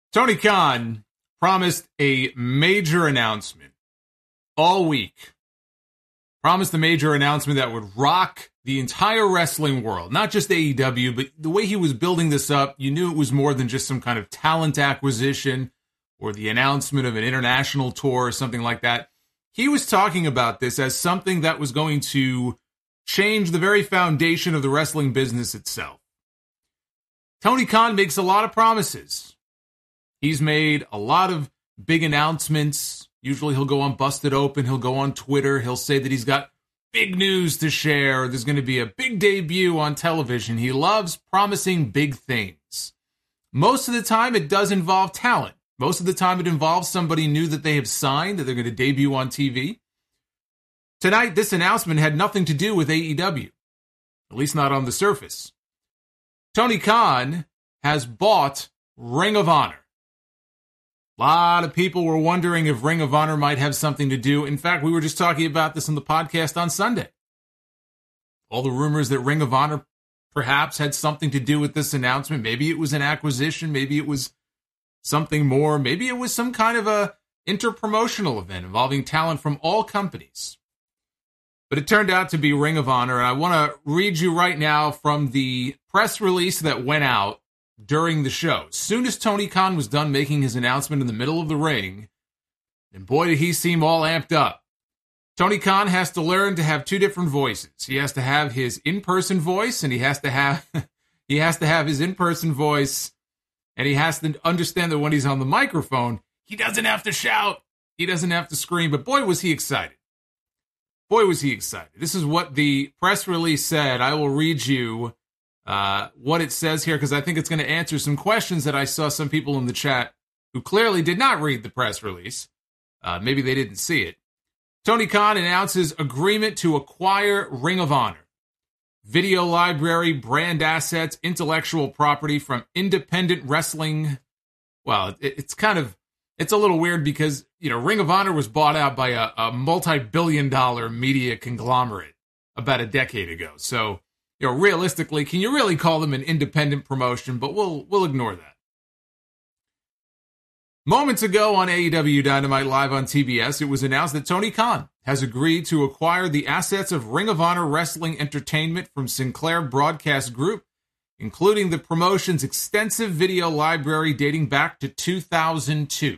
Tony Khan promised a major announcement all week. Promised a major announcement that would rock the entire wrestling world, not just AEW, but the way he was building this up, you knew it was more than just some kind of talent acquisition or the announcement of an international tour or something like that. He was talking about this as something that was going to change the very foundation of the wrestling business itself. Tony Khan makes a lot of promises. He's made a lot of big announcements. Usually he'll go on Busted Open. He'll go on Twitter. He'll say that he's got big news to share. There's going to be a big debut on television. He loves promising big things. Most of the time, it does involve talent. Most of the time, it involves somebody new that they have signed, that they're going to debut on TV. Tonight, this announcement had nothing to do with AEW, at least not on the surface. Tony Khan has bought Ring of Honor. A lot of people were wondering if Ring of Honor might have something to do. In fact, we were just talking about this on the podcast on Sunday. All the rumors that Ring of Honor perhaps had something to do with this announcement. Maybe it was an acquisition. Maybe it was something more. Maybe it was some kind of a interpromotional event involving talent from all companies. But it turned out to be Ring of Honor. And I want to read you right now from the press release that went out during the show. As soon as Tony Khan was done making his announcement in the middle of the ring, and boy, did he seem all amped up. Tony Khan has to learn to have two different voices. He has to have his in-person voice, and he has to have his in-person voice, and he has to understand that when he's on the microphone, he doesn't have to shout. He doesn't have to scream. But boy, was he excited. Boy, was he excited. This is what the press release said. I will read you what it says here, because I think it's going to answer some questions that I saw some people in the chat who clearly did not read the press release. Maybe they didn't see it. Tony Khan announces agreement to acquire Ring of Honor. Video library, brand assets, intellectual property from independent wrestling. Well, it's a little weird because, Ring of Honor was bought out by a multi-billion-dollar media conglomerate about a decade ago. So, realistically, can you really call them an independent promotion? But we'll ignore that. Moments ago on AEW Dynamite Live on TBS, it was announced that Tony Khan has agreed to acquire the assets of Ring of Honor Wrestling Entertainment from Sinclair Broadcast Group, including the promotion's extensive video library dating back to 2002.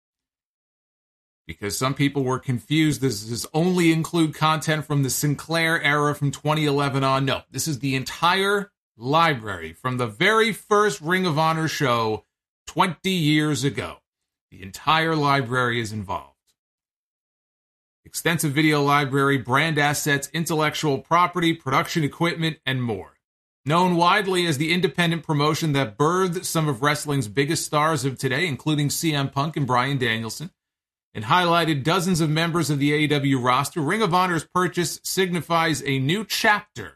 Because some people were confused, does this only include content from the Sinclair era from 2011 on? No, this is the entire library from the very first Ring of Honor show 20 years ago. The entire library is involved. Extensive video library, brand assets, intellectual property, production equipment, and more. Known widely as the independent promotion that birthed some of wrestling's biggest stars of today, including CM Punk and Bryan Danielson, and highlighted dozens of members of the AEW roster, Ring of Honor's purchase signifies a new chapter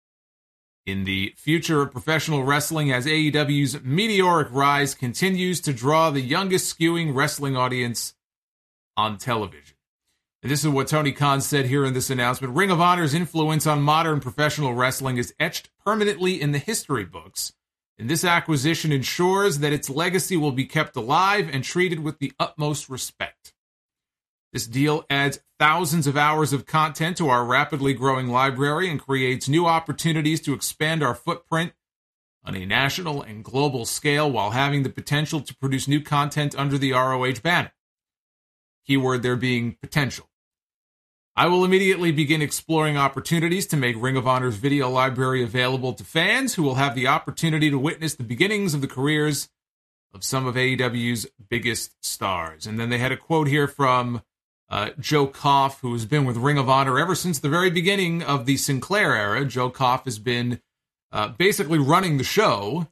in the future of professional wrestling as AEW's meteoric rise continues to draw the youngest skewing wrestling audience on television. And this is what Tony Khan said here in this announcement. Ring of Honor's influence on modern professional wrestling is etched permanently in the history books, and this acquisition ensures that its legacy will be kept alive and treated with the utmost respect. This deal adds thousands of hours of content to our rapidly growing library and creates new opportunities to expand our footprint on a national and global scale while having the potential to produce new content under the ROH banner. Keyword there being potential. I will immediately begin exploring opportunities to make Ring of Honor's video library available to fans who will have the opportunity to witness the beginnings of the careers of some of AEW's biggest stars. And then they had a quote here from Joe Koff, who has been with Ring of Honor ever since the very beginning of the Sinclair era. Joe Koff has been basically running the show,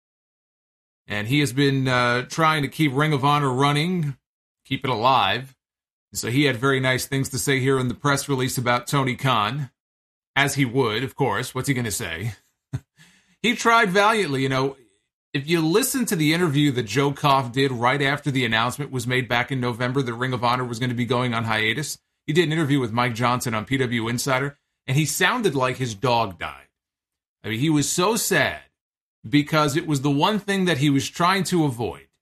and he has been trying to keep Ring of Honor running, keep it alive. And so he had very nice things to say here in the press release about Tony Khan, as he would, of course. What's he going to say? He tried valiantly, If you listen to the interview that Joe Koff did right after the announcement was made back in November that Ring of Honor was going to be going on hiatus, he did an interview with Mike Johnson on PW Insider, and he sounded like his dog died. I mean, he was so sad because it was the one thing that he was trying to avoid.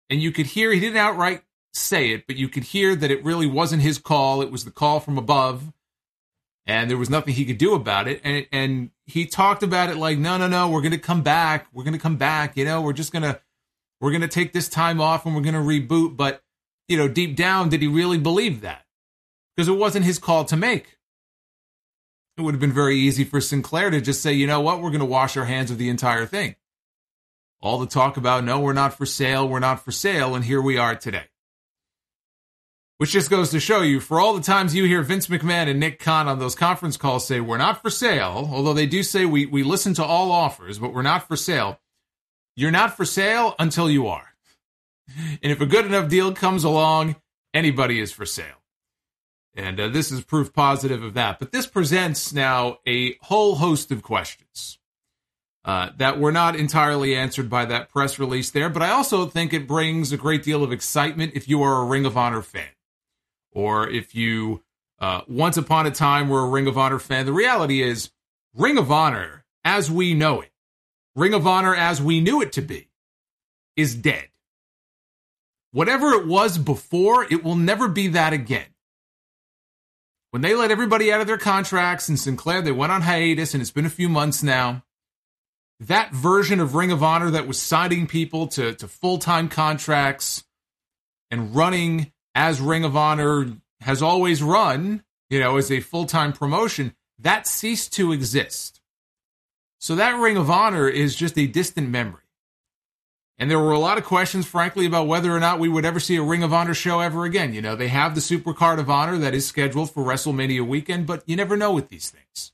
And you could hear, he didn't outright say it, but you could hear that it really wasn't his call. It was the call from above. And there was nothing he could do about it. And he talked about it like, no, we're going to come back. We're going to come back. We're going to take this time off and we're going to reboot. But, deep down, did he really believe that? Because it wasn't his call to make. It would have been very easy for Sinclair to just say, you know what, we're going to wash our hands of the entire thing. All the talk about, no, we're not for sale, and here we are today. Which just goes to show you, for all the times you hear Vince McMahon and Nick Khan on those conference calls say, we're not for sale, although they do say we listen to all offers, but we're not for sale. You're not for sale until you are. And if a good enough deal comes along, anybody is for sale. And this is proof positive of that. But this presents now a whole host of questions that were not entirely answered by that press release there. But I also think it brings a great deal of excitement if you are a Ring of Honor fan. Or if you, once upon a time, were a Ring of Honor fan. The reality is, Ring of Honor, as we know it, Ring of Honor as we knew it to be, is dead. Whatever it was before, it will never be that again. When they let everybody out of their contracts and Sinclair, they went on hiatus, and it's been a few months now. That version of Ring of Honor that was signing people to full-time contracts and running as Ring of Honor has always run, as a full-time promotion, that ceased to exist. So that Ring of Honor is just a distant memory. And there were a lot of questions, frankly, about whether or not we would ever see a Ring of Honor show ever again. They have the Supercard of Honor that is scheduled for WrestleMania weekend, but you never know with these things.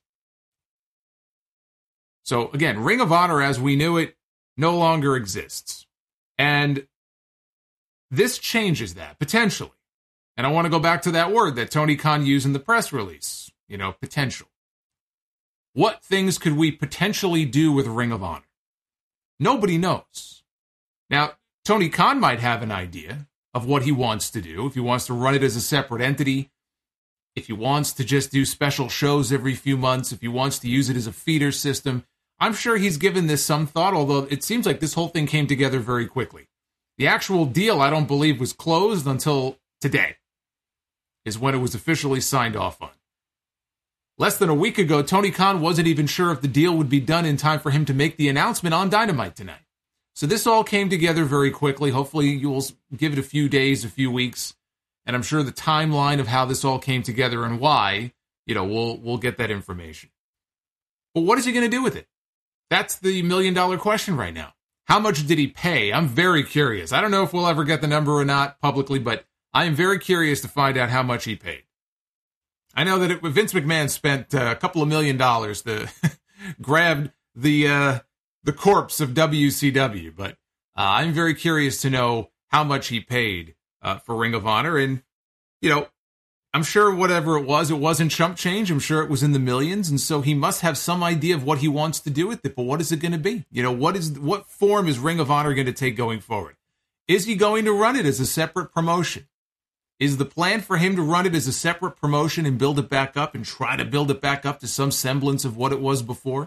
So, again, Ring of Honor as we knew it no longer exists. And this changes that, potentially. And I want to go back to that word that Tony Khan used in the press release, potential. What things could we potentially do with Ring of Honor? Nobody knows. Now, Tony Khan might have an idea of what he wants to do, if he wants to run it as a separate entity, if he wants to just do special shows every few months, if he wants to use it as a feeder system. I'm sure he's given this some thought, although it seems like this whole thing came together very quickly. The actual deal, I don't believe, was closed until today, is when it was officially signed off on. Less than a week ago, Tony Khan wasn't even sure if the deal would be done in time for him to make the announcement on Dynamite tonight. So this all came together very quickly. Hopefully you will give it a few days, a few weeks, and I'm sure the timeline of how this all came together and why, we'll get that information. But what is he going to do with it? That's the million-dollar question right now. How much did he pay? I'm very curious. I don't know if we'll ever get the number or not publicly, but I am very curious to find out how much he paid. I know that Vince McMahon spent a couple of $1 million to grab the corpse of WCW, but I'm very curious to know how much he paid for Ring of Honor. And, I'm sure whatever it wasn't chump change. I'm sure it was in the millions. And so he must have some idea of what he wants to do with it. But what is it going to be? What form is Ring of Honor going to take going forward? Is he going to run it as a separate promotion? Is the plan for him to run it as a separate promotion and build it back up and try to build it back up to some semblance of what it was before?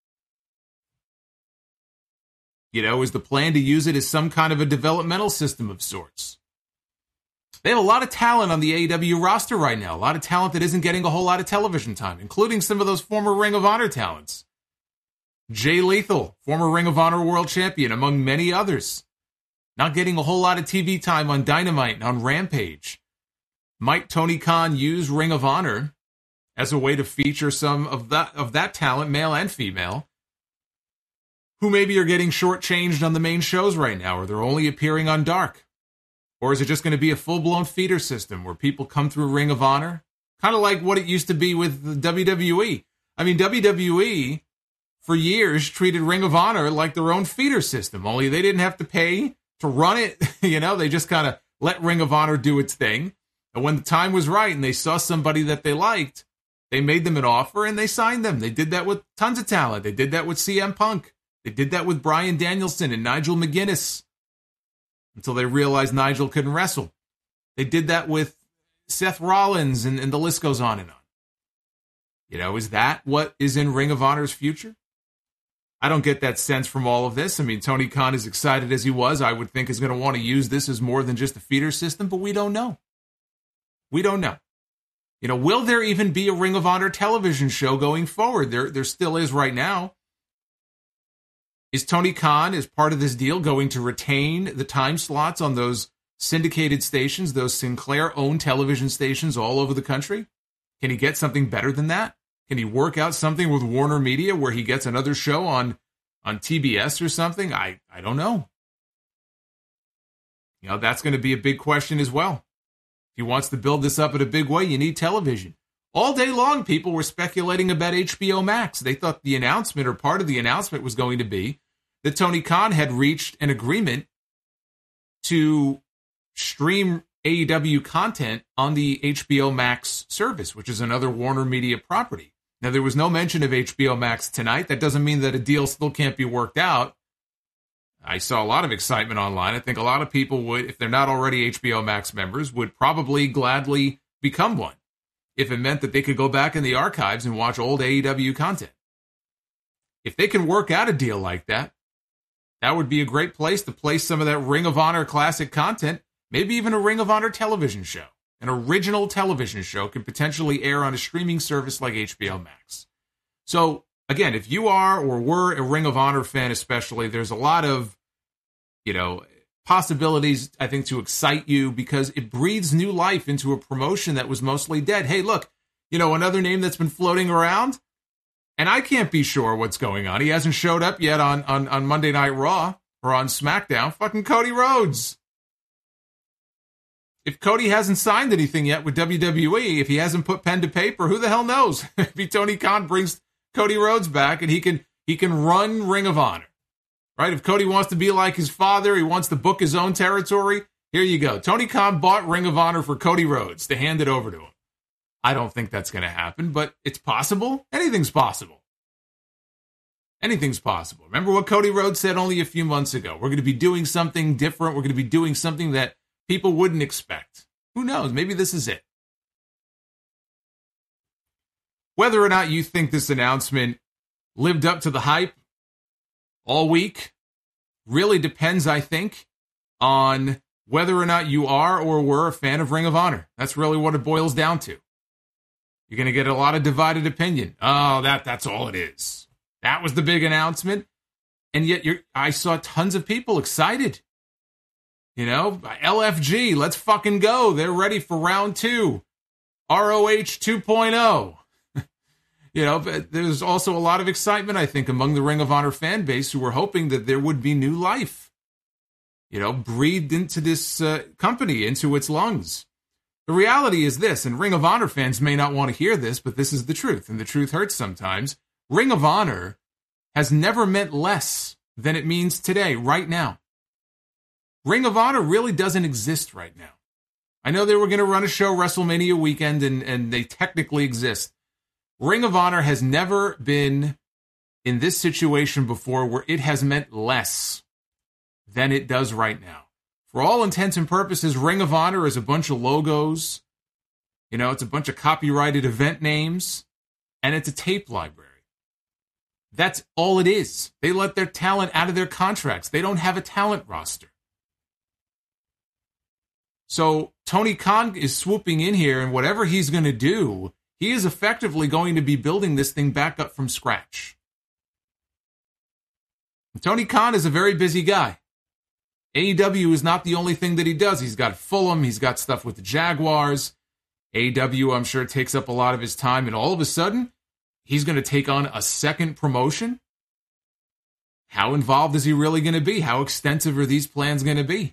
Is the plan to use it as some kind of a developmental system of sorts? They have a lot of talent on the AEW roster right now. A lot of talent that isn't getting a whole lot of television time, including some of those former Ring of Honor talents. Jay Lethal, former Ring of Honor world champion, among many others. Not getting a whole lot of TV time on Dynamite and on Rampage. Might Tony Khan use Ring of Honor as a way to feature some of that talent, male and female, who maybe are getting shortchanged on the main shows right now, or they're only appearing on Dark? Or is it just going to be a full-blown feeder system where people come through Ring of Honor? Kind of like what it used to be with the WWE. I mean, WWE, for years, treated Ring of Honor like their own feeder system, only they didn't have to pay to run it. They just kind of let Ring of Honor do its thing. And when the time was right and they saw somebody that they liked, they made them an offer and they signed them. They did that with tons of talent. They did that with CM Punk. They did that with Bryan Danielson and Nigel McGuinness until they realized Nigel couldn't wrestle. They did that with Seth Rollins, and the list goes on and on. Is that what is in Ring of Honor's future? I don't get that sense from all of this. I mean, Tony Khan, as excited as he was, I would think is going to want to use this as more than just a feeder system, but we don't know. We don't know. You know, will there even be a Ring of Honor television show going forward? There still is right now. Is Tony Khan, as part of this deal, going to retain the time slots on those syndicated stations, those Sinclair-owned television stations all over the country? Can he get something better than that? Can he work out something with Warner Media where he gets another show on TBS or something? I don't know. You know, that's going to be a big question as well. If he wants to build this up in a big way, you need television. All day long, people were speculating about HBO Max. They thought the announcement, or part of the announcement, was going to be that Tony Khan had reached an agreement to stream AEW content on the HBO Max service, which is another Warner Media property. Now, there was no mention of HBO Max tonight. That doesn't mean that a deal still can't be worked out. I saw a lot of excitement online. I think a lot of people would, if they're not already HBO Max members, would probably gladly become one if it meant that they could go back in the archives and watch old AEW content. If they can work out a deal like that, that would be a great place to place some of that Ring of Honor classic content, maybe even a Ring of Honor television show. An original television show could potentially air on a streaming service like HBO Max. So, again, if you are or were a Ring of Honor fan especially, there's a lot of, you know, possibilities, I think, to excite you because it breathes new life into a promotion that was mostly dead. Hey, look, you know, another name that's been floating around, and I can't be sure what's going on. He hasn't showed up yet on Monday Night Raw or on SmackDown. Fucking Cody Rhodes. If Cody hasn't signed anything yet with WWE, if he hasn't put pen to paper, who the hell knows? Maybe Tony Khan brings Cody Rhodes back and he can run Ring of Honor, right? If Cody wants to be like his father, he wants to book his own territory, here you go. Tony Khan bought Ring of Honor for Cody Rhodes to hand it over to him. I don't think that's going to happen, but it's possible. Anything's possible. Anything's possible. Remember what Cody Rhodes said only a few months ago? We're going to be doing something different. We're going to be doing something that people wouldn't expect. Who knows? Maybe this is it. Whether or not you think this announcement lived up to the hype all week really depends, I think, on whether or not you are or were a fan of Ring of Honor. That's really what it boils down to. You're going to get a lot of divided opinion. Oh, that's all it is. That was the big announcement. And yet I saw tons of people excited. You know, LFG, let's fucking go. They're ready for round 2. ROH 2.0. You know, but there's also a lot of excitement, I think, among the Ring of Honor fan base who were hoping that there would be new life, you know, breathed into this company, into its lungs. The reality is this, and Ring of Honor fans may not want to hear this, but this is the truth, and the truth hurts sometimes. Ring of Honor has never meant less than it means today, right now. Ring of Honor really doesn't exist right now. I know they were going to run a show WrestleMania weekend, and they technically exist. Ring of Honor has never been in this situation before where it has meant less than it does right now. For all intents and purposes, Ring of Honor is a bunch of logos. You know, it's a bunch of copyrighted event names, and it's a tape library. That's all it is. They let their talent out of their contracts. They don't have a talent roster. So Tony Khan is swooping in here, and whatever he's going to do, he is effectively going to be building this thing back up from scratch. And Tony Khan is a very busy guy. AEW is not the only thing that he does. He's got Fulham. He's got stuff with the Jaguars. AEW, I'm sure, takes up a lot of his time, and all of a sudden, he's going to take on a second promotion? How involved is he really going to be? How extensive are these plans going to be?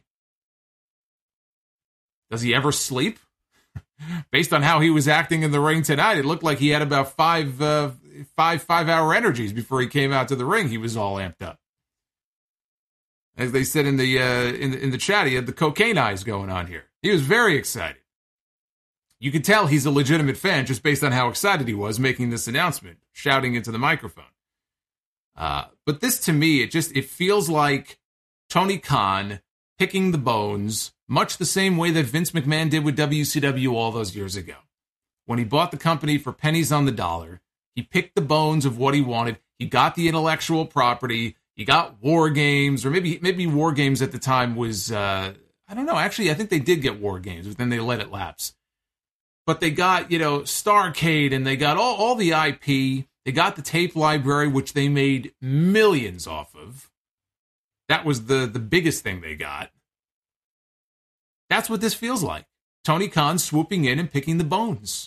Does he ever sleep? Based on how he was acting in the ring tonight, it looked like he had about five-hour energies before he came out to the ring. He was all amped up. As they said in the chat, he had the cocaine eyes going on here. He was very excited. You could tell he's a legitimate fan just based on how excited he was making this announcement, shouting into the microphone. But this, to me, it feels like Tony Khan picking the bones, much the same way that Vince McMahon did with WCW all those years ago. When he bought the company for pennies on the dollar, He picked the bones of what he wanted. He got the intellectual property. He got War Games, or maybe War Games at the time was, I don't know. Actually, I think they did get War Games, but then they let it lapse. But they got, Starcade, and they got all the IP. They got the tape library, which they made millions off of. That was the biggest thing they got. That's what this feels like. Tony Khan swooping in and picking the bones.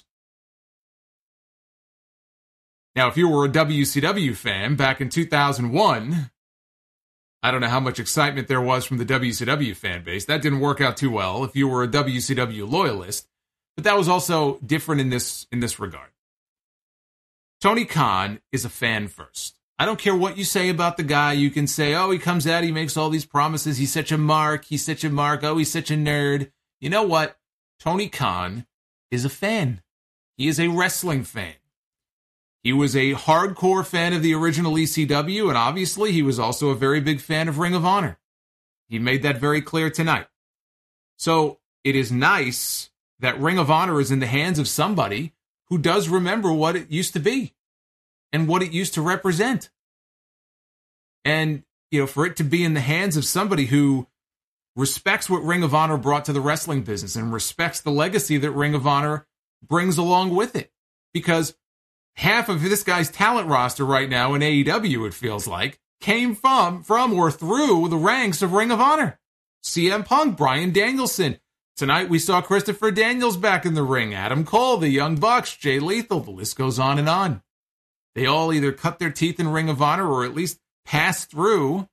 Now, if you were a WCW fan back in 2001, I don't know how much excitement there was from the WCW fan base. That didn't work out too well if you were a WCW loyalist, but that was also different in this regard. Tony Khan is a fan first. I don't care what you say about the guy. You can say, oh, he comes out, he makes all these promises, he's such a mark, oh, he's such a nerd. You know what? Tony Khan is a fan. He is a wrestling fan. He was a hardcore fan of the original ECW, and obviously he was also a very big fan of Ring of Honor. He made that very clear tonight. So it is nice that Ring of Honor is in the hands of somebody who does remember what it used to be and what it used to represent. And, for it to be in the hands of somebody who respects what Ring of Honor brought to the wrestling business and respects the legacy that Ring of Honor brings along with it. Because half of this guy's talent roster right now in AEW, it feels like, came from or through the ranks of Ring of Honor. CM Punk, Bryan Danielson. Tonight we saw Christopher Daniels back in the ring, Adam Cole, the Young Bucks, Jay Lethal, the list goes on and on. They all either cut their teeth in Ring of Honor or at least passed through.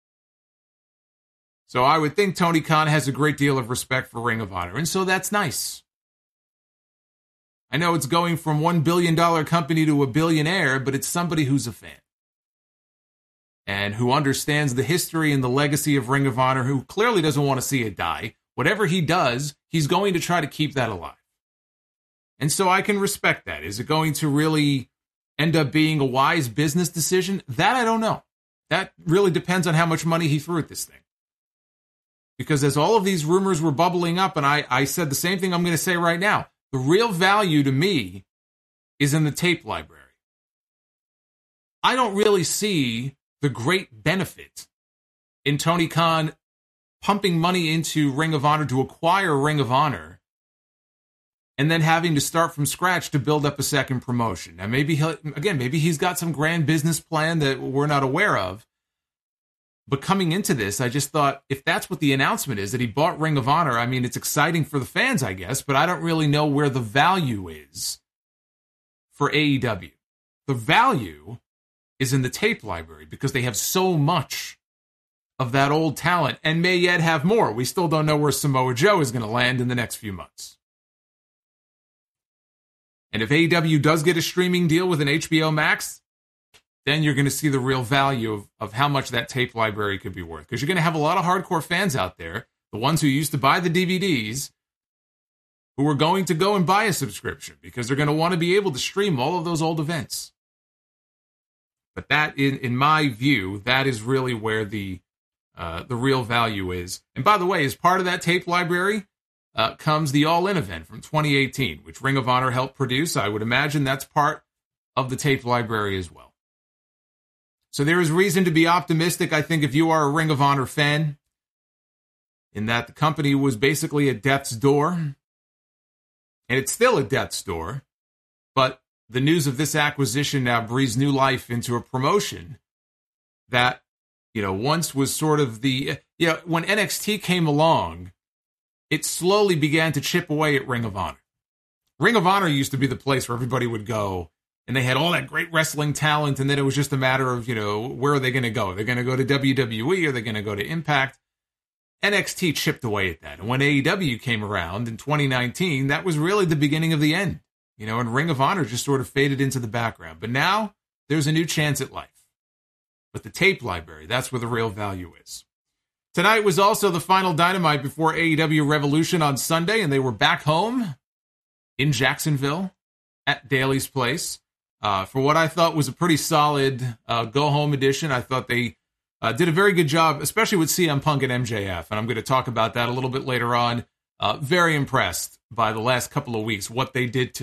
So I would think Tony Khan has a great deal of respect for Ring of Honor, and so that's nice. I know it's going from $1 billion company to a billionaire, but it's somebody who's a fan and who understands the history and the legacy of Ring of Honor, who clearly doesn't want to see it die. Whatever he does, he's going to try to keep that alive. And so I can respect that. Is it going to really end up being a wise business decision? That I don't know. That really depends on how much money he threw at this thing. Because as all of these rumors were bubbling up, and I said the same thing I'm going to say right now, the real value to me is in the tape library. I don't really see the great benefit in Tony Khan pumping money into Ring of Honor to acquire Ring of Honor and then having to start from scratch to build up a second promotion. Now, maybe he's got some grand business plan that we're not aware of. But coming into this, I just thought, if that's what the announcement is, that he bought Ring of Honor, I mean, it's exciting for the fans, I guess, but I don't really know where the value is for AEW. The value is in the tape library because they have so much of that old talent and may yet have more. We still don't know where Samoa Joe is going to land in the next few months. And if AEW does get a streaming deal with an HBO Max, then you're going to see the real value of how much that tape library could be worth. Because you're going to have a lot of hardcore fans out there, the ones who used to buy the DVDs, who are going to go and buy a subscription because they're going to want to be able to stream all of those old events. But that, in my view, that is really where the real value is. And by the way, as part of that tape library comes the All In event from 2018, which Ring of Honor helped produce. I would imagine that's part of the tape library as well. So there is reason to be optimistic, I think, if you are a Ring of Honor fan, in that the company was basically at death's door, and it's still at death's door, but the news of this acquisition now breathes new life into a promotion that, once was sort of the, when NXT came along, it slowly began to chip away at Ring of Honor. Ring of Honor used to be the place where everybody would go, and they had all that great wrestling talent, and then it was just a matter of, where are they going to go? Are they going to go to WWE? Are they going to go to Impact? NXT chipped away at that. And when AEW came around in 2019, that was really the beginning of the end. And Ring of Honor just sort of faded into the background. But now, there's a new chance at life. But the tape library, that's where the real value is. Tonight was also the final Dynamite before AEW Revolution on Sunday, and they were back home in Jacksonville at Daly's Place. For what I thought was a pretty solid go-home edition. I thought they did a very good job, especially with CM Punk and MJF, and I'm going to talk about that a little bit later on. Very impressed by the last couple of weeks, what they did to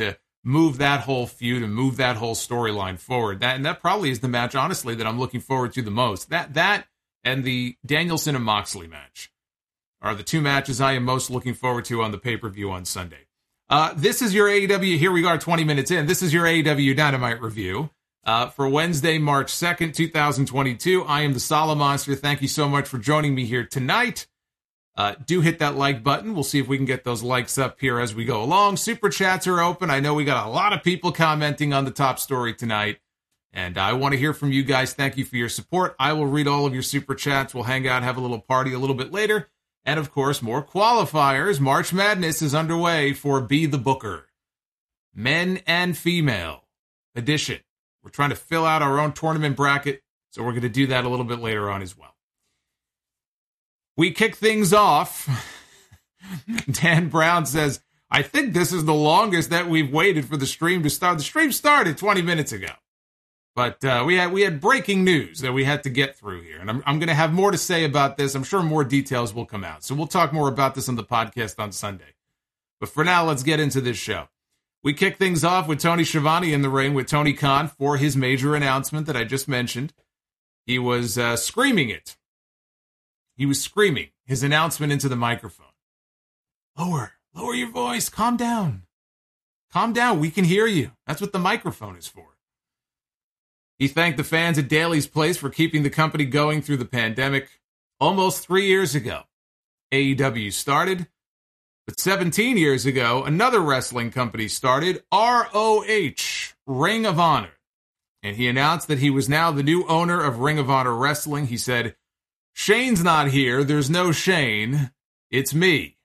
move that whole feud and move that whole storyline forward. That probably is the match, honestly, that I'm looking forward to the most. That and the Danielson and Moxley match are the two matches I am most looking forward to on the pay-per-view on Sunday. This is your AEW, here we are 20 minutes in, this is your AEW Dynamite review for Wednesday, March 2nd, 2022. I am the Solid Monster. Thank you so much for joining me here tonight. Do hit that like button. We'll see if we can get those likes up here as we go along. Super chats are open. I know we got a lot of people commenting on the top story tonight, and I want to hear from you guys. Thank you for your support. I will read all of your super chats. We'll hang out, have a little party a little bit later. And, of course, more qualifiers. March Madness is underway for Be the Booker. Men and female edition. We're trying to fill out our own tournament bracket, so we're going to do that a little bit later on as well. We kick things off. Dan Brown says, I think this is the longest that we've waited for the stream to start. The stream started 20 minutes ago. But we had breaking news that we had to get through here. And I'm going to have more to say about this. I'm sure more details will come out. So we'll talk more about this on the podcast on Sunday. But for now, let's get into this show. We kick things off with Tony Schiavone in the ring with Tony Khan for his major announcement that I just mentioned. He was screaming it. He was screaming his announcement into the microphone. Lower your voice. Calm down. Calm down. We can hear you. That's what the microphone is for. He thanked the fans at Daly's Place for keeping the company going through the pandemic. Almost 3 years ago, AEW started. But 17 years ago, another wrestling company started, ROH, Ring of Honor. And he announced that he was now the new owner of Ring of Honor Wrestling. He said, Shane's not here. There's no Shane. It's me.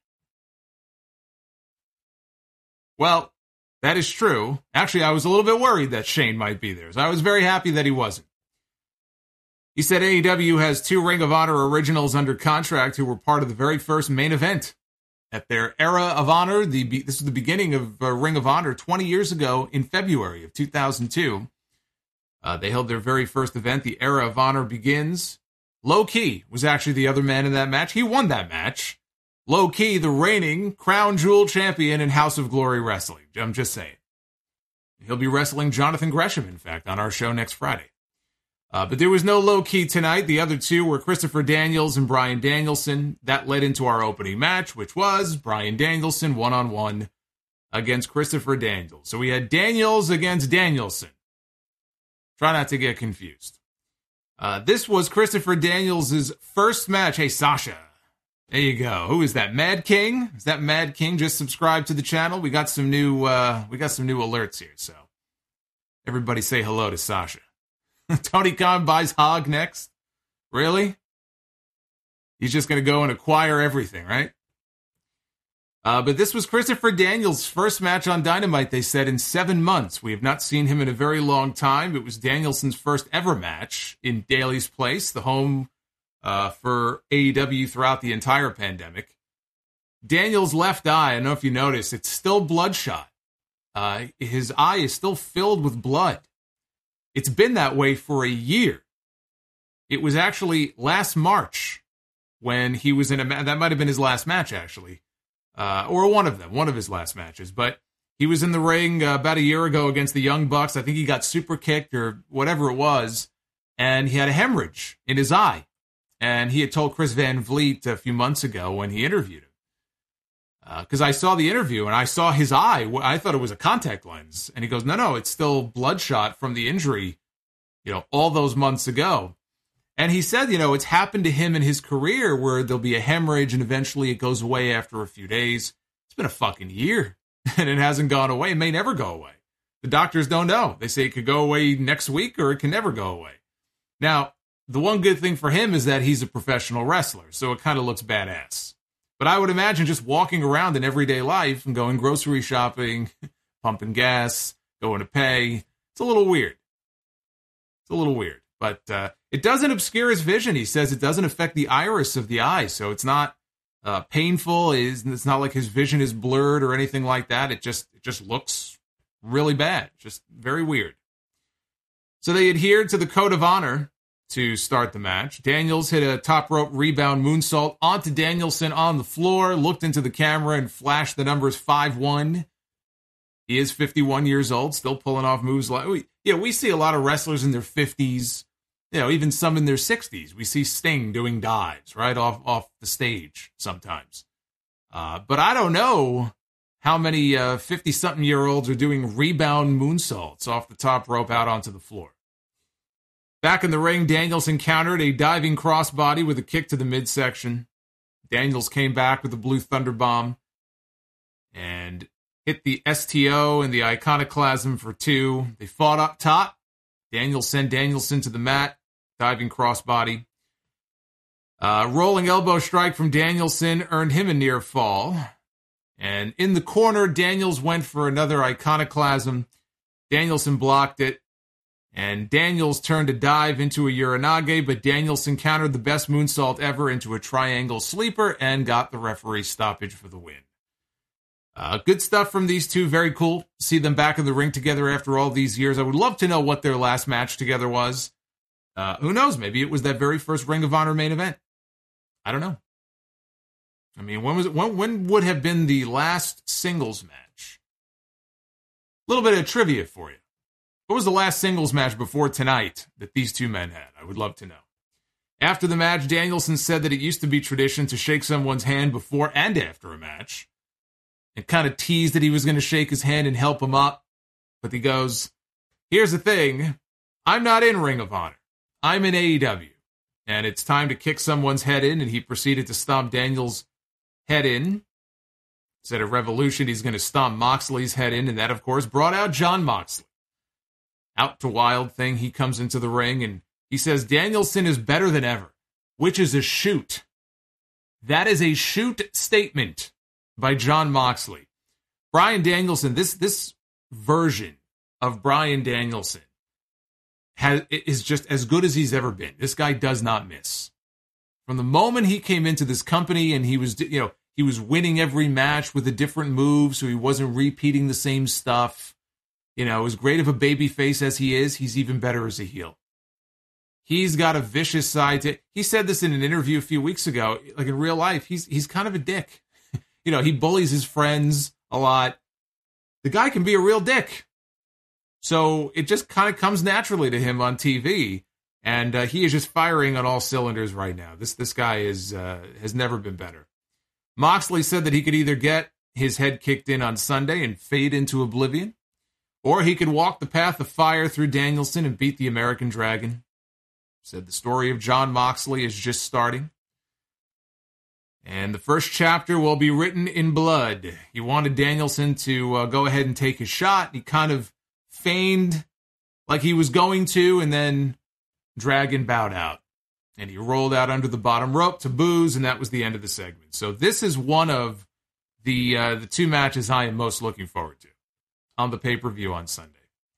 Well, that is true. Actually, I was a little bit worried that Shane might be there, so I was very happy that he wasn't. He said AEW has 2 Ring of Honor originals under contract who were part of the very first main event at their Era of Honor. This is the beginning of Ring of Honor 20 years ago in February of 2002. They held their very first event. The Era of Honor begins. Low Key was actually the other man in that match. He won that match. Low Key, the reigning Crown Jewel champion in House of Glory Wrestling. I'm just saying. He'll be wrestling Jonathan Gresham, in fact, on our show next Friday. But there was no Low Key tonight. The other two were Christopher Daniels and Bryan Danielson. That led into our opening match, which was Bryan Danielson one-on-one against Christopher Daniels. So we had Daniels against Danielson. Try not to get confused. This was Christopher Daniels' first match. Hey, Sasha. There you go. Who is that? Mad King? Is that Mad King? Just subscribe to the channel. We got some new alerts here. So everybody say hello to Sasha. Tony Khan buys Hog next. Really? He's just going to go and acquire everything, right? But this was Christopher Daniels' first match on Dynamite, they said, in 7 months. We have not seen him in a very long time. It was Danielson's first ever match in Daly's Place, the home for AEW throughout the entire pandemic. Daniels' left eye, I don't know if you noticed, it's still bloodshot. His eye is still filled with blood. It's been that way for a year. It was actually last March when he was in that might have been his last match, actually. Or one of his last matches. But he was in the ring about a year ago against the Young Bucks. I think he got super kicked or whatever it was. And he had a hemorrhage in his eye. And he had told Chris Van Vliet a few months ago when he interviewed him. Because I saw the interview and I saw his eye. I thought it was a contact lens. And he goes, no, it's still bloodshot from the injury, all those months ago. And he said, it's happened to him in his career where there'll be a hemorrhage and eventually it goes away after a few days. It's been a fucking year and it hasn't gone away. It may never go away. The doctors don't know. They say it could go away next week or it can never go away. Now, the one good thing for him is that he's a professional wrestler, so it kind of looks badass. But I would imagine just walking around in everyday life and going grocery shopping, pumping gas, going to pay, it's a little weird. But it doesn't obscure his vision. He says it doesn't affect the iris of the eye, so it's not painful. It's not like his vision is blurred or anything like that. It just looks really bad, just very weird. So they adhered to the code of honor to start the match. Daniels hit a top rope rebound moonsault onto Danielson on the floor, looked into the camera and flashed the numbers 5-1. He is 51 years old, still pulling off moves like we see a lot of wrestlers in their 50s, even some in their 60s. We see Sting doing dives right off the stage sometimes. But I don't know how many 50-something-year-olds are doing rebound moonsaults off the top rope out onto the floor. Back in the ring, Danielson countered a diving crossbody with a kick to the midsection. Daniels came back with a blue thunder bomb and hit the STO and the iconoclasm for 2. They fought up top. Daniels sent Danielson to the mat, diving crossbody. Rolling elbow strike from Danielson earned him a near fall. And in the corner, Daniels went for another iconoclasm. Danielson blocked it. And Daniels turned a dive into a Uranage, but Danielson countered the best moonsault ever into a triangle sleeper and got the referee stoppage for the win. Good stuff from these two. Very cool to see them back in the ring together after all these years. I would love to know what their last match together was. Who knows? Maybe it was that very first Ring of Honor main event. I don't know. I mean, when was it? When would have been the last singles match? A little bit of trivia for you. What was the last singles match before tonight that these two men had? I would love to know. After the match, Danielson said that it used to be tradition to shake someone's hand before and after a match, and kind of teased that he was going to shake his hand and help him up. But he goes, here's the thing, I'm not in Ring of Honor. I'm in AEW. And it's time to kick someone's head in, and he proceeded to stomp Daniels' head in. Said at Revolution he's going to stomp Moxley's head in, and that, of course, brought out Jon Moxley. Out to Wild Thing, he comes into the ring, and he says Danielson is better than ever, which is a shoot. That is a shoot statement by Jon Moxley. Bryan Danielson, this version of Bryan Danielson is just as good as he's ever been. This guy does not miss. From the moment he came into this company and he was winning every match with a different move, so he wasn't repeating the same stuff. As great of a babyface as he is, he's even better as a heel. He's got a vicious side to. He said this in an interview a few weeks ago. Like in real life, he's kind of a dick. He bullies his friends a lot. The guy can be a real dick. So it just kind of comes naturally to him on TV, and he is just firing on all cylinders right now. This guy has never been better. Moxley said that he could either get his head kicked in on Sunday and fade into oblivion, or he could walk the path of fire through Danielson and beat the American Dragon. Said the story of Jon Moxley is just starting. And the first chapter will be written in blood. He wanted Danielson to go ahead and take his shot. He kind of feigned like he was going to, and then Dragon bowed out. And he rolled out under the bottom rope to boos, and that was the end of the segment. So this is one of the two matches I am most looking forward to on the pay-per-view on Sunday.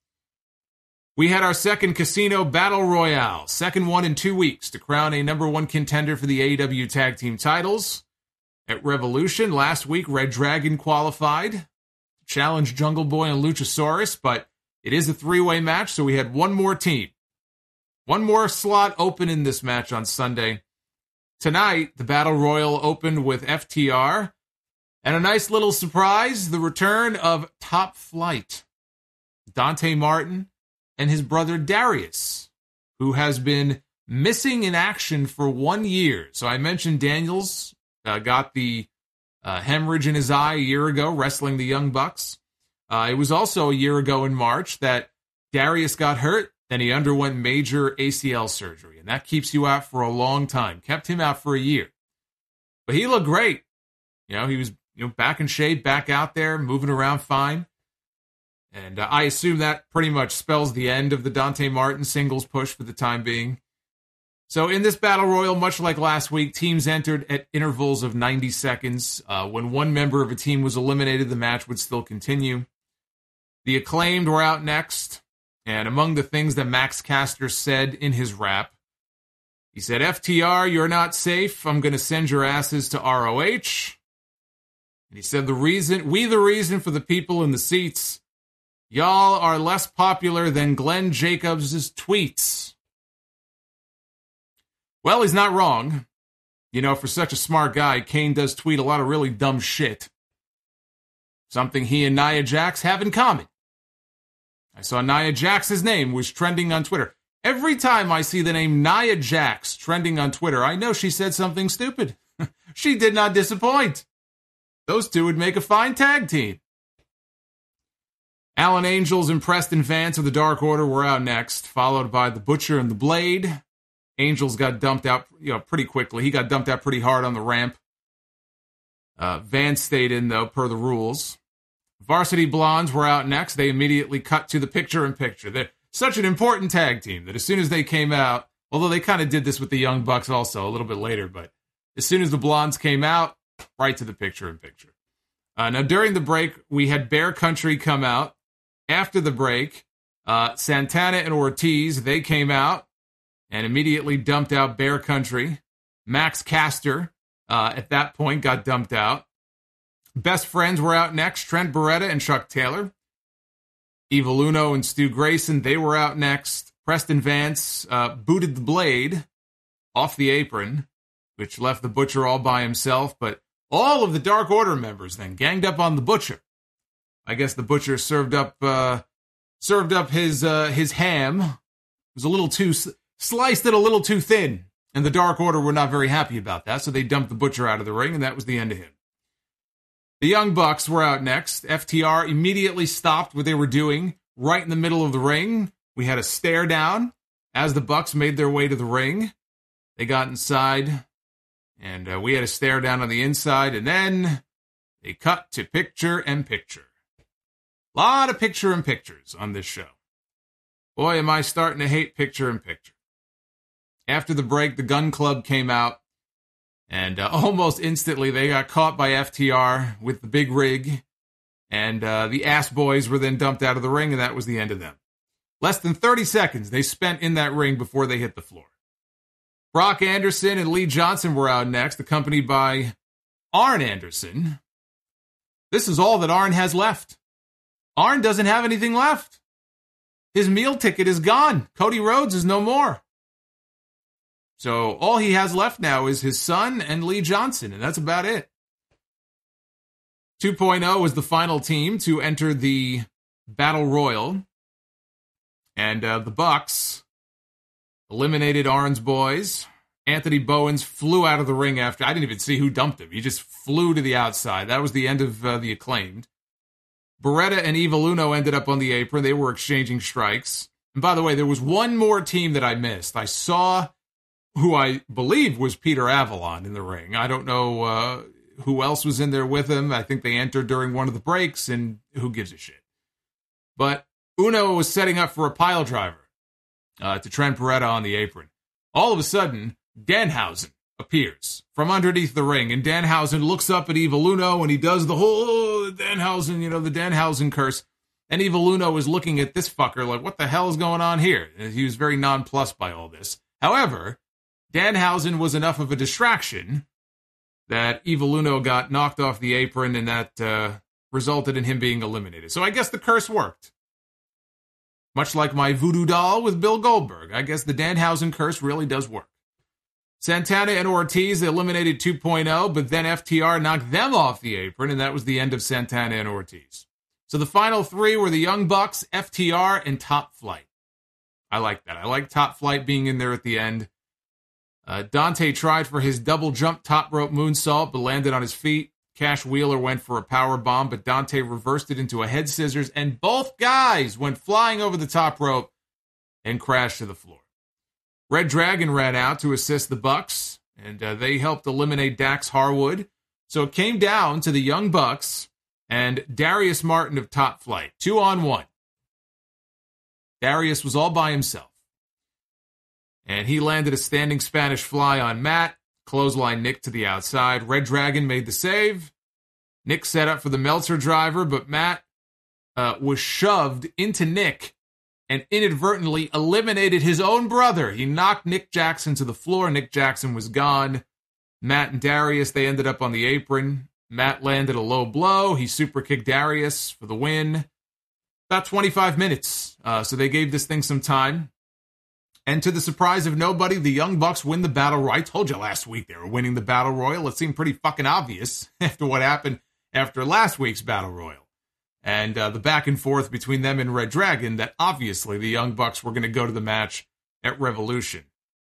We had our second Casino Battle Royale, second one in 2 weeks to crown a number one contender for the AEW Tag Team titles. At Revolution, last week, Red Dragon qualified to challenge Jungle Boy and Luchasaurus, but it is a three-way match, so we had one more team. One more slot open in this match on Sunday. Tonight, the Battle Royal opened with FTR, and a nice little surprise, the return of Top Flight. Dante Martin and his brother Darius, who has been missing in action for 1 year. So I mentioned Daniels got the hemorrhage in his eye a year ago, wrestling the Young Bucks. It was also a year ago in March that Darius got hurt, then he underwent major ACL surgery, and that keeps you out for a long time. Kept him out for a year. But he looked great. He was back in shape, back out there, moving around fine. And I assume that pretty much spells the end of the Dante Martin singles push for the time being. So in this Battle Royal, much like last week, teams entered at intervals of 90 seconds. When one member of a team was eliminated, the match would still continue. The Acclaimed were out next, and among the things that Max Caster said in his rap, he said, FTR, you're not safe. I'm going to send your asses to ROH. And he said, the reason for the people in the seats, y'all are less popular than Glenn Jacobs' tweets. Well, he's not wrong. For such a smart guy, Kane does tweet a lot of really dumb shit. something he and Nia Jax have in common. I saw Nia Jax's name was trending on Twitter. Every time I see the name Nia Jax trending on Twitter, I know she said something stupid. She did not disappoint. Those two would make a fine tag team. Alan Angels and Preston Vance of the Dark Order were out next, followed by the Butcher and the Blade. Angels got dumped out pretty quickly. He got dumped out pretty hard on the ramp. Vance stayed in, though, per the rules. Varsity Blondes were out next. They immediately cut to the picture-in-picture. They're such an important tag team that as soon as they came out, although they kind of did this with the Young Bucks also a little bit later, but as soon as the Blondes came out, right to the picture-in-picture. Now, during the break, we had Bear Country come out. After the break, Santana and Ortiz, they came out and immediately dumped out Bear Country. Max Caster, at that point, got dumped out. Best Friends were out next, Trent Beretta and Chuck Taylor. Evil Uno and Stu Grayson, they were out next. Preston Vance booted the Blade off the apron, which left the Butcher all by himself, but all of the Dark Order members then ganged up on the Butcher. I guess the Butcher served up his ham. It was a little too sliced it a little too thin, and the Dark Order were not very happy about that, so they dumped the Butcher out of the ring, and that was the end of him. The Young Bucks were out next. FTR immediately stopped what they were doing right in the middle of the ring. We had a stare down as the Bucks made their way to the ring. They got inside, and we had a stare down on the inside, and then they cut to picture-in-picture. A lot of picture-in-pictures on this show. Boy, am I starting to hate picture-in-picture. After the break, the Gun Club came out, and almost instantly they got caught by FTR with the big rig, and the Ass Boys were then dumped out of the ring, and that was the end of them. Less than 30 seconds they spent in that ring before they hit the floor. Brock Anderson and Lee Johnson were out next, accompanied by Arn Anderson. This is all that Arn has left. Arn doesn't have anything left. His meal ticket is gone. Cody Rhodes is no more. So all he has left now is his son and Lee Johnson, and that's about it. 2.0 was the final team to enter the Battle Royal, and the Bucks eliminated Arn's boys. Anthony Bowens flew out of the ring after. I didn't even see who dumped him. He just flew to the outside. That was the end of the Acclaimed. Beretta and Evil Uno ended up on the apron. They were exchanging strikes. And by the way, there was one more team that I missed. I saw who I believe was Peter Avalon in the ring. I don't know who else was in there with him. I think they entered during one of the breaks, and who gives a shit. But Uno was setting up for a pile driver to Trent Beretta on the apron. All of a sudden, Danhausen appears from underneath the ring, and Danhausen looks up at Evil Uno, and he does the whole Danhausen, the Danhausen curse. And Evil Uno is looking at this fucker like, what the hell is going on here? And he was very nonplussed by all this. However, Danhausen was enough of a distraction that Evil Uno got knocked off the apron, and that resulted in him being eliminated. So I guess the curse worked. Much like my voodoo doll with Bill Goldberg, I guess the Danhausen curse really does work. Santana and Ortiz eliminated 2.0, but then FTR knocked them off the apron, and that was the end of Santana and Ortiz. So the final three were the Young Bucks, FTR, and Top Flight. I like that. I like Top Flight being in there at the end. Dante tried for his double jump top rope moonsault, but landed on his feet. Cash Wheeler went for a power bomb, but Dante reversed it into a head scissors, and both guys went flying over the top rope and crashed to the floor. Red Dragon ran out to assist the Bucks, and they helped eliminate Dax Harwood. So it came down to the Young Bucks and Darius Martin of Top Flight, 2-on-1. Darius was all by himself. And he landed a standing Spanish fly on Matt, clothesline Nick to the outside. Red Dragon made the save. Nick set up for the Meltzer driver, but Matt was shoved into Nick and inadvertently eliminated his own brother. He knocked Nick Jackson to the floor. Nick Jackson was gone. Matt and Darius, they ended up on the apron. Matt landed a low blow. He super kicked Darius for the win. About 25 minutes. So they gave this thing some time. And to the surprise of nobody, the Young Bucks win the Battle Royal. I told you last week they were winning the Battle Royal. It seemed pretty fucking obvious after what happened after last week's Battle Royal. And the back and forth between them and Red Dragon, that obviously the Young Bucks were going to go to the match at Revolution.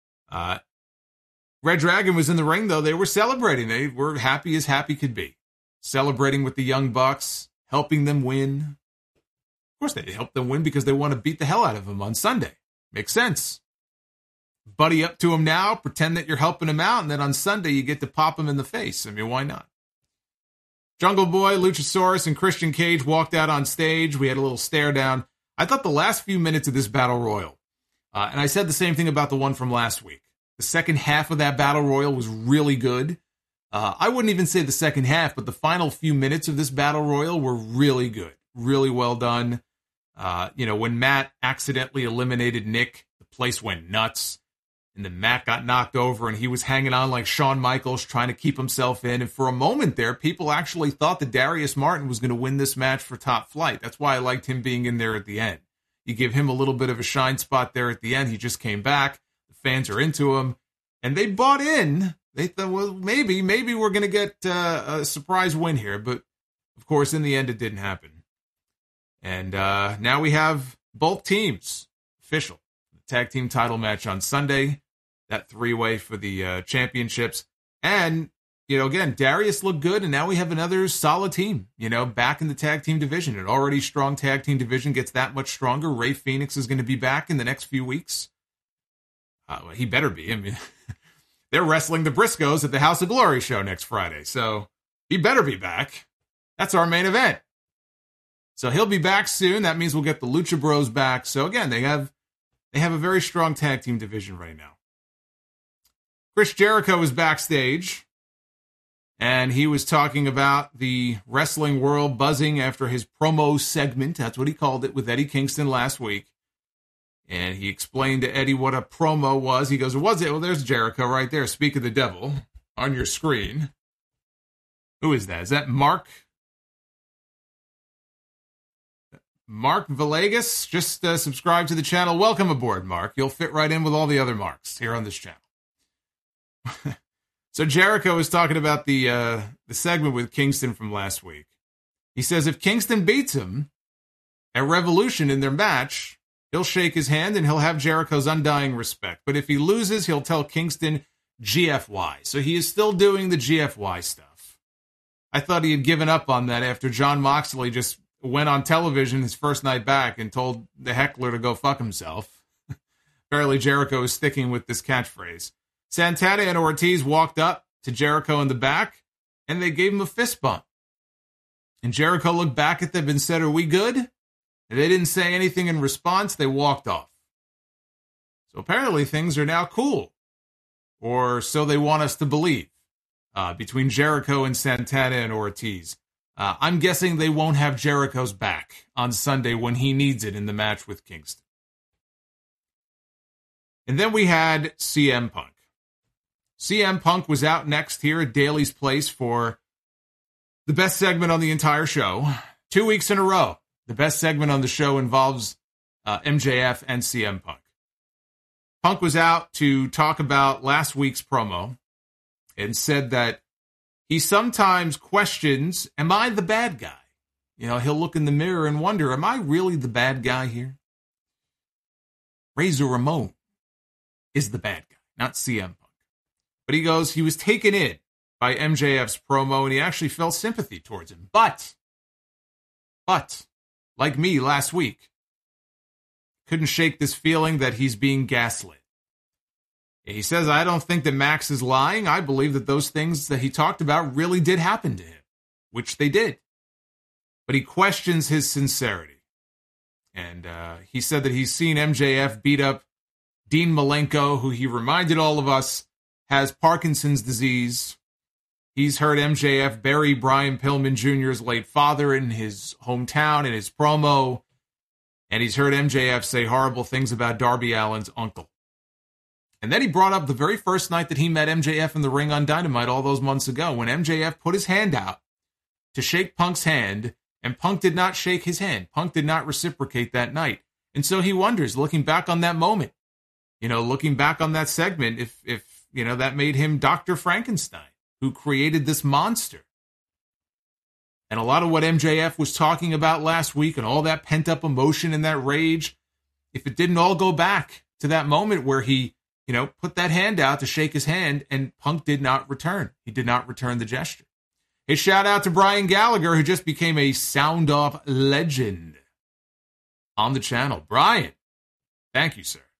Red Dragon was in the ring, though. They were celebrating. They were happy as happy could be. Celebrating with the Young Bucks, helping them win. Of course, they helped them win because they want to beat the hell out of them on Sunday. Makes sense. Buddy up to him now, pretend that you're helping him out, and then on Sunday you get to pop him in the face. I mean, why not? Jungle Boy, Luchasaurus, and Christian Cage walked out on stage. We had a little stare down. I thought the last few minutes of this Battle Royal, and I said the same thing about the one from last week. The second half of that Battle Royal was really good. I wouldn't even say the second half, but the final few minutes of this Battle Royal were really good. Really well done. When Matt accidentally eliminated Nick, the place went nuts. And then Matt got knocked over, and he was hanging on like Shawn Michaels, trying to keep himself in. And for a moment there, people actually thought that Darius Martin was going to win this match for Top Flight. That's why I liked him being in there at the end. You give him a little bit of a shine spot there at the end. He just came back. The fans are into him. And they bought in. They thought, well, maybe we're going to get a surprise win here. But, of course, in the end, it didn't happen. And now we have both teams official. Tag team title match on Sunday, that three-way for the championships. And, again, Darius looked good, and now we have another solid team, back in the tag team division. An already strong tag team division gets that much stronger. Ray Phoenix is going to be back in the next few weeks. He better be. I mean, they're wrestling the Briscoes at the House of Glory show next Friday, so he better be back. That's our main event. So he'll be back soon. That means we'll get the Lucha Bros back. So, again, they have a very strong tag team division right now. Chris Jericho was backstage, and he was talking about the wrestling world buzzing after his promo segment. That's what he called it with Eddie Kingston last week. And he explained to Eddie what a promo was. He goes, was it? Well, there's Jericho right there. Speak of the devil on your screen. Who is that? Is that Mark Villegas? Just subscribe to the channel. Welcome aboard, Mark. You'll fit right in with all the other Marks here on this channel. So Jericho was talking about the segment with Kingston from last week. He says if Kingston beats him at Revolution in their match, he'll shake his hand and he'll have Jericho's undying respect. But if he loses, he'll tell Kingston GFY. So he is still doing the GFY stuff. I thought he had given up on that after Jon Moxley just went on television his first night back and told the heckler to go fuck himself. Apparently Jericho is sticking with this catchphrase. Santana and Ortiz walked up to Jericho in the back, and they gave him a fist bump. And Jericho looked back at them and said, are we good? And they didn't say anything in response. They walked off. So apparently things are now cool. Or so they want us to believe. Between Jericho and Santana and Ortiz. I'm guessing they won't have Jericho's back on Sunday when he needs it in the match with Kingston. And then we had CM Punk. CM Punk was out next here at Daly's Place for the best segment on the entire show. 2 weeks in a row, the best segment on the show involves MJF and CM Punk. Punk was out to talk about last week's promo and said that he sometimes questions, am I the bad guy? He'll look in the mirror and wonder, am I really the bad guy here? Razor Ramon is the bad guy, not CM Punk. But he goes, he was taken in by MJF's promo, and he actually felt sympathy towards him. But, like me last week, couldn't shake this feeling that he's being gaslit. He says, I don't think that Max is lying. I believe that those things that he talked about really did happen to him, which they did. But he questions his sincerity. And he said that he's seen MJF beat up Dean Malenko, who he reminded all of us has Parkinson's disease. He's heard MJF bury Brian Pillman Jr.'s late father in his hometown in his promo. And he's heard MJF say horrible things about Darby Allin's uncle. And then he brought up the very first night that he met MJF in the ring on Dynamite all those months ago, when MJF put his hand out to shake Punk's hand, and Punk did not shake his hand. Punk did not reciprocate that night. And so he wonders, looking back on that moment, looking back on that segment, if that made him Dr. Frankenstein, who created this monster. And a lot of what MJF was talking about last week and all that pent-up emotion and that rage, if it didn't all go back to that moment where he, put that hand out to shake his hand and Punk did not return. He did not return the gesture. A shout out to Brian Gallagher, who just became a Sound Off legend on the channel. Brian, thank you, sir.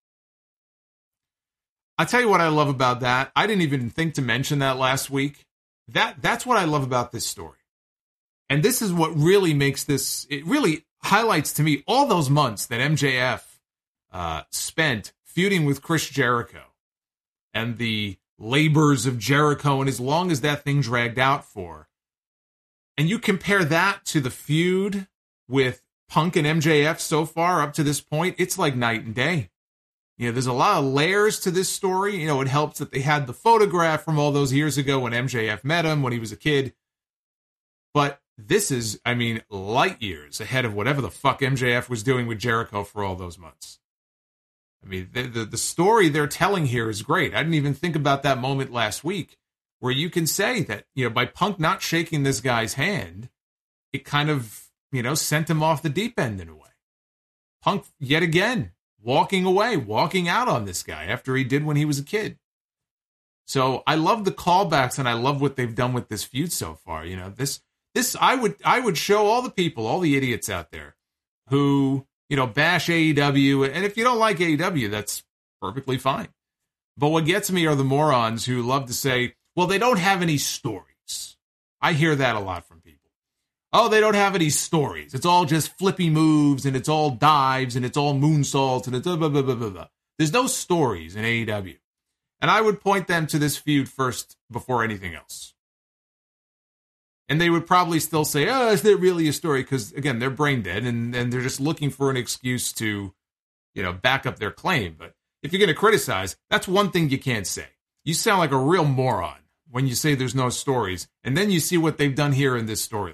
I'll tell you what I love about that. I didn't even think to mention that last week. That's what I love about this story. And this is what really makes this, it really highlights to me all those months that MJF spent feuding with Chris Jericho and the labors of Jericho, and as long as that thing dragged out for. And you compare that to the feud with Punk and MJF so far up to this point, it's like night and day. There's a lot of layers to this story. It helps that they had the photograph from all those years ago when MJF met him when he was a kid. But this is, light years ahead of whatever the fuck MJF was doing with Jericho for all those months. The story they're telling here is great. I didn't even think about that moment last week where you can say that, by Punk not shaking this guy's hand, it kind of, sent him off the deep end in a way. Punk, yet again, walking away, walking out on this guy after he did when he was a kid. So I love the callbacks and I love what they've done with this feud so far. This I would show all the people, all the idiots out there who, bash AEW. And if you don't like AEW, that's perfectly fine. But what gets me are the morons who love to say, well, they don't have any stories. I hear that a lot from people. Oh, they don't have any stories. It's all just flippy moves and it's all dives and it's all moonsaults and it's blah, blah, blah, blah, blah. There's no stories in AEW. And I would point them to this feud first before anything else. And they would probably still say, oh, is there really a story? Because, again, they're brain dead and they're just looking for an excuse to, back up their claim. But if you're going to criticize, that's one thing you can't say. You sound like a real moron when you say there's no stories. And then you see what they've done here in this storyline.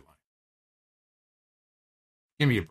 Give me a break.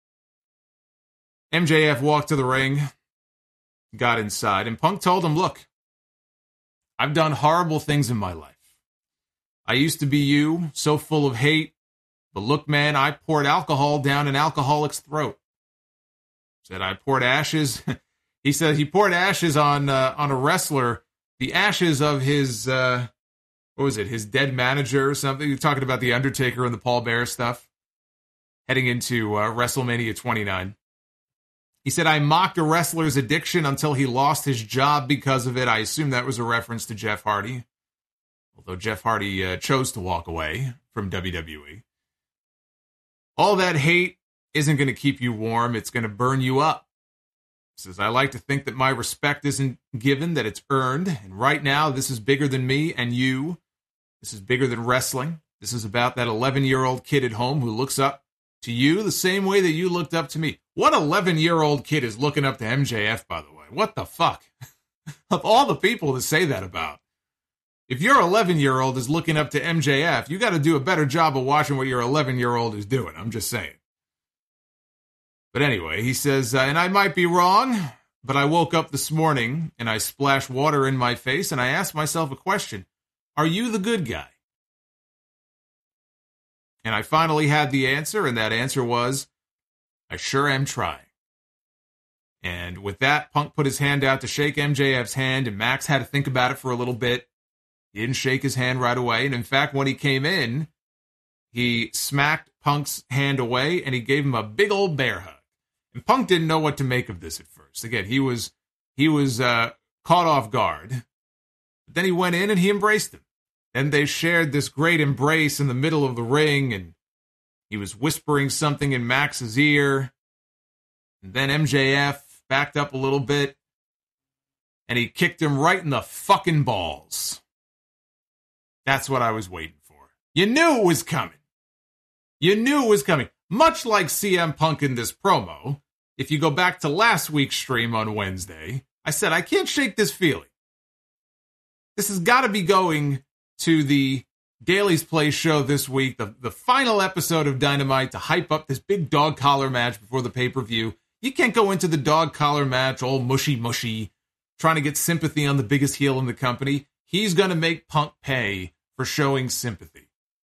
MJF walked to the ring, got inside, and Punk told him, look, I've done horrible things in my life. I used to be you, so full of hate. But look, man, I poured alcohol down an alcoholic's throat. Said I poured ashes. He said he poured ashes on a wrestler. The ashes of his, his dead manager or something. You're talking about The Undertaker and the Paul Bearer stuff. Heading into WrestleMania 29. He said, I mocked a wrestler's addiction until he lost his job because of it. I assume that was a reference to Jeff Hardy. Although Jeff Hardy chose to walk away from WWE. All that hate isn't going to keep you warm. It's going to burn you up. He says, I like to think that my respect isn't given, that it's earned. And right now, this is bigger than me and you. This is bigger than wrestling. This is about that 11-year-old kid at home who looks up to you the same way that you looked up to me. What 11-year-old kid is looking up to MJF, by the way? What the fuck? Of all the people to say that about. If your 11-year-old is looking up to MJF, you got to do a better job of watching what your 11-year-old is doing. I'm just saying. But anyway, he says, and I might be wrong, but I woke up this morning and I splashed water in my face and I asked myself a question. Are you the good guy? And I finally had the answer, and that answer was, I sure am trying. And with that, Punk put his hand out to shake MJF's hand, and Max had to think about it for a little bit. He didn't shake his hand right away. And in fact, when he came in, he smacked Punk's hand away and he gave him a big old bear hug. And Punk didn't know what to make of this at first. Again, he was caught off guard. But then he went in and he embraced him. And they shared this great embrace in the middle of the ring. And he was whispering something in Max's ear. And then MJF backed up a little bit. And he kicked him right in the fucking balls. That's what I was waiting for. You knew it was coming. You knew it was coming. Much like CM Punk in this promo, if you go back to last week's stream on Wednesday, I said, I can't shake this feeling. This has got to be going to the Daily's Place show this week, the final episode of Dynamite to hype up this big dog collar match before the pay-per-view. You can't go into the dog collar match all mushy, trying to get sympathy on the biggest heel in the company. He's going to make Punk pay for showing sympathy.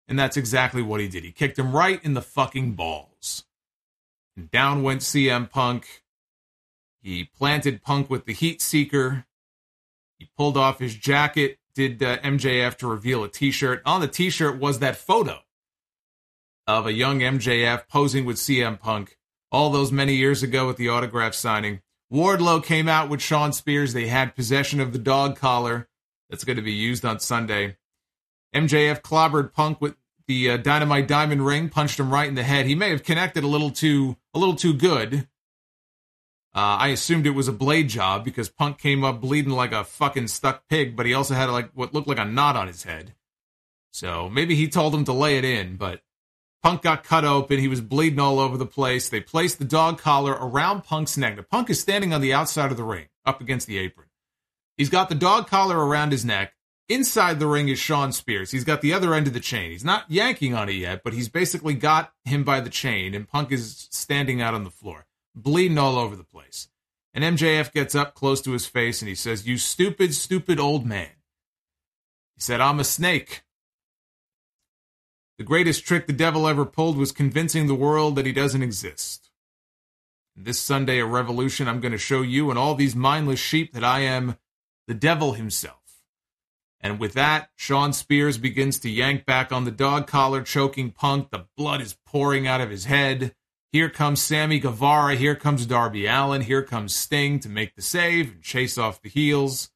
And that's exactly what he did. He kicked him right in the fucking balls. And down went CM Punk. He planted Punk with the Heat Seeker. He pulled off his jacket, did MJF to reveal a t-shirt. On the t-shirt was that photo of a young MJF posing with CM Punk all those many years ago at the autograph signing. Wardlow came out with Shawn Spears. They had possession of the dog collar that's going to be used on Sunday. MJF clobbered Punk with the Dynamite Diamond ring, punched him right in the head. He may have connected a little too good. I assumed it was a blade job because Punk came up bleeding like a fucking stuck pig, but he also had like what looked like a knot on his head. So maybe he told him to lay it in, but Punk got cut open. He was bleeding all over the place. They placed the dog collar around Punk's neck. Now, Punk is standing on the outside of the ring, up against the apron. He's got the dog collar around his neck. Inside the ring is Shawn Spears. He's got the other end of the chain. He's not yanking on it yet, but he's basically got him by the chain, and Punk is standing out on the floor, bleeding all over the place. And MJF gets up close to his face, and he says, "You stupid, stupid old man." He said, "I'm a snake. The greatest trick the devil ever pulled was convincing the world that he doesn't exist. And this Sunday at Revolution, I'm going to show you and all these mindless sheep that I am the devil himself." And with that, Shawn Spears begins to yank back on the dog collar, choking Punk. The blood is pouring out of his head. Here comes Sammy Guevara. Here comes Darby Allin. Here comes Sting to make the save and chase off the heels.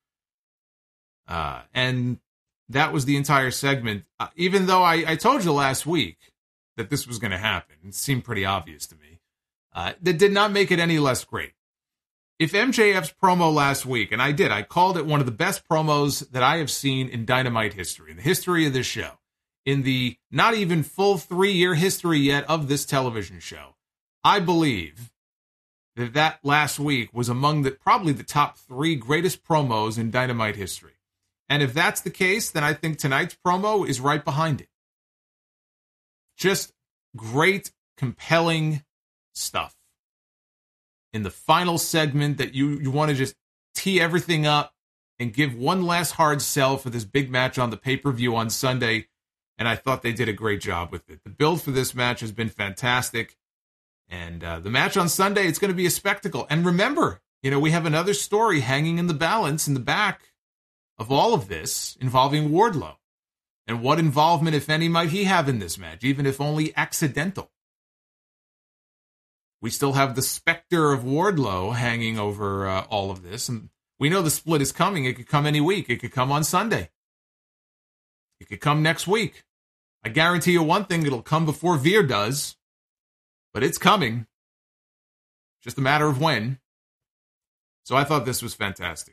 And that was the entire segment. Even though I told you last week that this was going to happen, it seemed pretty obvious to me. That did not make it any less great. If MJF's promo last week, and I called it one of the best promos that I have seen in Dynamite history, in the history of this show, in the not even full 3-year history yet of this television show, I believe that last week was among probably the top 3 greatest promos in Dynamite history. And if that's the case, then I think tonight's promo is right behind it. Just great, compelling stuff. In the final segment that you want to just tee everything up and give one last hard sell for this big match on the pay-per-view on Sunday, and I thought they did a great job with it. The build for this match has been fantastic, and the match on Sunday, it's going to be a spectacle. And remember, we have another story hanging in the balance in the back of all of this involving Wardlow. And what involvement, if any, might he have in this match, even if only accidental? We still have the specter of Wardlow hanging over all of this. And we know the split is coming. It could come any week. It could come on Sunday. It could come next week. I guarantee you one thing, it'll come before Veer does. But it's coming. Just a matter of when. So I thought this was fantastic.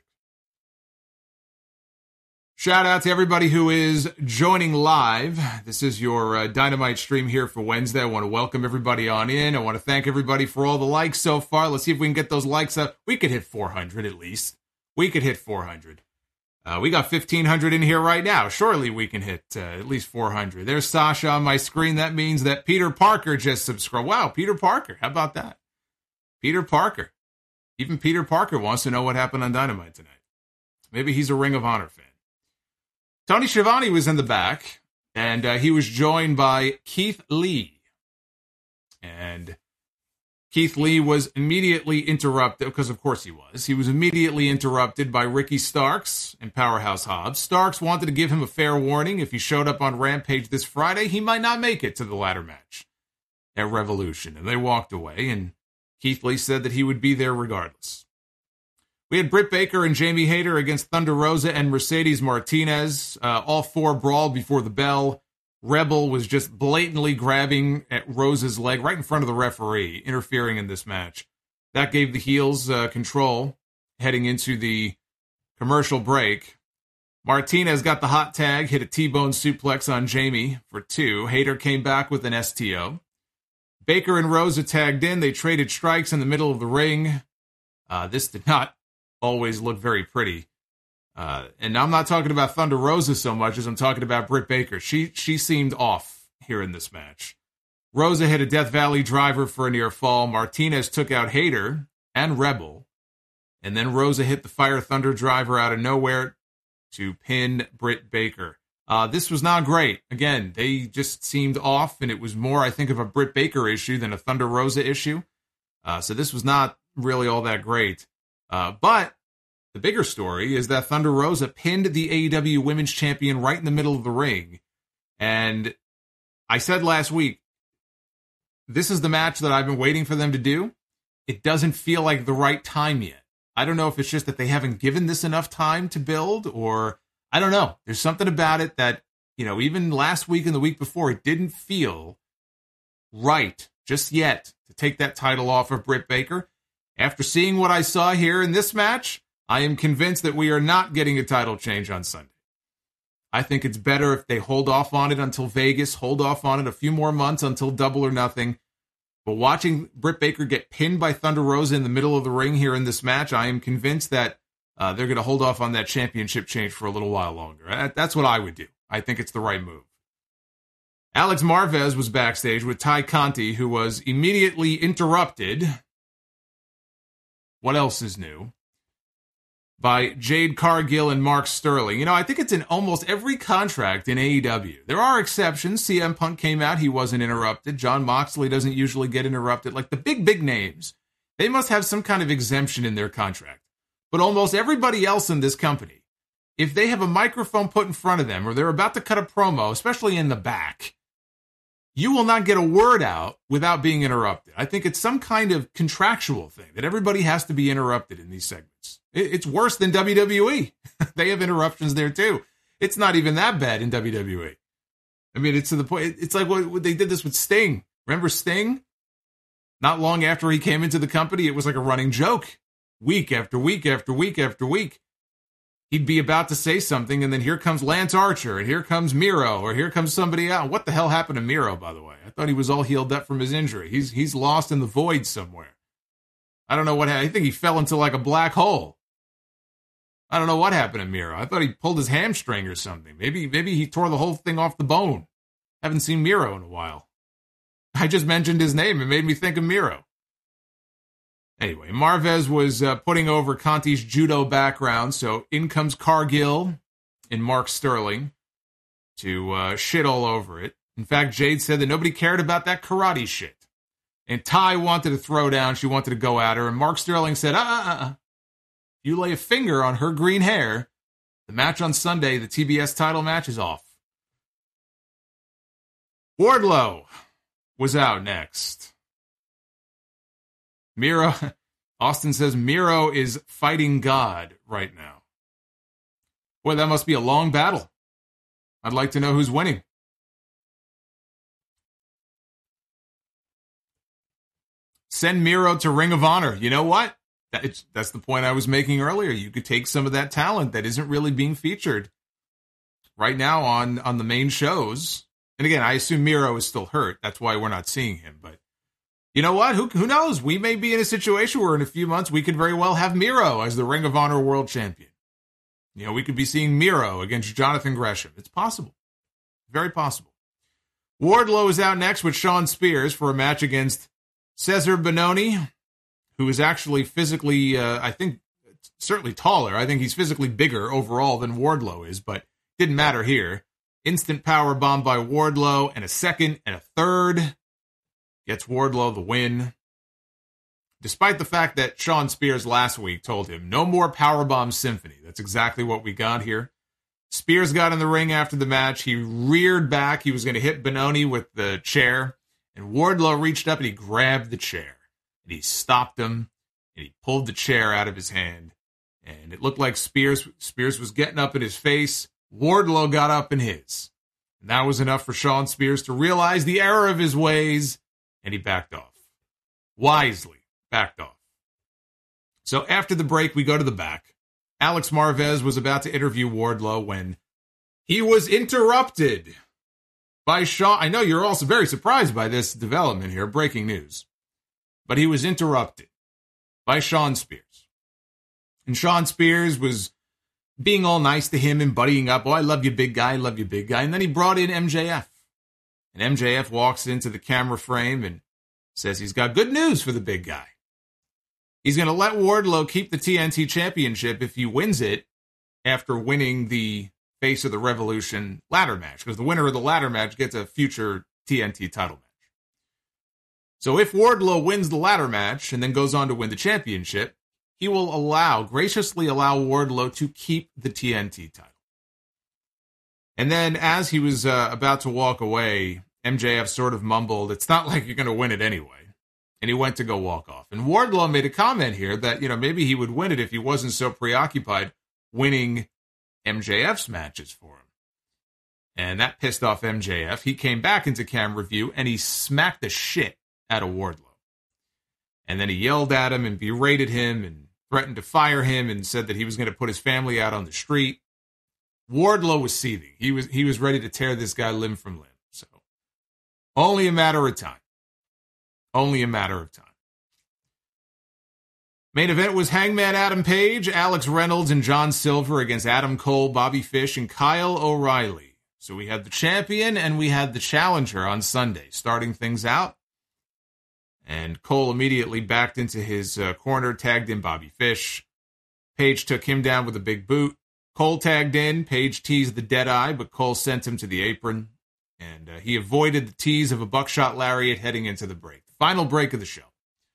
Shout out to everybody who is joining live. This is your Dynamite stream here for Wednesday. I want to welcome everybody on in. I want to thank everybody for all the likes so far. Let's see if we can get those likes up. We could hit 400 at least. We could hit 400. We got 1,500 in here right now. Surely we can hit at least 400. There's Sasha on my screen. That means that Peter Parker just subscribed. Wow, Peter Parker. How about that? Peter Parker. Even Peter Parker wants to know what happened on Dynamite tonight. Maybe he's a Ring of Honor fan. Tony Schiavone was in the back, and he was joined by Keith Lee. And Keith Lee was immediately interrupted, because of course he was. He was immediately interrupted by Ricky Starks and Powerhouse Hobbs. Starks wanted to give him a fair warning. If he showed up on Rampage this Friday, he might not make it to the ladder match at Revolution. And they walked away, and Keith Lee said that he would be there regardless. We had Britt Baker and Jamie Hayter against Thunder Rosa and Mercedes Martinez. All 4 brawled before the bell. Rebel was just blatantly grabbing at Rosa's leg right in front of the referee, interfering in this match. That gave the heels control heading into the commercial break. Martinez got the hot tag, hit a T-bone suplex on Jamie for 2. Hayter came back with an STO. Baker and Rosa tagged in. They traded strikes in the middle of the ring. This did not always look very pretty. And I'm not talking about Thunder Rosa so much as I'm talking about Britt Baker. She seemed off here in this match. Rosa hit a Death Valley driver for a near fall. Martinez took out Hayter and Rebel. And then Rosa hit the Fire Thunder driver out of nowhere to pin Britt Baker. This was not great. Again, they just seemed off, and it was more, I think, of a Britt Baker issue than a Thunder Rosa issue. So this was not really all that great. But the bigger story is that Thunder Rosa pinned the AEW Women's Champion right in the middle of the ring. And I said last week, this is the match that I've been waiting for them to do. It doesn't feel like the right time yet. I don't know if it's just that they haven't given this enough time to build, or I don't know. There's something about it that, even last week and the week before, it didn't feel right just yet to take that title off of Britt Baker. After seeing what I saw here in this match, I am convinced that we are not getting a title change on Sunday. I think it's better if they hold off on it until Vegas, hold off on it a few more months until Double or Nothing. But watching Britt Baker get pinned by Thunder Rosa in the middle of the ring here in this match, I am convinced that they're going to hold off on that championship change for a little while longer. That's what I would do. I think it's the right move. Alex Marvez was backstage with Ty Conti, who was immediately interrupted. What else is new? By Jade Cargill and Mark Sterling. I think it's in almost every contract in AEW. There are exceptions. CM Punk came out, he wasn't interrupted. Jon Moxley doesn't usually get interrupted. Like the big names, they must have some kind of exemption in their contract. But almost everybody else in this company, if they have a microphone put in front of them or they're about to cut a promo, especially in the back, you will not get a word out without being interrupted. I think it's some kind of contractual thing that everybody has to be interrupted in these segments. It's worse than WWE. They have interruptions there too. It's not even that bad in WWE. I mean, it's to the point. It's like what they did this with Sting. Remember Sting? Not long after he came into the company, it was like a running joke. Week after week after week after week. He'd be about to say something, and then here comes Lance Archer, and here comes Miro, or here comes somebody else. What the hell happened to Miro, by the way? I thought he was all healed up from his injury. He's lost in the void somewhere. I don't know what happened. I think he fell into like a black hole. I don't know what happened to Miro. I thought he pulled his hamstring or something. Maybe he tore the whole thing off the bone. Haven't seen Miro in a while. I just mentioned his name. It made me think of Miro. Anyway, Marvez was putting over Conti's judo background, so in comes Cargill and Mark Sterling to shit all over it. In fact, Jade said that nobody cared about that karate shit. And Ty wanted to throw down. She wanted to go at her. And Mark Sterling said, you lay a finger on her green hair, the match on Sunday, the TBS title match, is off. Wardlow was out next. Miro, Austin says Miro is fighting God right now. Boy, that must be a long battle. I'd like to know who's winning. Send Miro to Ring of Honor. You know what? That's the point I was making earlier. You could take some of that talent that isn't really being featured right now on the main shows. And again, I assume Miro is still hurt. That's why we're not seeing him. But you know what? Who knows? We may be in a situation where in a few months we could very well have Miro as the Ring of Honor World Champion. We could be seeing Miro against Jonathan Gresham. It's possible. Very possible. Wardlow is out next with Shawn Spears for a match against Cesar Bononi, who is actually physically, I think, certainly taller. I think he's physically bigger overall than Wardlow is, but didn't matter here. Instant power bomb by Wardlow, and a second and a third gets Wardlow the win. Despite the fact that Shawn Spears last week told him, no more powerbomb symphony. That's exactly what we got here. Spears got in the ring after the match. He reared back. He was going to hit Bononi with the chair. And Wardlow reached up and he grabbed the chair. And he stopped him. And he pulled the chair out of his hand. And it looked like Spears was getting up in his face. Wardlow got up in his. And that was enough for Shawn Spears to realize the error of his ways. And he backed off. Wisely backed off. So after the break, we go to the back. Alex Marvez was about to interview Wardlow when he was interrupted by Shawn. I know you're also very surprised by this development here, breaking news. But he was interrupted by Shawn Spears. And Shawn Spears was being all nice to him and buddying up. Oh, I love you, big guy. I love you, big guy. And then he brought in MJF. And MJF walks into the camera frame and says he's got good news for the big guy. He's going to let Wardlow keep the TNT Championship if he wins it after winning the Face of the Revolution ladder match, because the winner of the ladder match gets a future TNT title match. So if Wardlow wins the ladder match and then goes on to win the championship, he will graciously allow Wardlow to keep the TNT title. And then as he was about to walk away, MJF sort of mumbled, "It's not like you're going to win it anyway." And he went to go walk off. And Wardlow made a comment here that, maybe he would win it if he wasn't so preoccupied winning MJF's matches for him. And that pissed off MJF. He came back into camera view and he smacked the shit out of Wardlow. And then he yelled at him and berated him and threatened to fire him and said that he was going to put his family out on the street. Wardlow was seething. He was ready to tear this guy limb from limb. So only a matter of time. Only a matter of time. Main event was Hangman Adam Page, Alex Reynolds, and John Silver against Adam Cole, Bobby Fish, and Kyle O'Reilly. So we had the champion and we had the challenger on Sunday, starting things out. And Cole immediately backed into his corner, tagged in Bobby Fish. Page took him down with a big boot. Cole tagged in. Page teased the dead eye, but Cole sent him to the apron. And he avoided the tease of a buckshot lariat heading into the break. Final break of the show.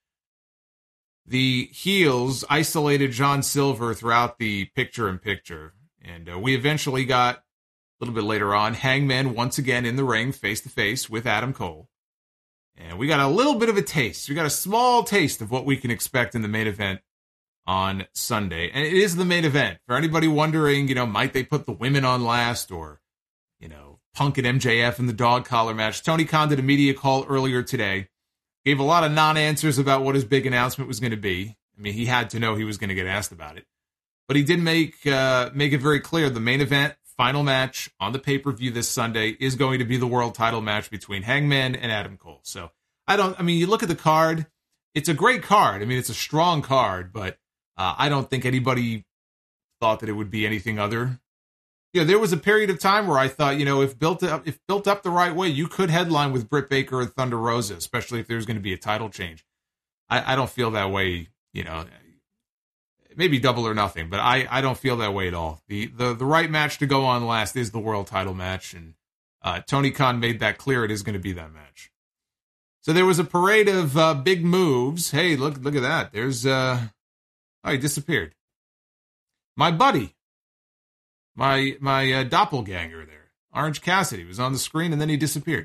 The heels isolated John Silver throughout the picture-in-picture. And we eventually got, a little bit later on, Hangman once again in the ring, face-to-face with Adam Cole. And we got a little bit of a taste. We got a small taste of what we can expect in the main event on Sunday. And it is the main event. For anybody wondering, might they put the women on last or, Punk and MJF in the dog collar match. Tony Khan did a media call earlier today. Gave a lot of non-answers about what his big announcement was going to be. I mean, he had to know he was going to get asked about it. But he did make it very clear the main event, final match on the pay-per-view this Sunday is going to be the world title match between Hangman and Adam Cole. So, you look at the card, it's a great card. I mean, it's a strong card, but I don't think anybody thought that it would be anything other. There was a period of time where I thought, if built up the right way, you could headline with Britt Baker and Thunder Rosa, especially if there's going to be a title change. I don't feel that way, maybe Double or Nothing, but I don't feel that way at all. The right match to go on last is the world title match, and Tony Khan made that clear. It is going to be that match. So there was a parade of big moves. Hey, look at that. There's he disappeared. My buddy. My doppelganger there, Orange Cassidy, was on the screen and then he disappeared.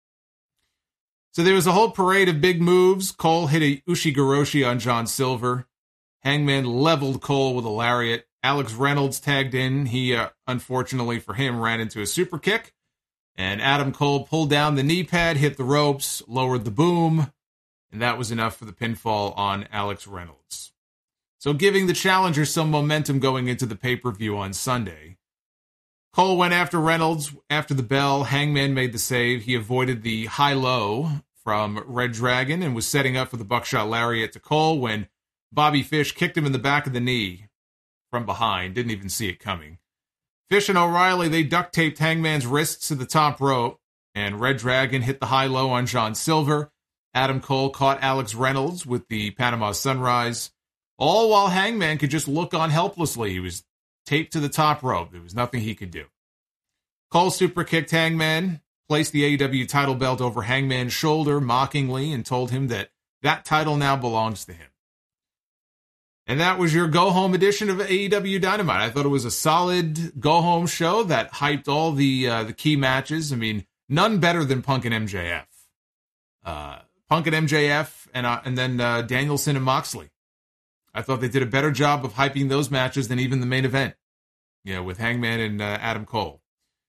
So there was a whole parade of big moves. Cole hit a Ushigoroshi on John Silver. Hangman leveled Cole with a lariat. Alex Reynolds tagged in. He, unfortunately for him, ran into a super kick. And Adam Cole pulled down the knee pad, hit the ropes, lowered the boom. And that was enough for the pinfall on Alex Reynolds. So giving the challenger some momentum going into the pay-per-view on Sunday. Cole went after Reynolds after the bell. Hangman made the save. He avoided the high-low from Red Dragon and was setting up for the buckshot lariat to Cole when Bobby Fish kicked him in the back of the knee from behind. Didn't even see it coming. Fish and O'Reilly, they duct-taped Hangman's wrists to the top rope, and Red Dragon hit the high-low on John Silver. Adam Cole caught Alex Reynolds with the Panama Sunrise. All while Hangman could just look on helplessly. He was taped to the top rope. There was nothing he could do. Cole super kicked Hangman, placed the AEW title belt over Hangman's shoulder mockingly, and told him that title now belongs to him. And that was your go-home edition of AEW Dynamite. I thought it was a solid go-home show that hyped all the key matches. I mean, none better than Punk and MJF. Punk and MJF, and then Danielson and Moxley. I thought they did a better job of hyping those matches than even the main event, with Hangman and Adam Cole.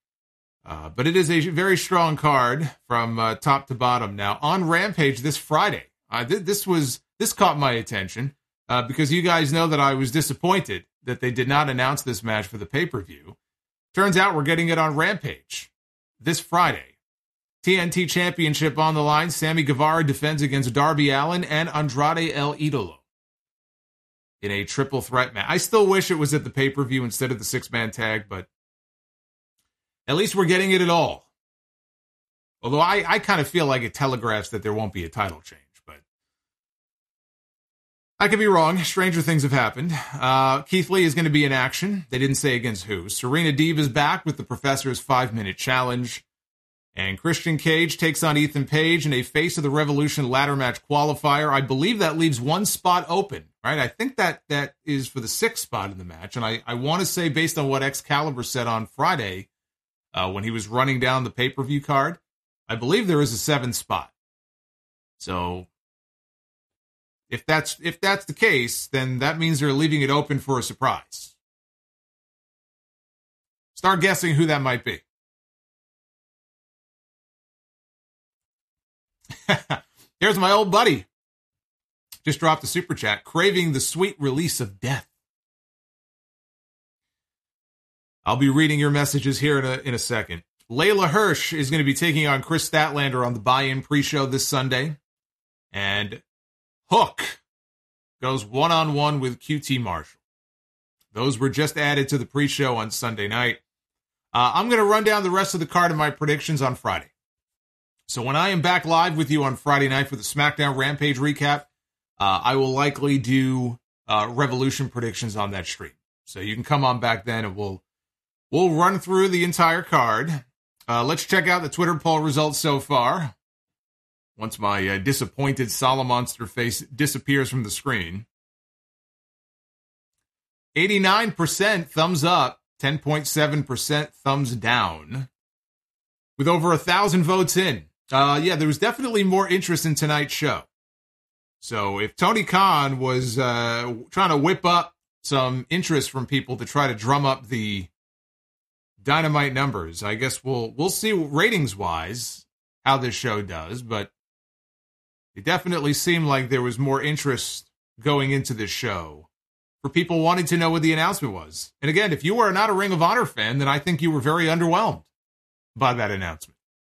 But it is a very strong card from top to bottom. Now, on Rampage this Friday, this caught my attention because you guys know that I was disappointed that they did not announce this match for the pay-per-view. Turns out we're getting it on Rampage this Friday. TNT Championship on the line. Sammy Guevara defends against Darby Allin and Andrade El Idolo in a triple threat match. I still wish it was at the pay-per-view instead of the six-man tag, but at least we're getting it at all. Although I kind of feel like it telegraphs that there won't be a title change, but I could be wrong. Stranger things have happened. Keith Lee is going to be in action. They didn't say against who. Serena Deeb is back with the Professor's 5-minute challenge. And Christian Cage takes on Ethan Page in a Face of the Revolution ladder match qualifier. I believe that leaves one spot open, right? I think that is for the 6th spot in the match. And I want to say, based on what Excalibur said on Friday, when he was running down the pay-per-view card, I believe there is a 7th spot. So if that's the case, then that means they're leaving it open for a surprise. Start guessing who that might be. Here's my old buddy. Just dropped a super chat, craving the sweet release of death. I'll be reading your messages here in a second. Layla Hirsch is going to be taking on Chris Statlander on the buy-in pre-show this Sunday. And Hook goes one-on-one with QT Marshall. Those were just added to the pre-show on Sunday night. I'm going to run down the rest of the card and my predictions on Friday. So when I am back live with you on Friday night for the SmackDown Rampage recap, I will likely do Revolution predictions on that stream. So you can come on back then and we'll run through the entire card. Let's check out the Twitter poll results so far. Once my disappointed Solomonster face disappears from the screen. 89% thumbs up, 10.7% thumbs down. With over 1,000 votes in. There was definitely more interest in tonight's show. So if Tony Khan was trying to whip up some interest from people to try to drum up the Dynamite numbers, I guess we'll see ratings-wise how this show does, but it definitely seemed like there was more interest going into this show for people wanting to know what the announcement was. And again, if you are not a Ring of Honor fan, then I think you were very underwhelmed by that announcement.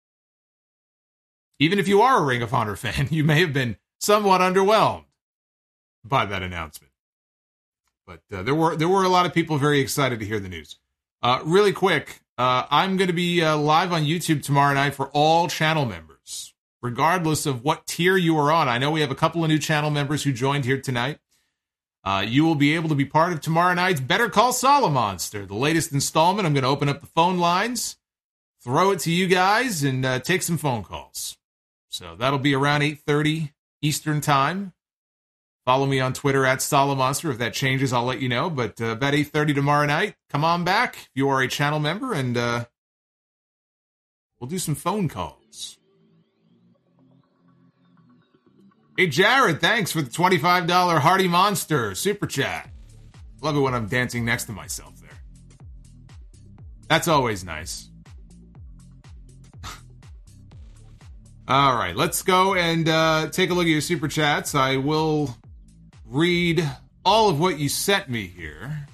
Even if you are a Ring of Honor fan, you may have been somewhat underwhelmed by that announcement. But there were a lot of people very excited to hear the news. Really quick, I'm going to be live on YouTube tomorrow night for all channel members, regardless of what tier you are on. I know we have a couple of new channel members who joined here tonight. You will be able to be part of tomorrow night's Better Call Saul Monster, the latest installment. I'm going to open up the phone lines, throw it to you guys, and take some phone calls. So that'll be around 8:30 Eastern Time. Follow me on Twitter at Solomonster. If that changes, I'll let you know. But about 8:30 tomorrow night, come on back if you are a channel member, and we'll do some phone calls. Hey, Jared, thanks for the $25 Hardy Monster Super Chat. Love it when I'm dancing next to myself there. That's always nice. All right, let's go and take a look at your Super Chats. I will read all of what you sent me here.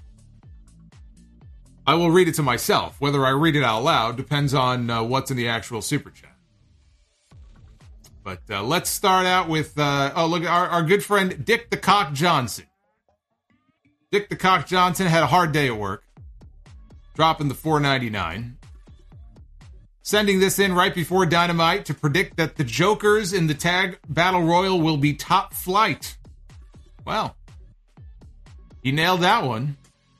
I will read it to myself. Whether I read it out loud depends on what's in the actual Super Chat. But let's start out with, look, our good friend Dick the Cock Johnson. Dick the Cock Johnson had a hard day at work, dropping the $4.99. Sending this in right before Dynamite to predict that the Jokers in the Tag Battle Royal will be top flight. Well, he nailed that one.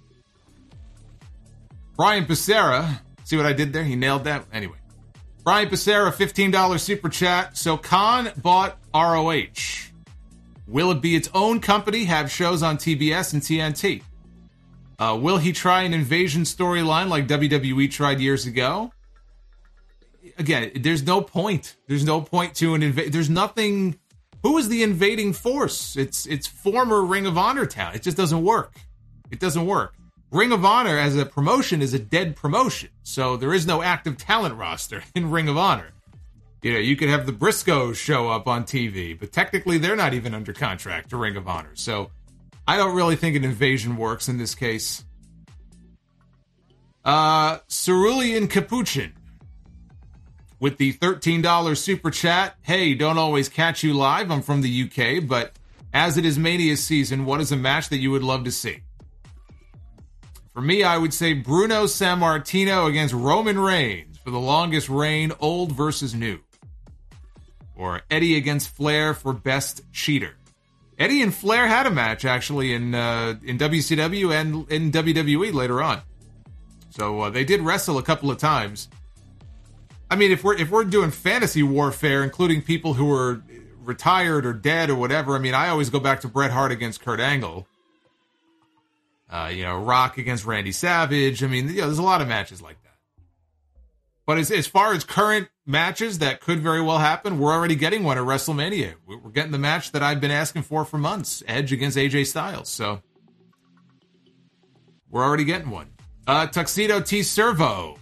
Brian Becerra, see what I did there? He nailed that. Anyway, Brian Becerra, $15 super chat. So Khan bought ROH. Will it be its own company, have shows on TBS and TNT? Will he try an invasion storyline like WWE tried years ago? Again, there's no point. There's no point to an invade. There's nothing. Who is the invading force? It's former Ring of Honor talent. It just doesn't work. It doesn't work. Ring of Honor as a promotion is a dead promotion. So there is no active talent roster in Ring of Honor. You know, you could have the Briscoes show up on TV, but technically they're not even under contract to Ring of Honor. So I don't really think an invasion works in this case. Cerulean Capuchin with the $13 super chat. Hey, don't always catch you live. I'm from the UK, but as it is Mania season, what is a match that you would love to see? For me, I would say Bruno Sammartino against Roman Reigns for the longest reign, old versus new. Or Eddie against Flair for best cheater. Eddie and Flair had a match actually in WCW and in WWE later on. So they did wrestle a couple of times. I mean, if we're doing fantasy warfare, including people who are retired or dead or whatever, I mean, I always go back to Bret Hart against Kurt Angle. Rock against Randy Savage. I mean, there's a lot of matches like that. But as far as current matches that could very well happen, we're already getting one at WrestleMania. We're getting the match that I've been asking for months, Edge against AJ Styles. So we're already getting one. Tuxedo T Servo,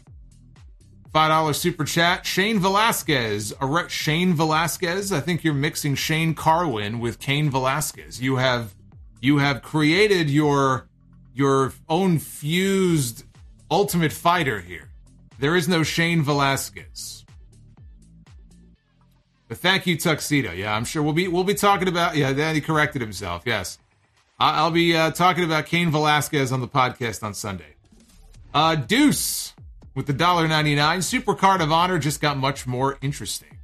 $5 super chat. Shane Velasquez. Shane Velasquez. I think you're mixing Shane Carwin with Cain Velasquez. You have created your own fused Ultimate Fighter here. There is no Shane Velasquez. But thank you, Tuxedo. Yeah, I'm sure we'll be talking about. Yeah, then he corrected himself. Yes, I'll be talking about Cain Velasquez on the podcast on Sunday. Deuce with the $1.99 Supercard of Honor just got much more interesting.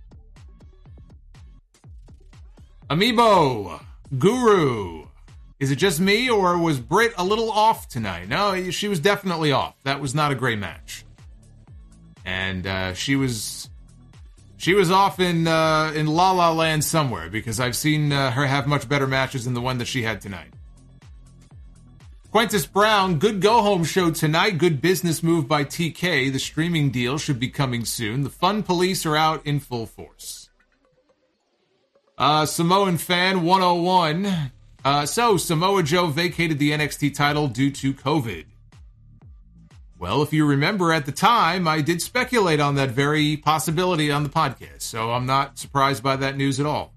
Amiibo Guru. Is it just me, or was Britt a little off tonight? No, she was definitely off. That was not a great match. And she was off in La La Land somewhere, because I've seen her have much better matches than the one that she had tonight. Quintus Brown, good go-home show tonight. Good business move by TK. The streaming deal should be coming soon. The Fun Police are out in full force. Samoan Fan 101. So, Samoa Joe vacated the NXT title due to COVID. Well, if you remember at the time, I did speculate on that very possibility on the podcast, so I'm not surprised by that news at all.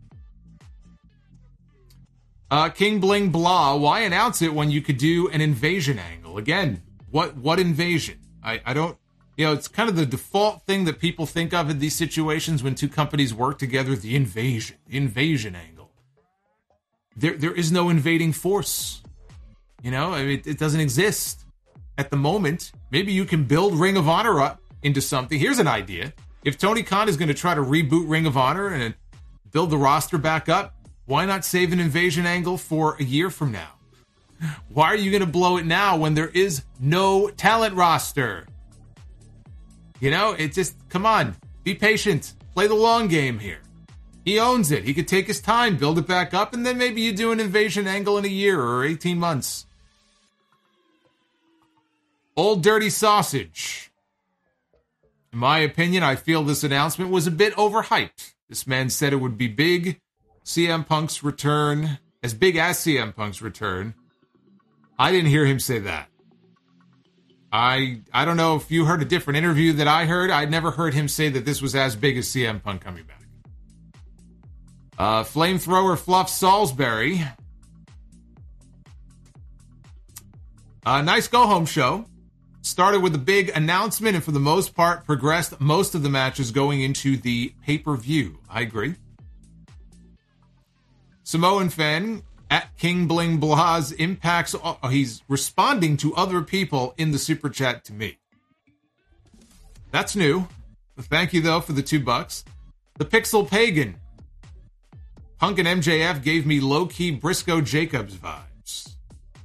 King Bling Blah, why announce it when you could do an invasion angle? Again, what invasion? I don't, it's kind of the default thing that people think of in these situations when two companies work together, the invasion angle. There is no invading force. It doesn't exist at the moment. Maybe you can build Ring of Honor up into something. Here's an idea. If Tony Khan is going to try to reboot Ring of Honor and build the roster back up, why not save an invasion angle for a year from now? Why are you going to blow it now when there is no talent roster? It just, come on, be patient. Play the long game here. He owns it. He could take his time, build it back up, and then maybe you do an invasion angle in a year or 18 months. Old Dirty Sausage. In my opinion, I feel this announcement was a bit overhyped. This man said it would be big. CM Punk's return, as big as CM Punk's return. I didn't hear him say that. I don't know if you heard a different interview that I heard. I'd never heard him say that this was as big as CM Punk coming back. Flamethrower Fluff Salisbury. Nice go-home show. Started with a big announcement and for the most part progressed most of the matches going into the pay-per-view. I agree. Samoan Fan at King Bling Blah's impacts. He's responding to other people in the super chat to me. That's new. Thank you though for the $2. The Pixel Pagan. Punk and MJF gave me low-key Briscoe Jacobs vibes.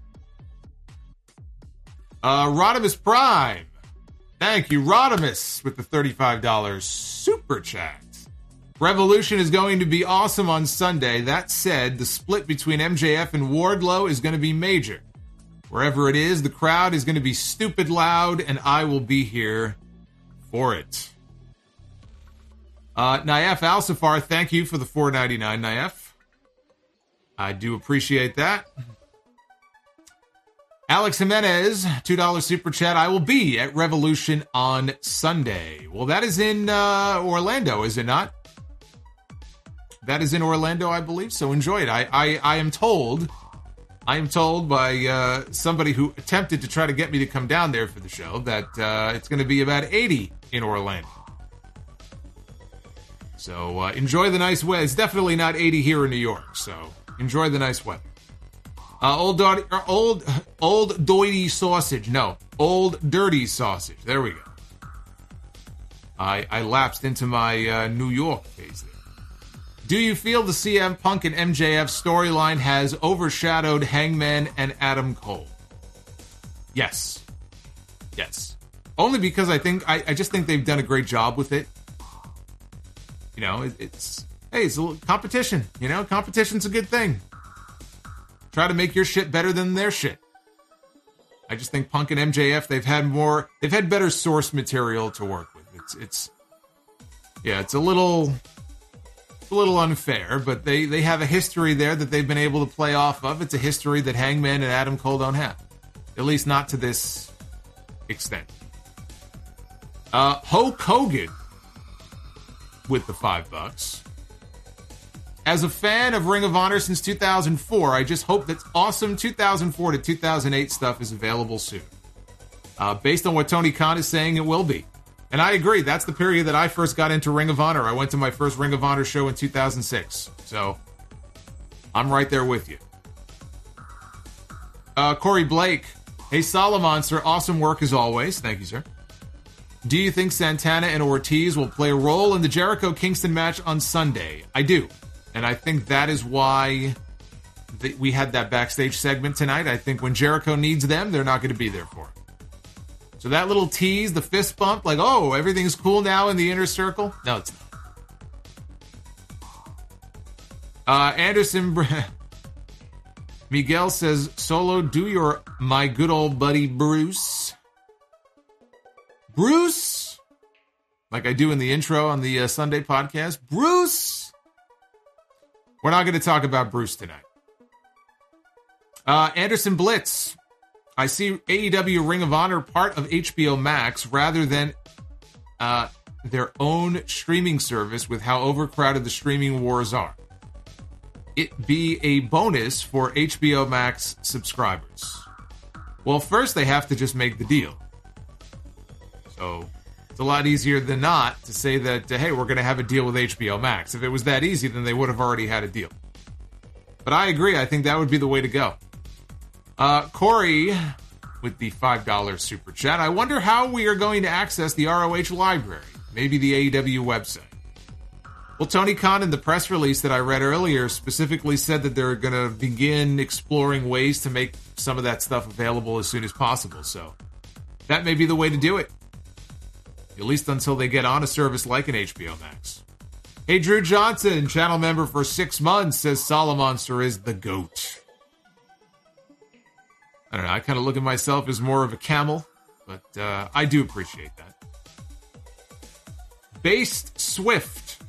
Rodimus Prime. Thank you, Rodimus, with the $35 super chat. Revolution is going to be awesome on Sunday. That said, the split between MJF and Wardlow is going to be major. Wherever it is, the crowd is going to be stupid loud, and I will be here for it. Naif Al-Safar, thank you for the $4.99, Naif. I do appreciate that. Alex Jimenez, $2 super chat. I will be at Revolution on Sunday. Well, that is in Orlando, is it not? That is in Orlando, I believe. So enjoy it. I am told by somebody who attempted to try to get me to come down there for the show that it's going to be about 80 in Orlando. So enjoy the nice weather. It's definitely not 80 here in New York. So enjoy the nice weather. Old Dirty Sausage. No, Old Dirty Sausage. There we go. I lapsed into my New York phase there. Do you feel the CM Punk and MJF storyline has overshadowed Hangman and Adam Cole? Yes. Yes. Only because I just think they've done a great job with it. You know, it's a little competition. You know, competition's a good thing. Try to make your shit better than their shit. I just think Punk and MJF, they've had better source material to work with. It's a little unfair, but they have a history there that they've been able to play off of. It's a history that Hangman and Adam Cole don't have. At least not to this extent. Hulk Hogan with the $5. As a fan of Ring of Honor since 2004, I just hope that awesome 2004 to 2008 stuff is available soon. Based on what Tony Khan is saying, it will be. And I agree, that's the period that I first got into Ring of Honor. I went to my first Ring of Honor show in 2006. So, I'm right there with you. Corey Blake. Hey, Solomonster, awesome work as always. Thank you, sir. Do you think Santana and Ortiz will play a role in the Jericho-Kingston match on Sunday? I do. And I think that is why we had that backstage segment tonight. I think when Jericho needs them, they're not going to be there for it. So that little tease, the fist bump, like, oh, everything's cool now in the inner circle? No, it's not. Anderson Miguel says, Solo, do your my good old buddy Bruce. Bruce? Like I do in the intro on the Sunday podcast. Bruce! We're not going to talk about Bruce tonight. Anderson Blitz. I see AEW Ring of Honor part of HBO Max rather than their own streaming service with how overcrowded the streaming wars are. It be a bonus for HBO Max subscribers. Well, first they have to just make the deal. So it's a lot easier than not to say that, hey, we're going to have a deal with HBO Max. If it was that easy, then they would have already had a deal. But I agree. I think that would be the way to go. Corey, with the $5 super chat. I wonder how we are going to access the ROH library. Maybe the AEW website. Well, Tony Khan in the press release that I read earlier specifically said that they're going to begin exploring ways to make some of that stuff available as soon as possible. So that may be the way to do it. At least until they get on a service like an HBO Max. Hey, Drew Johnson, channel member for 6 months, says Solomonster is the GOAT. I don't know, I kind of look at myself as more of a camel, but I do appreciate that. Based Swift.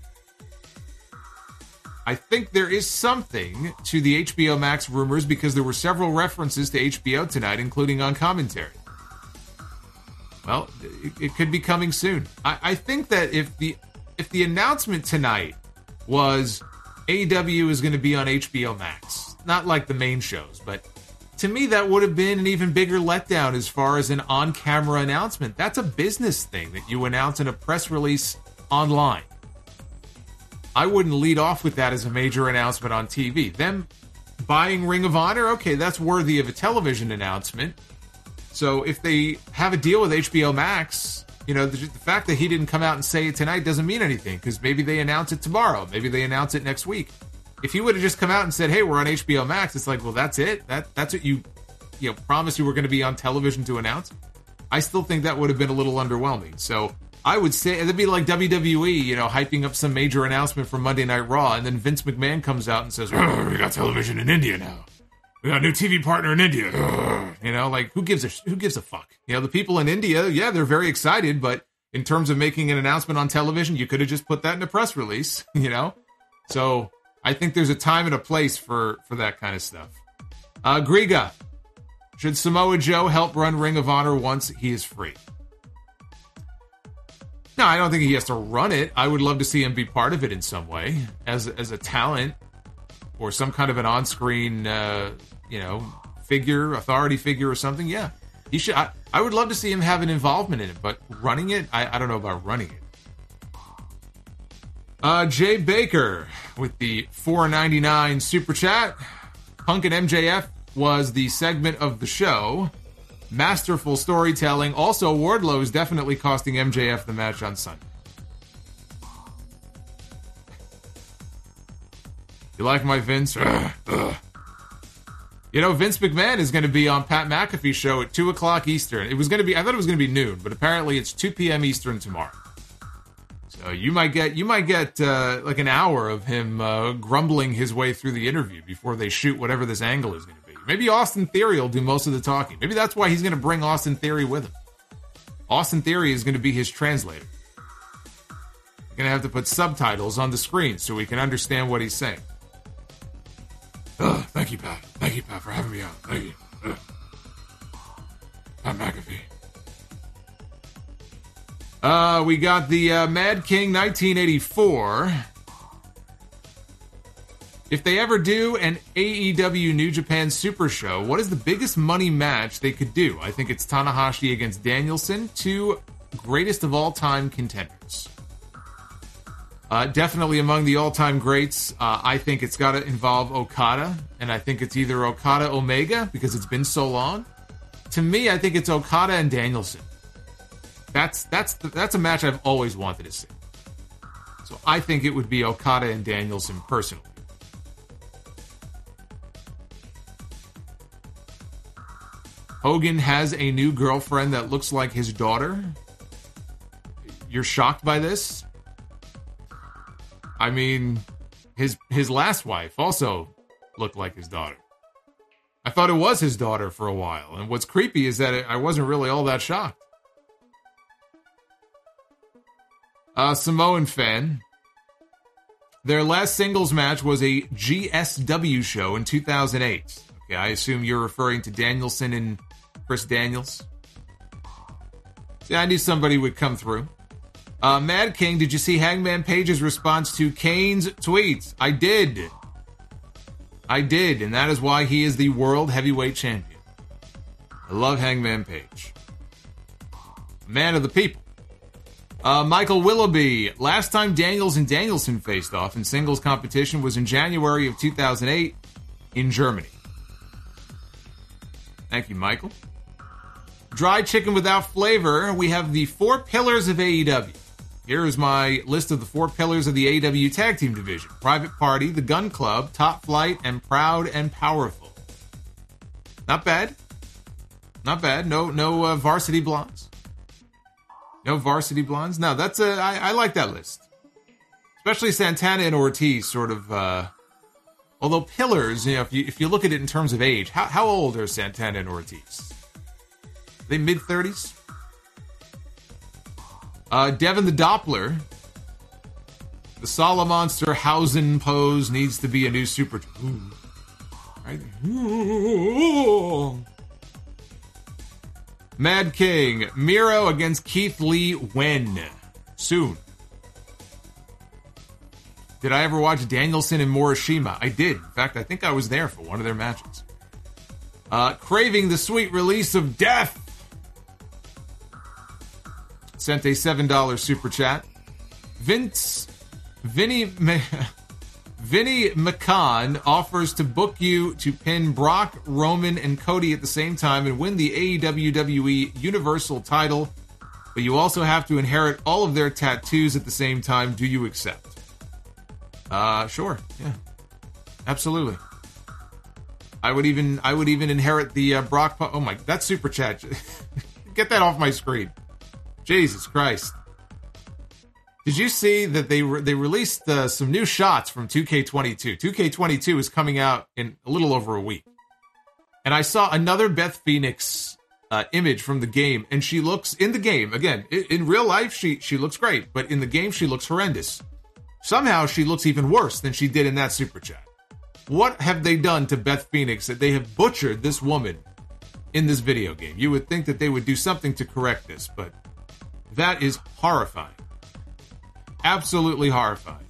I think there is something to the HBO Max rumors because there were several references to HBO tonight, including on commentary. Well, it could be coming soon. I think that if the announcement tonight was AEW is going to be on HBO Max, not like the main shows, but to me that would have been an even bigger letdown as far as an on-camera announcement. That's a business thing that you announce in a press release online. I wouldn't lead off with that as a major announcement on TV. Them buying Ring of Honor, okay, that's worthy of a television announcement. So if they have a deal with HBO Max, you know, the fact that he didn't come out and say it tonight doesn't mean anything because maybe they announce it tomorrow. Maybe they announce it next week. If he would have just come out and said, hey, we're on HBO Max, it's like, well, that's it? That's what you promised you were going to be on television to announce? I still think that would have been a little underwhelming. So I would say it'd be like WWE, you know, hyping up some major announcement for Monday Night Raw, and then Vince McMahon comes out and says, we got television in India now. We got a new TV partner in India. You know, like, who gives a fuck? You know, the people in India, yeah, they're very excited, but in terms of making an announcement on television, you could have just put that in a press release, you know? So I think there's a time and a place for that kind of stuff. Griga, should Samoa Joe help run Ring of Honor once he is free? No, I don't think he has to run it. I would love to see him be part of it in some way as a talent or some kind of an on-screen, figure, authority figure or something. Yeah, he should. I would love to see him have an involvement in it, but running it, I don't know about running it. Jay Baker with the $4.99 super chat. Punk and MJF was the segment of the show. Masterful storytelling. Also, Wardlow is definitely costing MJF the match on Sunday. You like my Vince? You know, Vince McMahon is going to be on Pat McAfee's show at 2 o'clock Eastern. I thought it was going to be noon, but apparently it's 2 p.m. Eastern tomorrow. So you might get like an hour of him grumbling his way through the interview before they shoot whatever this angle is going to be. Maybe Austin Theory will do most of the talking. Maybe that's why he's going to bring Austin Theory with him. Austin Theory is going to be his translator. You're going to have to put subtitles on the screen so we can understand what he's saying. Thank you, Pat. Thank you, Pat, for having me on. Thank you. Pat McAfee. We got the Mad King 1984. If they ever do an AEW New Japan Super Show, what is the biggest money match they could do? I think it's Tanahashi against Danielson, two greatest of all time contenders. Definitely among the all-time greats. I think it's got to involve Okada, and I think it's either Okada Omega because it's been so long. To me, I think it's Okada and Danielson. That's a match I've always wanted to see. So I think it would be Okada and Danielson personally. Hogan has a new girlfriend that looks like his daughter. You're shocked by this? I mean, his last wife also looked like his daughter. I thought it was his daughter for a while, and what's creepy is that I wasn't really all that shocked. Samoan fan. Their last singles match was a GSW show in 2008. Okay, I assume you're referring to Danielson and Chris Daniels. See, I knew somebody would come through. Mad King, did you see Hangman Page's response to Kane's tweets? I did, and that is why he is the World Heavyweight Champion. I love Hangman Page. Man of the people. Michael Willoughby, last time Daniels and Danielson faced off in singles competition was in January of 2008 in Germany. Thank you, Michael. Dry chicken without flavor. We have the 4 pillars of AEW. Here is my list of the 4 pillars of the AEW Tag Team Division. Private Party, The Gun Club, Top Flight, and Proud and Powerful. Not bad. Not bad. No Varsity Blondes. No Varsity Blondes. No, that's I like that list. Especially Santana and Ortiz sort of, although pillars, you know, if you look at it in terms of age, how old are Santana and Ortiz? Are they mid-30s? Devin the Doppler. The Solomonster Hausen pose needs to be a new super... Ooh. Right? Ooh. Mad King. Miro against Keith Lee when? Soon. Did I ever watch Danielson and Morishima? I did. In fact, I think I was there for one of their matches. Craving the sweet release of death. Sent a $7 super chat. Vinny McCann offers to book you to pin Brock, Roman, and Cody at the same time and win the WWE Universal title, but you also have to inherit all of their tattoos at the same time. Do you accept? Sure. Yeah. Absolutely. I would even inherit the Brock... Oh my... That super chat. Get that off my screen. Jesus Christ. Did you see that they released some new shots from 2K22? 2K22 is coming out in a little over a week. And I saw another Beth Phoenix image from the game, and she looks, in the game, again, in real life, she looks great, but in the game, she looks horrendous. Somehow, she looks even worse than she did in that super chat. What have they done to Beth Phoenix that they have butchered this woman in this video game? You would think that they would do something to correct this, but that is horrifying. Absolutely horrifying.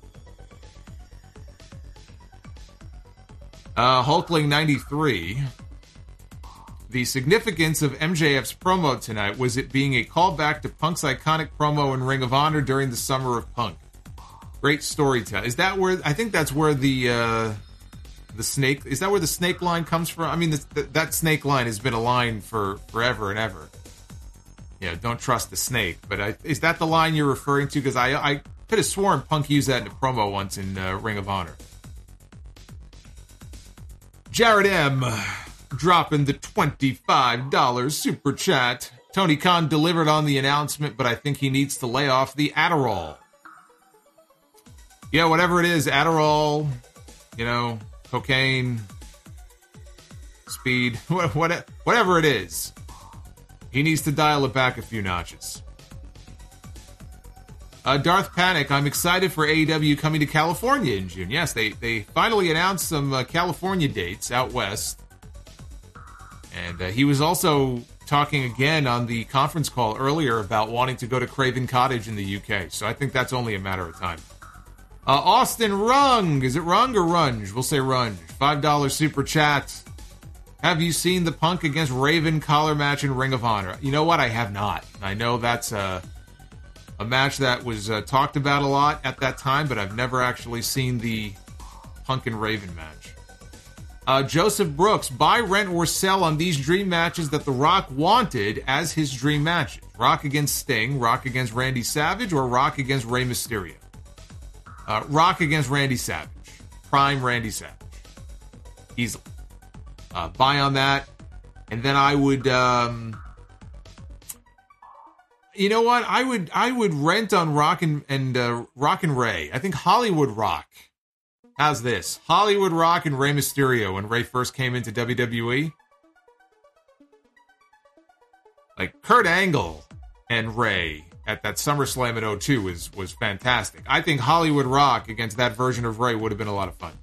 Hulkling93. The significance of MJF's promo tonight was it being a callback to Punk's iconic promo in Ring of Honor during the Summer of Punk. Great storytelling. Is that where... I think that's where the snake... Is that where the snake line comes from? I mean, that snake line has been a line for forever and ever. Yeah, don't trust the snake. But is that the line you're referring to? Because I could have sworn Punk used that in a promo once in Ring of Honor. Jared M. dropping the $25 super chat. Tony Khan delivered on the announcement, but I think he needs to lay off the Adderall. Yeah, whatever it is, Adderall, cocaine, speed, whatever it is. He needs to dial it back a few notches. Darth Panic, I'm excited for AEW coming to California in June. Yes, they finally announced some California dates out west. And he was also talking again on the conference call earlier about wanting to go to Craven Cottage in the UK. So I think that's only a matter of time. Austin Rung, is it Rung or Runge? We'll say Runge. $5 super chat. Have you seen the Punk against Raven collar match in Ring of Honor? You know what? I have not. I know that's a match that was talked about a lot at that time, but I've never actually seen the Punk and Raven match. Joseph Brooks, buy, rent, or sell on these dream matches that The Rock wanted as his dream matches. Rock against Sting, Rock against Randy Savage, or Rock against Rey Mysterio? Rock against Randy Savage. Prime Randy Savage. Easily. Buy on that. And then I would... you know what? I would rent on Rock and Rock and Ray. I think Hollywood Rock. How's this? Hollywood Rock and Rey Mysterio when Ray first came into WWE. Like Kurt Angle and Ray at that SummerSlam in 02 was fantastic. I think Hollywood Rock against that version of Ray would have been a lot of fun.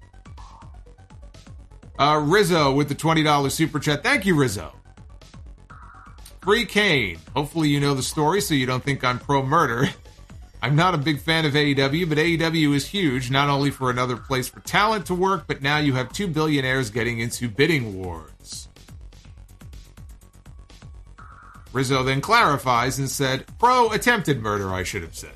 Rizzo with the $20 super chat. Thank you, Rizzo. Free Kane. Hopefully you know the story so you don't think I'm pro-murder. I'm not a big fan of AEW, but AEW is huge, not only for another place for talent to work, but now you have two billionaires getting into bidding wars. Rizzo then clarifies and said, pro-attempted murder, I should have said.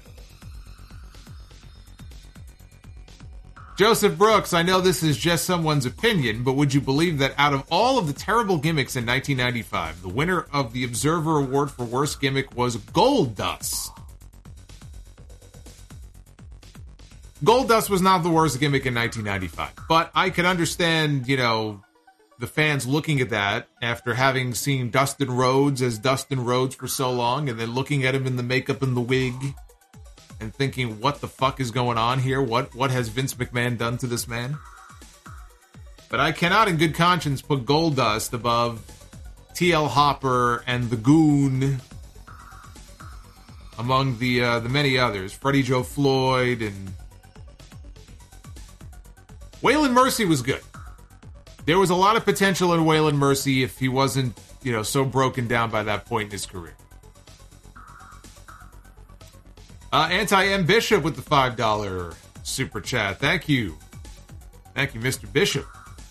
Joseph Brooks, I know this is just someone's opinion, but would you believe that out of all of the terrible gimmicks in 1995, the winner of the Observer Award for Worst Gimmick was Goldust? Goldust was not the worst gimmick in 1995, but I could understand, the fans looking at that after having seen Dustin Rhodes as Dustin Rhodes for so long, and then looking at him in the makeup and the wig, and thinking, what the fuck is going on here? What has Vince McMahon done to this man? But I cannot in good conscience put Goldust above T.L. Hopper and the Goon, among the many others. Freddie Joe Floyd and... Waylon Mercy was good. There was a lot of potential in Waylon Mercy if he wasn't, so broken down by that point in his career. Anti-M Bishop with the $5 super chat. Thank you. Thank you, Mr. Bishop.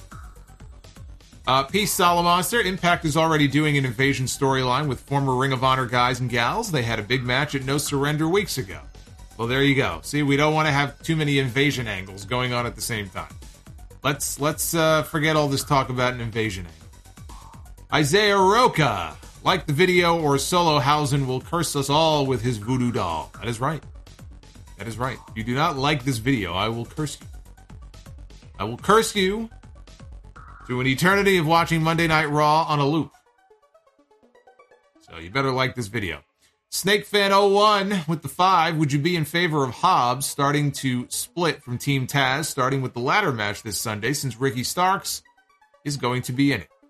Peace, Solomonster. Impact is already doing an Invasion storyline with former Ring of Honor guys and gals. They had a big match at No Surrender weeks ago. Well, there you go. See, we don't want to have too many Invasion angles going on at the same time. Let's forget all this talk about an Invasion angle. Isaiah Roca. Like the video, or Solo Hausen will curse us all with his voodoo doll. That is right. That is right. If you do not like this video, I will curse you. I will curse you to an eternity of watching Monday Night Raw on a loop. So you better like this video. SnakeFan01 with the 5. Would you be in favor of Hobbs starting to split from Team Taz, starting with the ladder match this Sunday, since Ricky Starks is going to be in it?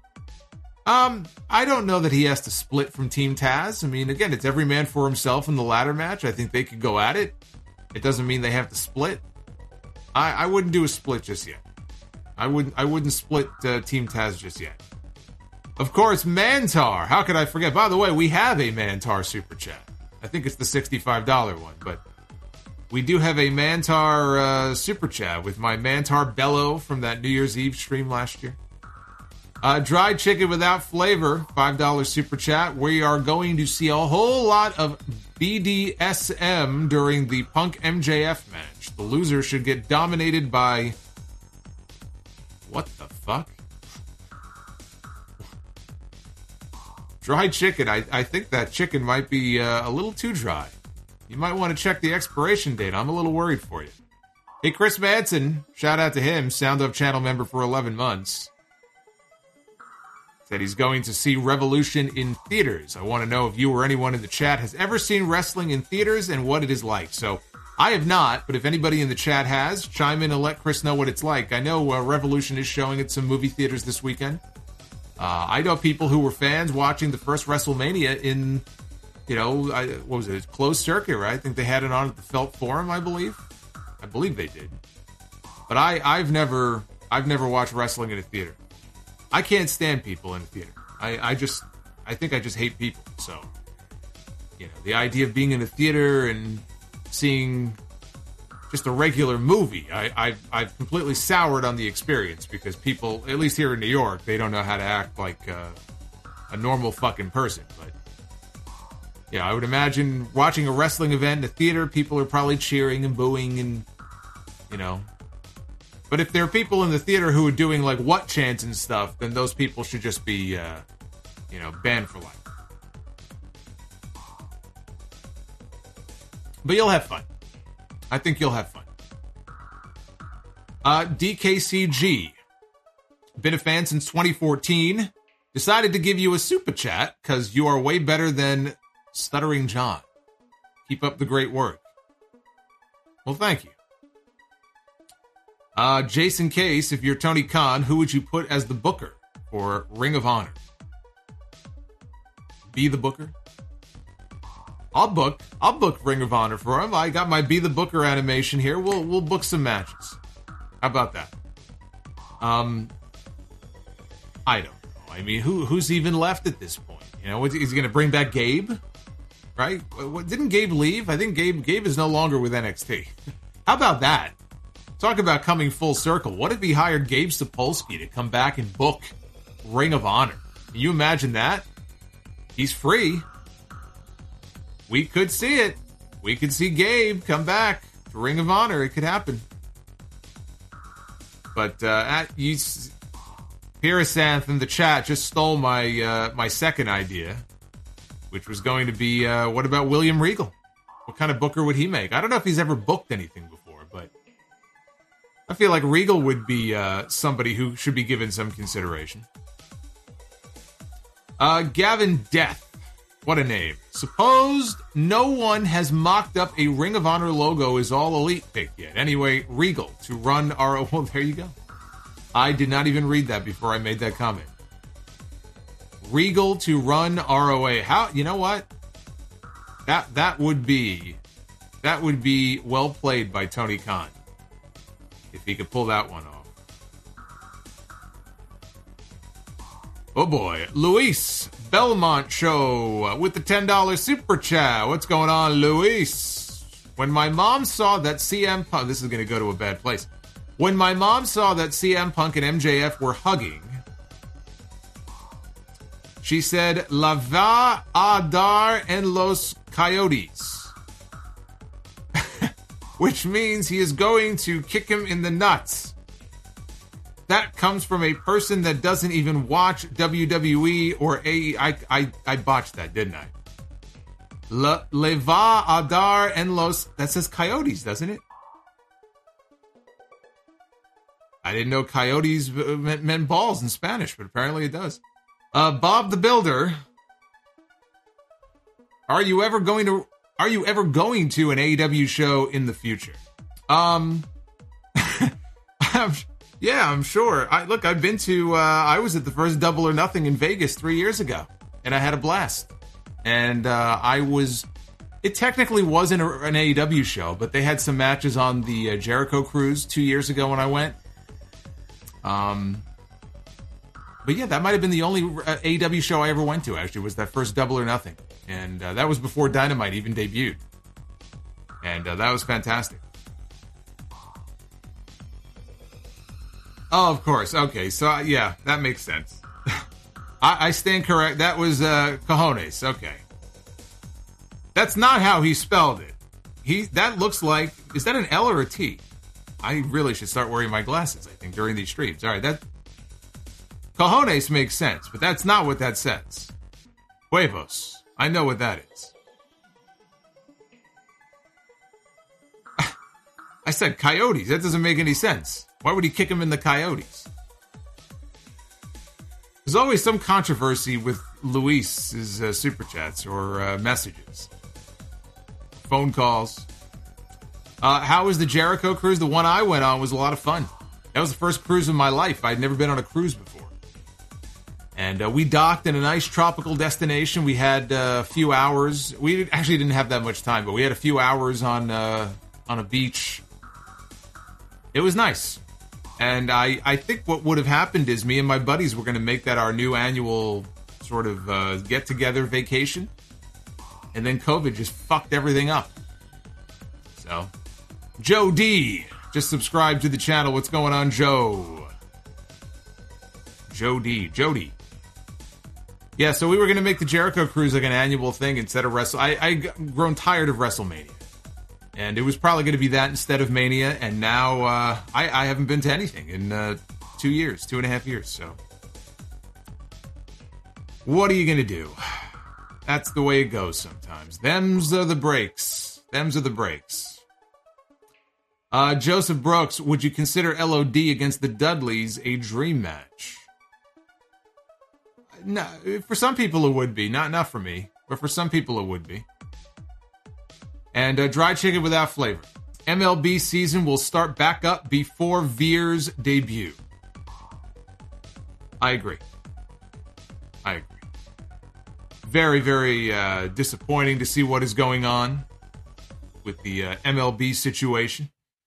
I don't know that he has to split from Team Taz. I mean, again, it's every man for himself in the ladder match. I think they could go at it. It doesn't mean they have to split. I wouldn't do a split just yet. I wouldn't split Team Taz just yet. Of course, Mantar. How could I forget? By the way, we have a Mantar super chat. I think it's the $65 one, but we do have a Mantar super chat with my Mantar bellow from that New Year's Eve stream last year. Dried chicken without flavor, $5 super chat. We are going to see a whole lot of BDSM during the Punk MJF match. The loser should get dominated by... What the fuck? Dried chicken. I think that chicken might be a little too dry. You might want to check the expiration date. I'm a little worried for you. Hey, Chris Manson, shout out to him, Sound Of channel member for 11 months. Said he's going to see Revolution in theaters. I want to know if you or anyone in the chat has ever seen wrestling in theaters and what it is like. So, I have not, but if anybody in the chat has, chime in and let Chris know what it's like. I know Revolution is showing at some movie theaters this weekend. I know people who were fans watching the first WrestleMania in, what was it, closed circuit, right? I think they had it on at the Felt Forum, I believe. I believe they did. But I've never watched wrestling in a theater. I can't stand people in a theater. I think I just hate people. So, the idea of being in a theater and seeing just a regular movie, I've completely soured on the experience because people, at least here in New York, they don't know how to act like a normal fucking person. But yeah, I would imagine watching a wrestling event in a theater, people are probably cheering and booing and, But if there are people in the theater who are doing, like, what chants and stuff, then those people should just be, banned for life. But you'll have fun. I think you'll have fun. DKCG. Been a fan since 2014. Decided to give you a super chat because you are way better than Stuttering John. Keep up the great work. Well, thank you. Jason Case, if you're Tony Khan, who would you put as the booker for Ring of Honor? Be the booker? I'll book Ring of Honor for him. I got my Be the Booker animation here. We'll book some matches. How about that? I don't know. I mean, who's even left at this point? Is he going to bring back Gabe? Right? Didn't Gabe leave? I think Gabe is no longer with NXT. How about that? Talk about coming full circle. What if he hired Gabe Sapolsky to come back and book Ring of Honor? Can you imagine that? He's free. We could see it. We could see Gabe come back to Ring of Honor. It could happen. But Pirasanth in the chat just stole my second idea, which was going to be, what about William Regal? What kind of booker would he make? I don't know if he's ever booked anything before, but I feel like Regal would be somebody who should be given some consideration. Gavin Death. What a name. Supposed no one has mocked up a Ring of Honor logo is all elite pick yet. Anyway, Regal to run our... Well, there you go. I did not even read that before I made that comment. Regal to run ROA. How? You know what? That would be well played by Tony Khan. If he could pull that one off. Oh boy. Luis Belmont Show with the $10 super chat. What's going on, Luis? When my mom saw that CM Punk... This is going to go to a bad place. When my mom saw that CM Punk and MJF were hugging, she said, La va a dar en los coyotes. Which means he is going to kick him in the nuts. That comes from a person that doesn't even watch WWE or AE. I botched that, didn't I? Le va a dar en los... That says coyotes, doesn't it? I didn't know coyotes meant balls in Spanish, but apparently it does. Bob the Builder. Are you ever going to an AEW show in the future? Yeah, I'm sure. I've been to, I was at the first Double or Nothing in Vegas 3 years ago, and I had a blast. And it technically wasn't an AEW show, but they had some matches on the Jericho Cruise 2 years ago when I went. But yeah, that might have been the only AEW show I ever went to, actually, was that first Double or Nothing. And that was before Dynamite even debuted. And that was fantastic. Oh, of course. Okay, so yeah, that makes sense. I stand correct. That was cojones. Okay. That's not how he spelled it. That looks like... Is that an L or a T? I really should start wearing my glasses, I think, during these streams. All right, that... Cojones makes sense, but that's not what that says. Huevos. I know what that is. I said Coyotes. That doesn't make any sense. Why would he kick him in the Coyotes? There's always some controversy with Luis's super chats or messages. Phone calls. How was the Jericho cruise? The one I went on was a lot of fun. That was the first cruise of my life. I'd never been on a cruise before. And we docked in a nice tropical destination. We had a few hours. We actually didn't have that much time, but we had a few hours on a beach. It was nice. And I think what would have happened is me and my buddies were going to make that our new annual sort of get-together vacation. And then COVID just fucked everything up. So, Joe D. just subscribed to the channel. What's going on, Joe? Joe D. Jody. Yeah, so we were going to make the Jericho cruise like an annual thing instead of I've grown tired of WrestleMania. And it was probably going to be that instead of Mania. And now I haven't been to anything in 2 years, 2.5 years. So what are you going to do? That's the way it goes sometimes. Them's are the breaks. Them's are the breaks. Joseph Brooks, would you consider LOD against the Dudleys a dream match? No, for some people it would be. Not for me, but for some people it would be. And dry chicken without flavor. MLB season will start back up before Veer's debut. I agree. Very, very disappointing to see what is going on with the MLB situation.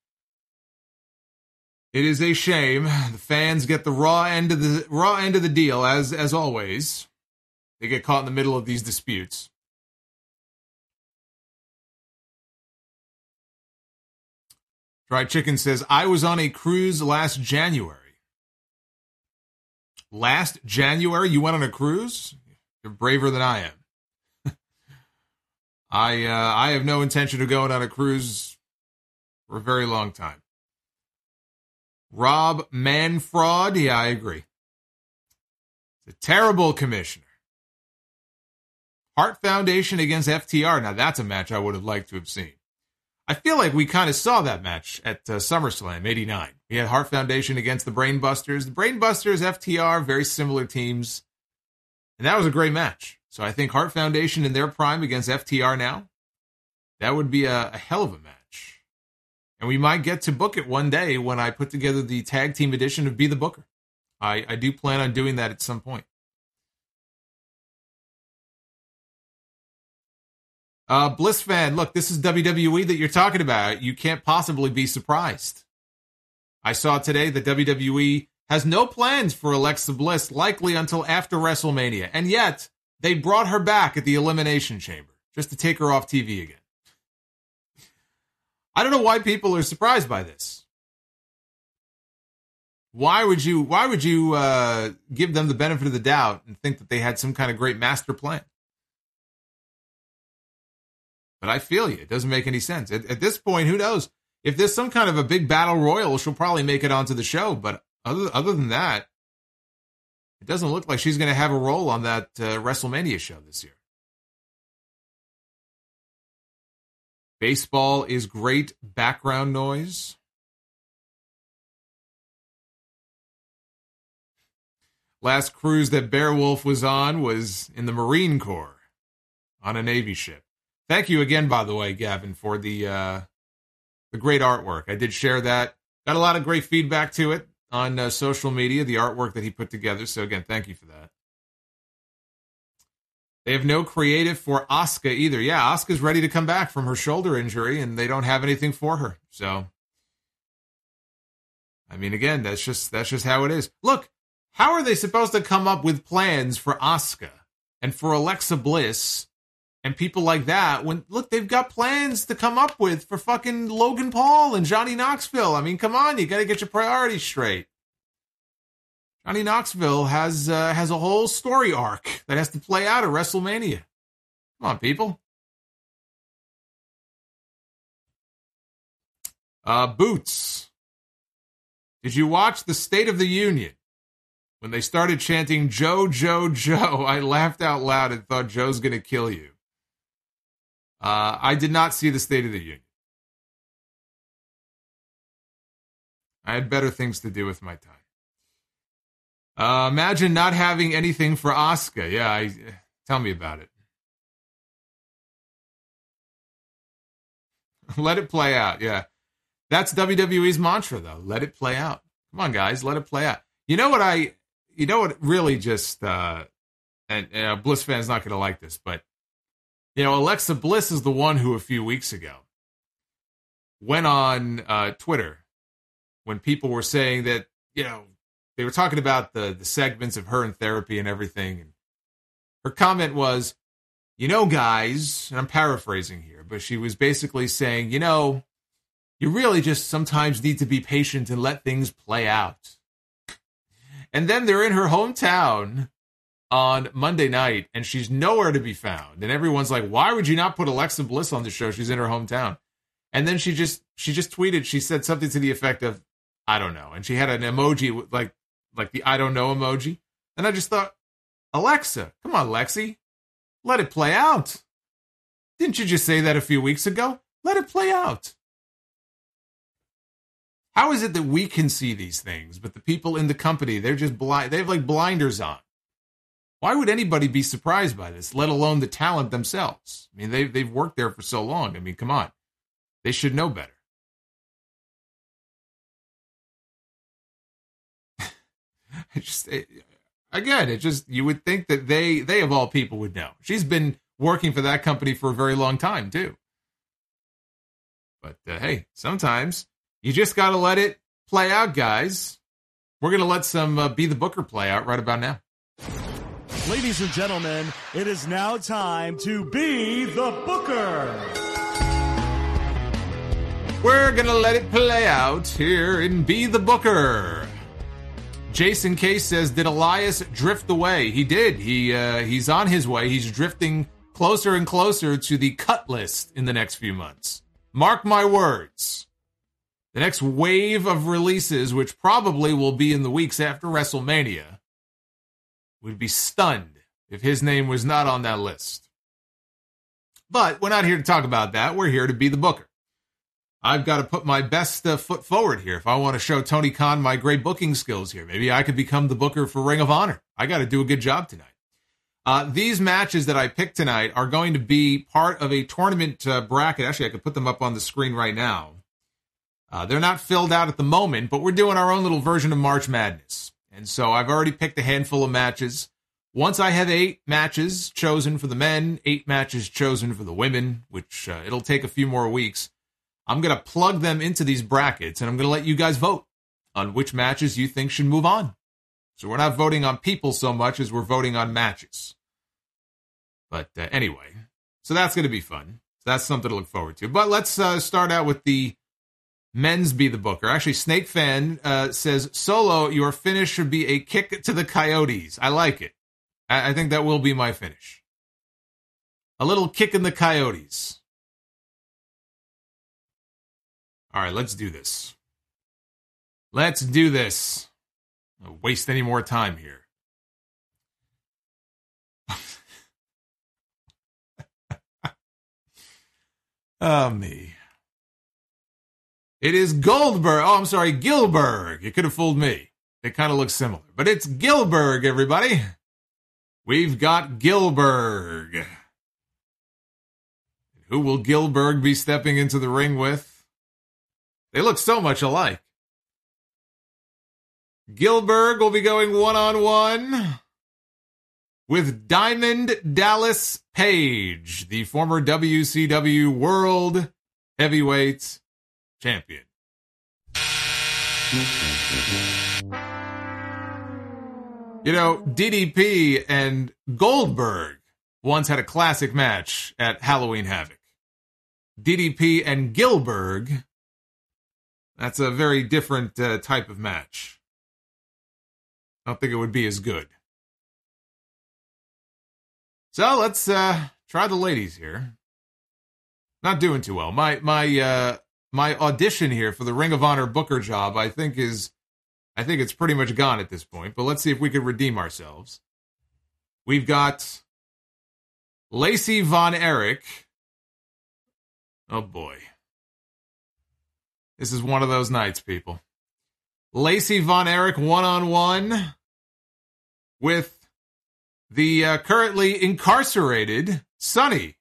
It is a shame. The fans get the raw end of the deal, as always. They get caught in the middle of these disputes. Fried Chicken says, I was on a cruise last January. Last January? You went on a cruise? You're braver than I am. I have no intention of going on a cruise for a very long time. Rob Manfraud? Yeah, I agree. It's a terrible commissioner. Hart Foundation against FTR. Now, that's a match I would have liked to have seen. I feel like we kind of saw that match at SummerSlam 89. We had Hart Foundation against the Brainbusters. The Brainbusters, FTR, very similar teams. And that was a great match. So I think Hart Foundation in their prime against FTR now, that would be a hell of a match. And we might get to book it one day when I put together the tag team edition of Be the Booker. I do plan on doing that at some point. Bliss fan, look, this is WWE that you're talking about. You can't possibly be surprised. I saw today that WWE has no plans for Alexa Bliss, likely until after WrestleMania. And yet, they brought her back at the Elimination Chamber, just to take her off TV again. I don't know why people are surprised by this. Why would you give them the benefit of the doubt and think that they had some kind of great master plan? But I feel you. It doesn't make any sense. At this point, who knows? If there's some kind of a big battle royal, she'll probably make it onto the show. But other than that, it doesn't look like she's going to have a role on that WrestleMania show this year. Baseball is great background noise. Last cruise that Beowulf was on was in the Marine Corps on a Navy ship. Thank you again, by the way, Gavin, for the great artwork. I did share that. Got a lot of great feedback to it on social media, the artwork that he put together. So, again, thank you for that. They have no creative for Asuka either. Yeah, Asuka's ready to come back from her shoulder injury, and they don't have anything for her. So, I mean, again, that's just how it is. Look, how are they supposed to come up with plans for Asuka and for Alexa Bliss and people like that when, look, they've got plans to come up with for fucking Logan Paul and Johnny Knoxville? I mean, come on, you got to get your priorities straight. Johnny Knoxville has a whole story arc that has to play out at WrestleMania. Come on, people. Boots. Did you watch the State of the Union? When they started chanting, Joe, Joe, Joe, I laughed out loud and thought Joe's going to kill you. I did not see the State of the Union. I had better things to do with my time. Imagine not having anything for Asuka. Yeah, tell me about it. Let it play out, yeah. That's WWE's mantra, though. Let it play out. Come on, guys, let it play out. You know what really just, and Bliss fans not going to like this, but, Alexa Bliss is the one who a few weeks ago went on Twitter when people were saying that, they were talking about the segments of her in therapy and everything. And her comment was, guys, and I'm paraphrasing here, but she was basically saying, you really just sometimes need to be patient and let things play out. And then they're in her hometown on Monday night, and she's nowhere to be found. And everyone's like, why would you not put Alexa Bliss on the show? She's in her hometown. And then she just tweeted, she said something to the effect of, I don't know. And she had an emoji like the I don't know emoji. And I just thought, Alexa, come on, Lexi, let it play out. Didn't you just say that a few weeks ago? Let it play out. How is it that we can see these things, but the people in the company, they're just blind? They have like blinders on. Why would anybody be surprised by this, let alone the talent themselves? I mean, they've worked there for so long. I mean, come on. They should know better. You would think that they of all people would know. She's been working for that company for a very long time, too. But, hey, sometimes you just got to let it play out, guys. We're going to let some Be the Booker play out right about now. Ladies and gentlemen, it is now time to Be the Booker. We're going to let it play out here in Be the Booker. Jason Case says, did Elias drift away? He did. He's on his way. He's drifting closer and closer to the cut list in the next few months. Mark my words. The next wave of releases, which probably will be in the weeks after WrestleMania, would be stunned if his name was not on that list. But we're not here to talk about that. We're here to be the Booker. I've got to put my best foot forward here. If I want to show Tony Khan my great booking skills here, maybe I could become the booker for Ring of Honor. I got to do a good job tonight. These matches that I picked tonight are going to be part of a tournament bracket. Actually, I could put them up on the screen right now. They're not filled out at the moment, but we're doing our own little version of March Madness. And so I've already picked a handful of matches. Once I have 8 matches chosen for the men, 8 matches chosen for the women, which it'll take a few more weeks, I'm going to plug them into these brackets, and I'm going to let you guys vote on which matches you think should move on. So we're not voting on people so much as we're voting on matches. But anyway, so that's going to be fun. So that's something to look forward to. But let's start out with the men's Be the Booker. Actually, Snake Fan says, Solo, your finish should be a kick to the Coyotes. I like it. I think that will be my finish. A little kick in the Coyotes. All right, let's do this. Let's do this. Don't waste any more time here. Oh, me. It is Goldberg. Oh, I'm sorry, Gillberg. You could have fooled me. They kind of look similar. But it's Gillberg, everybody. We've got Gillberg. Who will Gillberg be stepping into the ring with? They look so much alike. Gillberg will be going one-on-one with Diamond Dallas Page, the former WCW World Heavyweight Champion. DDP and Goldberg once had a classic match at Halloween Havoc. DDP and Gillberg, that's a very different type of match. I don't think it would be as good. So let's try the ladies here. Not doing too well. My audition here for the Ring of Honor Booker job, I think it's pretty much gone at this point. But let's see if we can redeem ourselves. We've got Lacey Von Erich. Oh boy. This is one of those nights, people. Lacey Von Erich one-on-one with the currently incarcerated Sunny.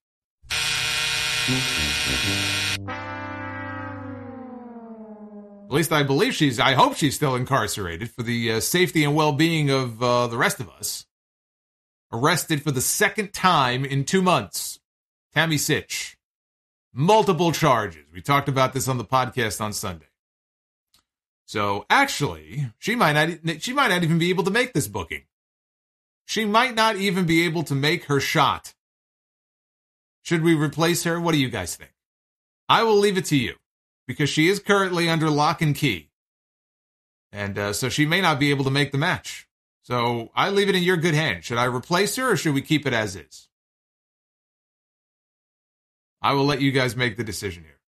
At least I believe I hope she's still incarcerated for the safety and well-being of the rest of us. Arrested for the second time in 2 months. Tammy Sytch. Multiple charges. We talked about this on the podcast on Sunday. So actually, she might not even be able to make this booking. She might not even be able to make her shot. Should we replace her? What do you guys think? I will leave it to you, because she is currently under lock and key. And so she may not be able to make the match. So I leave it in your good hands. Should I replace her or should we keep it as is? I will let you guys make the decision here.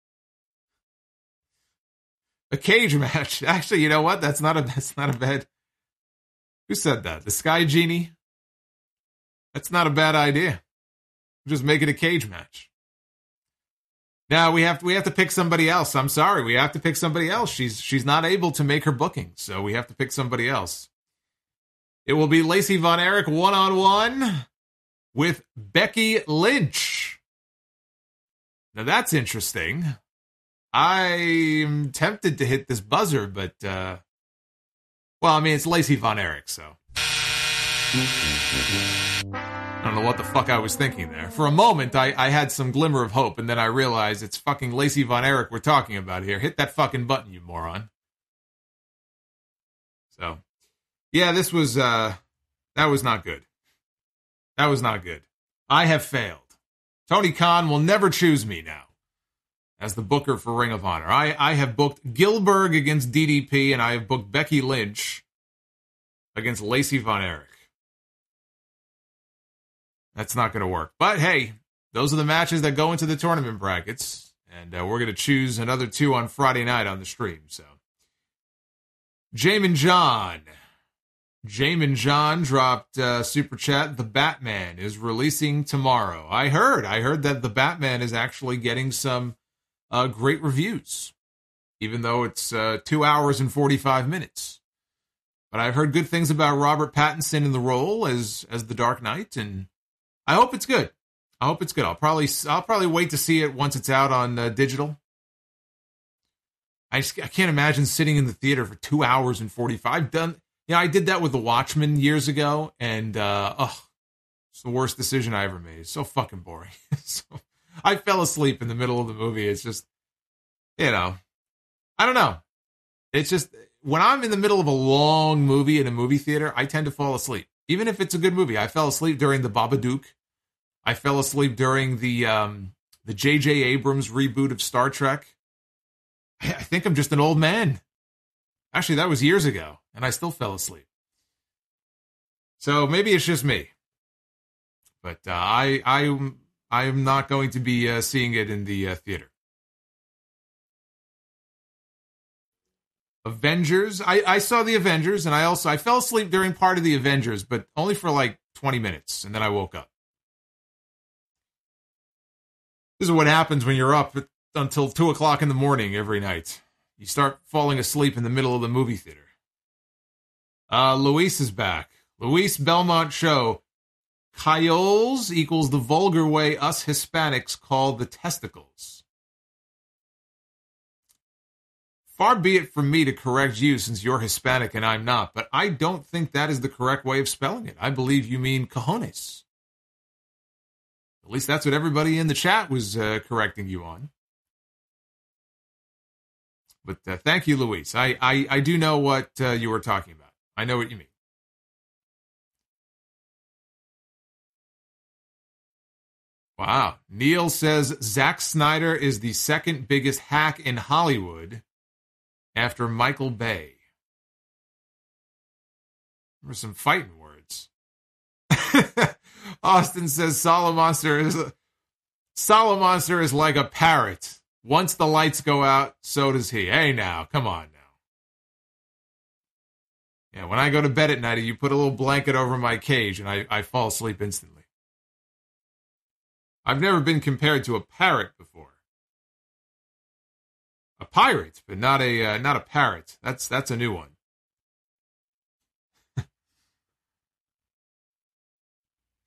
A cage match. Actually, you know what? That's not a bad. Who said that? The Sky Genie? That's not a bad idea. Just make it a cage match. Now we have to pick somebody else. I'm sorry, we have to pick somebody else. She's not able to make her booking, so we have to pick somebody else. It will be Lacey Von Erich one-on-one with Becky Lynch. Now that's interesting. I'm tempted to hit this buzzer, but well, I mean it's Lacey Von Erich, so I don't know what the fuck I was thinking there. For a moment, I had some glimmer of hope, and then I realized it's fucking Lacey Von Erich we're talking about here. Hit that fucking button, you moron. So, yeah, this was, that was not good. That was not good. I have failed. Tony Khan will never choose me now as the booker for Ring of Honor. I have booked Gillberg against DDP, and I have booked Becky Lynch against Lacey Von Erich. That's not going to work. But hey, those are the matches that go into the tournament brackets. And we're going to choose another 2 on Friday night on the stream. So, Jamin John dropped Super Chat. The Batman is releasing tomorrow. I heard that The Batman is actually getting some great reviews, even though it's 2 hours and 45 minutes. But I've heard good things about Robert Pattinson in the role as the Dark Knight, and I hope it's good. I'll probably wait to see it once it's out on digital. I can't imagine sitting in the theater for 2 hours and 45. I did that with The Watchmen years ago, and it's the worst decision I ever made. It's so fucking boring. So, I fell asleep in the middle of the movie. It's just, I don't know. It's just, when I'm in the middle of a long movie in a movie theater, I tend to fall asleep. Even if it's a good movie. I fell asleep during The Babadook. I fell asleep during the J.J. Abrams reboot of Star Trek. I think I'm just an old man. Actually, that was years ago, and I still fell asleep. So maybe it's just me. But I am not going to be seeing it in the theater. Avengers. I saw the Avengers, and I fell asleep during part of the Avengers, but only for like 20 minutes, and then I woke up. This is what happens when you're up until 2 o'clock in the morning every night. You start falling asleep in the middle of the movie theater. Luis is back. Luis Belmont Show. Cayoles equals the vulgar way us Hispanics call the testicles. Far be it from me to correct you since you're Hispanic and I'm not, but I don't think that is the correct way of spelling it. I believe you mean cojones. At least that's what everybody in the chat was correcting you on. But thank you, Luis. I do know what you were talking about. I know what you mean. Wow. Neil says Zack Snyder is the second biggest hack in Hollywood after Michael Bay. There were some fighting words. Austin says Solomonster is like a parrot. Once the lights go out, so does he. Hey now, come on now. Yeah, when I go to bed at night, you put a little blanket over my cage and I fall asleep instantly. I've never been compared to a parrot before. A pirate, but not a parrot. That's a new one.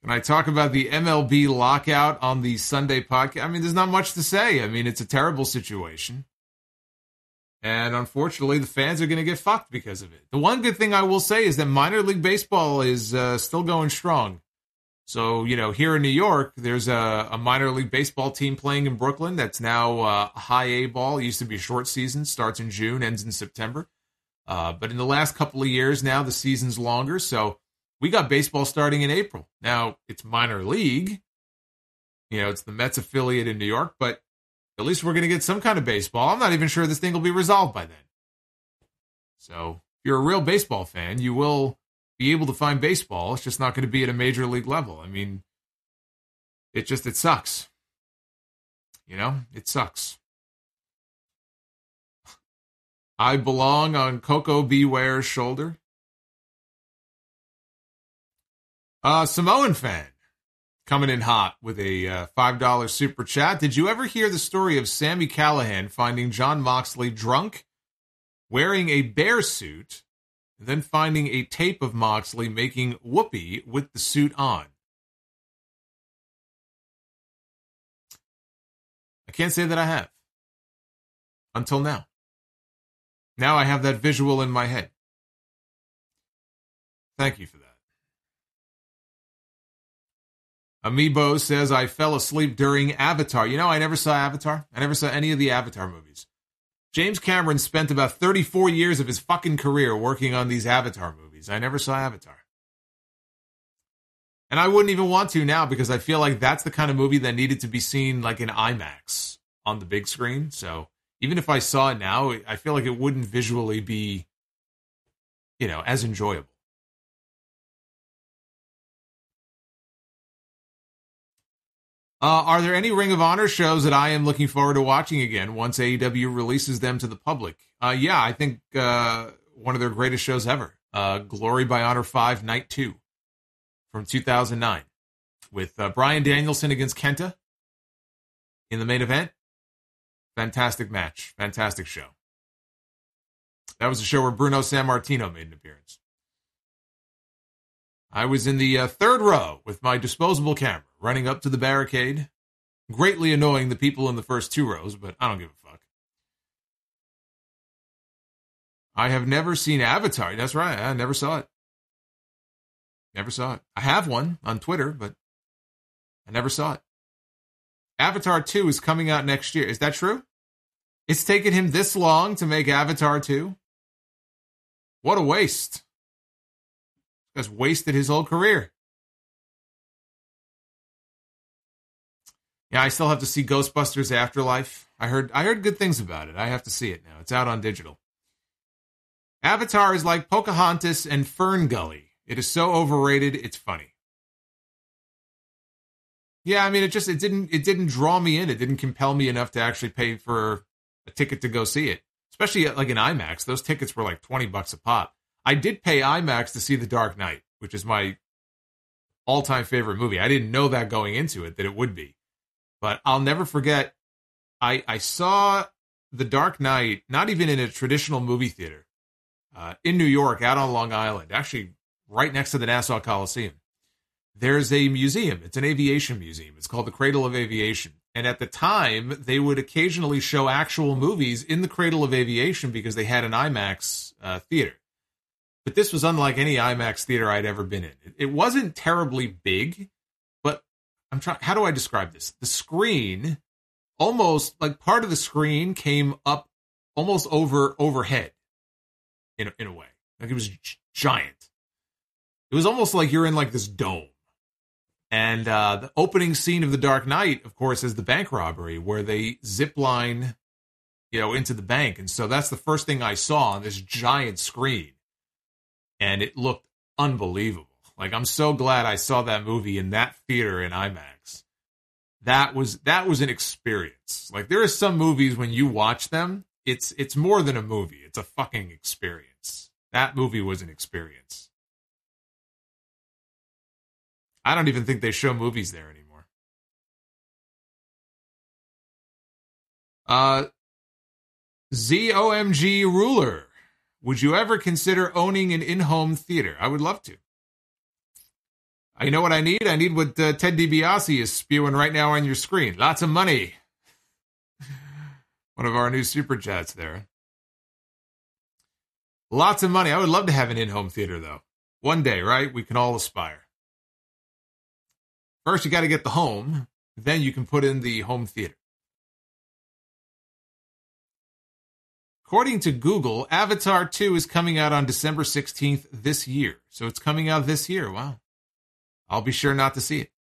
When I talk about the MLB lockout on the Sunday podcast, I mean, there's not much to say. I mean, it's a terrible situation. And unfortunately, the fans are going to get fucked because of it. The one good thing I will say is that minor league baseball is still going strong. So, here in New York, there's a minor league baseball team playing in Brooklyn that's now high A ball. It used to be a short season, starts in June, ends in September. But in the last couple of years now, the season's longer. So we got baseball starting in April. Now, it's minor league. It's the Mets affiliate in New York, but at least we're going to get some kind of baseball. I'm not even sure this thing will be resolved by then. So if you're a real baseball fan, you will be able to find baseball. It's just not going to be at a major league level. I mean, it sucks. It sucks. I belong on Coco Beware's shoulder. Samoan fan coming in hot with a $5 super chat. Did you ever hear the story of Sami Callihan finding Jon Moxley drunk, wearing a bear suit, and then finding a tape of Moxley making whoopee with the suit on? I can't say that I have. Until now. Now I have that visual in my head. Thank you for that. Amiibo says, I fell asleep during Avatar. I never saw Avatar. I never saw any of the Avatar movies. James Cameron spent about 34 years of his fucking career working on these Avatar movies. I never saw Avatar. And I wouldn't even want to now because I feel like that's the kind of movie that needed to be seen like in IMAX on the big screen. So even if I saw it now, I feel like it wouldn't visually be, as enjoyable. Are there any Ring of Honor shows that I am looking forward to watching again once AEW releases them to the public? Yeah, I think one of their greatest shows ever, Glory by Honor 5 Night 2 from 2009 with Bryan Danielson against Kenta in the main event. Fantastic match. Fantastic show. That was a show where Bruno Sammartino made an appearance. I was in the third row with my disposable camera, running up to the barricade, greatly annoying the people in the first two rows, but I don't give a fuck. I have never seen Avatar. That's right. I never saw it. Never saw it. I have one on Twitter, but I never saw it. Avatar 2 is coming out next year. Is that true? It's taken him this long to make Avatar 2? What a waste. Has wasted his whole career. Yeah, I still have to see Ghostbusters Afterlife. I heard good things about it. I have to see it now. It's out on digital. Avatar is like Pocahontas and Fern Gully. It is so overrated, it's funny. Yeah, I mean, it didn't draw me in. It didn't compel me enough to actually pay for a ticket to go see it. Especially like in IMAX. Those tickets were like $20 a pop. I did pay IMAX to see The Dark Knight, which is my all-time favorite movie. I didn't know that going into it, that it would be. But I'll never forget, I saw The Dark Knight, not even in a traditional movie theater, in New York, out on Long Island, actually right next to the Nassau Coliseum. There's a museum. It's an aviation museum. It's called the Cradle of Aviation. And at the time, they would occasionally show actual movies in the Cradle of Aviation because they had an IMAX theater. But this was unlike any IMAX theater I'd ever been in. It wasn't terribly big, but how do I describe this? The screen, almost like part of the screen came up almost overhead in a way. Like it was giant. It was almost like you're in like this dome. And the opening scene of The Dark Knight, of course, is the bank robbery where they zip line, into the bank. And so that's the first thing I saw on this giant screen. And it looked unbelievable. Like, I'm so glad I saw that movie in that theater in IMAX. That was an experience. Like, there are some movies when you watch them, it's more than a movie. It's a fucking experience. That movie was an experience. I don't even think they show movies there anymore. ZOMG Ruler. Would you ever consider owning an in-home theater? I would love to. You know what I need? I need what Ted DiBiase is spewing right now on your screen. Lots of money. One of our new super chats there. Lots of money. I would love to have an in-home theater, though. One day, right? We can all aspire. First, you got to get the home. Then you can put in the home theater. According to Google, Avatar 2 is coming out on December 16th this year. So it's coming out this year. Wow. I'll be sure not to see it.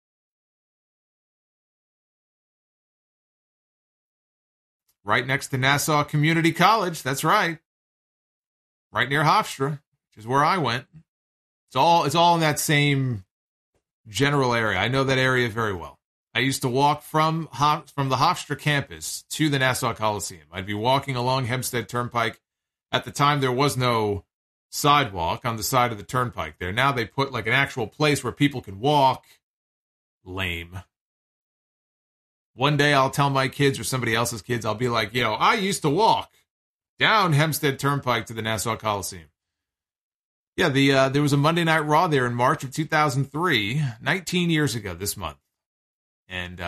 Right next to Nassau Community College. That's right. Right near Hofstra, which is where I went. It's all in that same general area. I know that area very well. I used to walk from the Hofstra campus to the Nassau Coliseum. I'd be walking along Hempstead Turnpike. At the time, there was no sidewalk on the side of the turnpike there. Now they put like an actual place where people can walk. Lame. One day I'll tell my kids or somebody else's kids, I'll be like, I used to walk down Hempstead Turnpike to the Nassau Coliseum. Yeah, there was a Monday Night Raw there in March of 2003, 19 years ago this month. And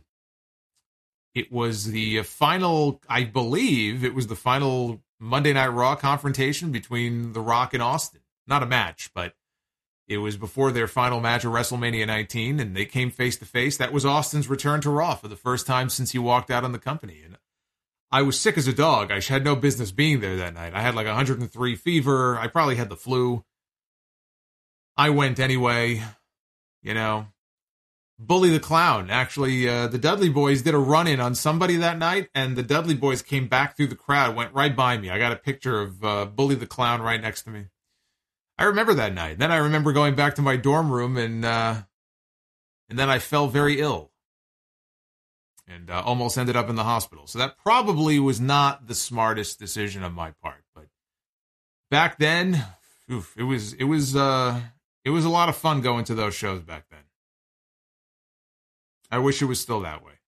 it was the final, I believe, it was the final Monday Night Raw confrontation between The Rock and Austin. Not a match, but it was before their final match of WrestleMania 19, and they came face-to-face. That was Austin's return to Raw for the first time since he walked out on the company. And I was sick as a dog. I had no business being there that night. I had like 103 fever. I probably had the flu. I went anyway, Bully the Clown. Actually, the Dudley Boys did a run-in on somebody that night, and the Dudley Boys came back through the crowd, went right by me. I got a picture of Bully the Clown right next to me. I remember that night. Then I remember going back to my dorm room, and then I fell very ill and almost ended up in the hospital. So that probably was not the smartest decision on my part. But back then, it was a lot of fun going to those shows back then. I wish it was still that way.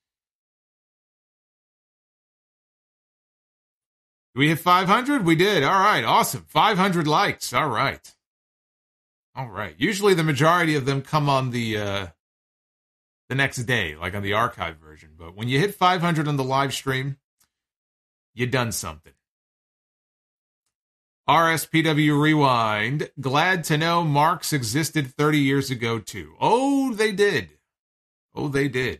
We hit 500? We did. All right. Awesome. 500 likes. All right. Usually the majority of them come on the next day, like on the archive version. But when you hit 500 on the live stream, you done something. RSPW Rewind. Glad to know Marks existed 30 years ago, too. Oh, they did. Going to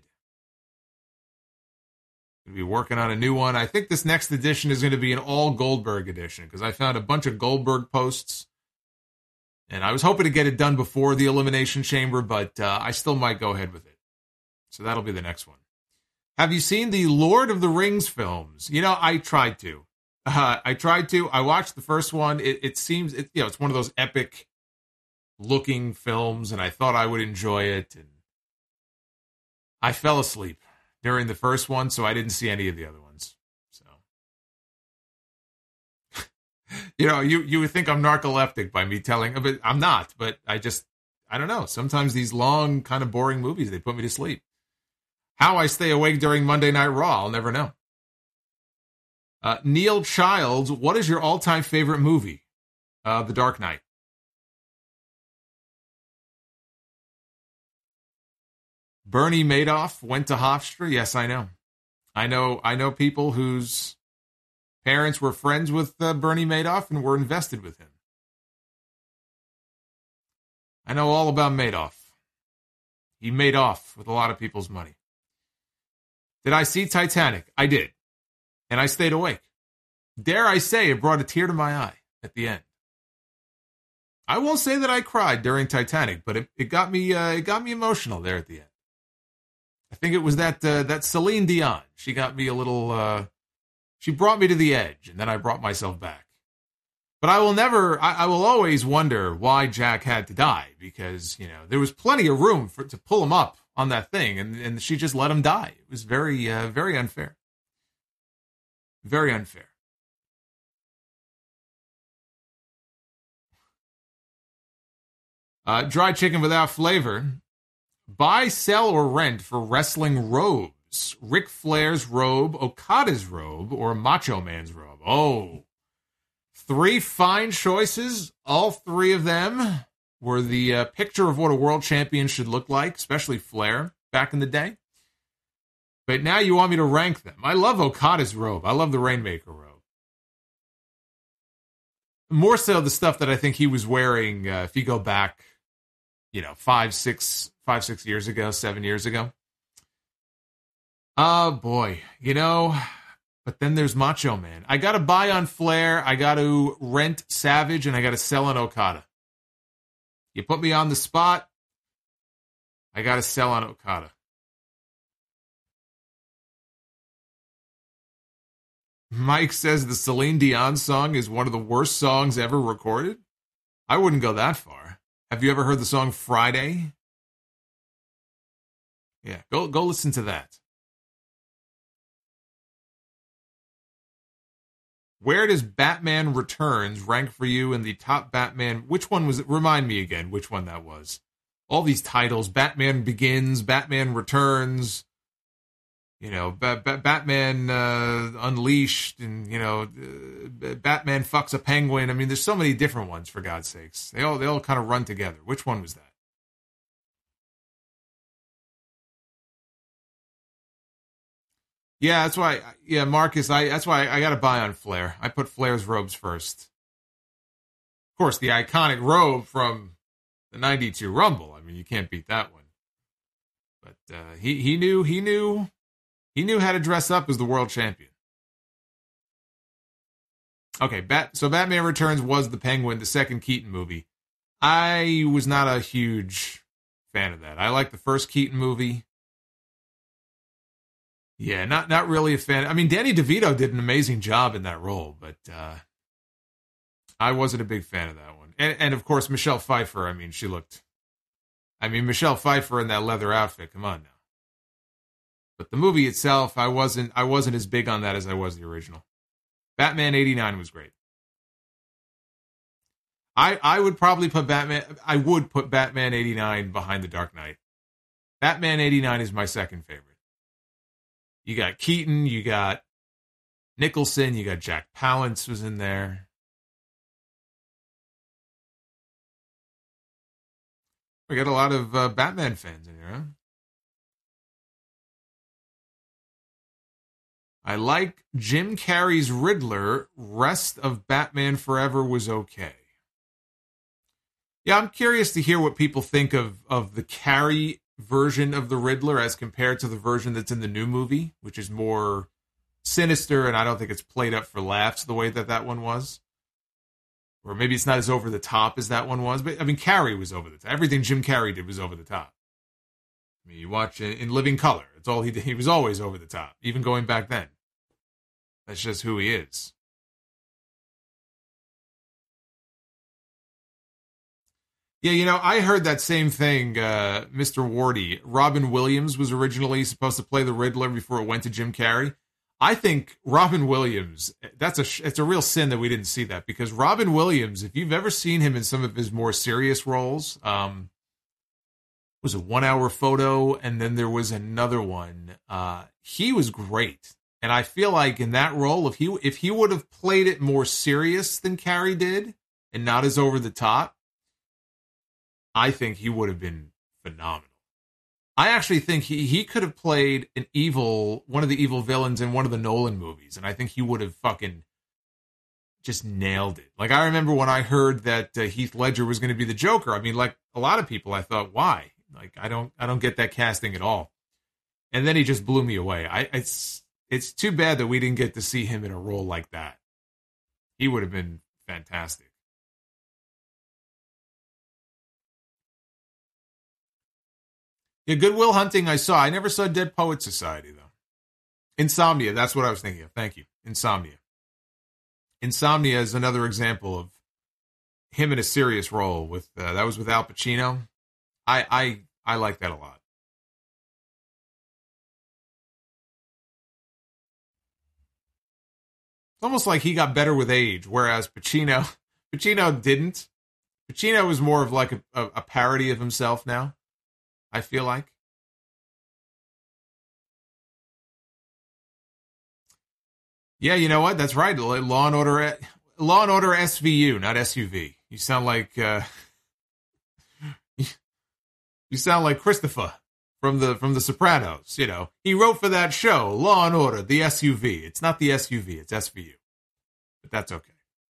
be working on a new one. I think this next edition is going to be an all Goldberg edition because I found a bunch of Goldberg posts. And I was hoping to get it done before the Elimination Chamber, but I still might go ahead with it. So that'll be the next one. Have you seen the Lord of the Rings films? I tried to. I watched the first one. It seems, it's one of those epic looking films, and I thought I would enjoy it. And I fell asleep during the first one, so I didn't see any of the other ones. So, you would think I'm narcoleptic by me telling, but I'm not. But I don't know. Sometimes these long, kind of boring movies, they put me to sleep. How I stay awake during Monday Night Raw, I'll never know. Neil Childs, what is your all-time favorite movie? The Dark Knight. Bernie Madoff went to Hofstra. Yes, I know. I know people whose parents were friends with Bernie Madoff and were invested with him. I know all about Madoff. He made off with a lot of people's money. Did I see Titanic? I did. And I stayed awake. Dare I say it brought a tear to my eye at the end. I won't say that I cried during Titanic, but it got me emotional there at the end. I think it was that Celine Dion. She got me a little, she brought me to the edge, and then I brought myself back. But I will always wonder why Jack had to die, because, there was plenty of room to pull him up on that thing, and she just let him die. It was very, very unfair. Very unfair. Dry chicken without flavor. Buy, sell, or rent for wrestling robes. Ric Flair's robe, Okada's robe, or Macho Man's robe. Oh, 3 fine choices. All 3 of them were the picture of what a world champion should look like, especially Flair back in the day. But now you want me to rank them. I love Okada's robe. I love the Rainmaker robe. More so the stuff that I think he was wearing if you go back, 5, 6 years ago, 7 years ago. Oh, boy. But then there's Macho Man. I got to buy on Flair. I got to rent Savage, and I got to sell on Okada. You put me on the spot, I got to sell on Okada. Mike says the Celine Dion song is one of the worst songs ever recorded. I wouldn't go that far. Have you ever heard the song Friday? Yeah, go listen to that. Where does Batman Returns rank for you in the top Batman? Which one was it? Remind me again which one that was. All these titles, Batman Begins, Batman Returns, Batman Unleashed, and, Batman Fucks a Penguin. I mean, there's so many different ones, for God's sakes. They all kind of run together. Which one was that? Yeah, that's why. Yeah, Marcus. That's why I got to buy on Flair. I put Flair's robes first. Of course, the iconic robe from the '92 Rumble. I mean, you can't beat that one. But he knew how to dress up as the world champion. Okay, so Batman Returns was the Penguin, the second Keaton movie. I was not a huge fan of that. I liked the first Keaton movie. Yeah, not really a fan. I mean, Danny DeVito did an amazing job in that role, but I wasn't a big fan of that one. And of course, Michelle Pfeiffer. I mean, Michelle Pfeiffer in that leather outfit. Come on now. But the movie itself, I wasn't as big on that as I was the original. Batman '89 was great. I would probably put Batman '89 behind The Dark Knight. Batman '89 is my second favorite. You got Keaton, you got Nicholson, you got Jack Palance was in there. We got a lot of Batman fans in here, huh? I like Jim Carrey's Riddler. Rest of Batman Forever was okay. Yeah, I'm curious to hear what people think of the Carrey version of the Riddler as compared to the version that's in the new movie, which is more sinister, and I don't think it's played up for laughs the way that one was. Or maybe it's not as over the top as that one was. But, I mean, Carrey was over the top. Everything Jim Carrey did was over the top. I mean, you watch it in Living Color. It's all he did. He was always over the top, even going back then. That's just who he is. Yeah, I heard that same thing, Mr. Wardy. Robin Williams was originally supposed to play the Riddler before it went to Jim Carrey. I think Robin Williams, it's a real sin that we didn't see that, because Robin Williams, if you've ever seen him in some of his more serious roles, was a 1 Hour Photo, and then there was another one. He was great. And I feel like in that role, if he would have played it more serious than Carrey did, and not as over the top, I think he would have been phenomenal. I actually think he could have played one of the evil villains in one of the Nolan movies, and I think he would have fucking just nailed it. Like, I remember when I heard that Heath Ledger was going to be the Joker. I mean, like a lot of people, I thought, why? Like, I don't get that casting at all. And then he just blew me away. It's too bad that we didn't get to see him in a role like that. He would have been fantastic. Yeah, Good Will Hunting I saw. I never saw Dead Poets Society, though. Insomnia, that's what I was thinking of. Thank you. Insomnia. Insomnia is another example of him in a serious role. That was with Al Pacino. I like that a lot. It's almost like he got better with age, whereas Pacino didn't. Pacino was more of like a parody of himself now, I feel like. Yeah, you know what? That's right. Law and Order SVU, not SUV. You sound like You sound like Christopher from the Sopranos. You know, he wrote for that show, Law and Order, the SUV. It's not the SUV, it's SVU. But that's okay.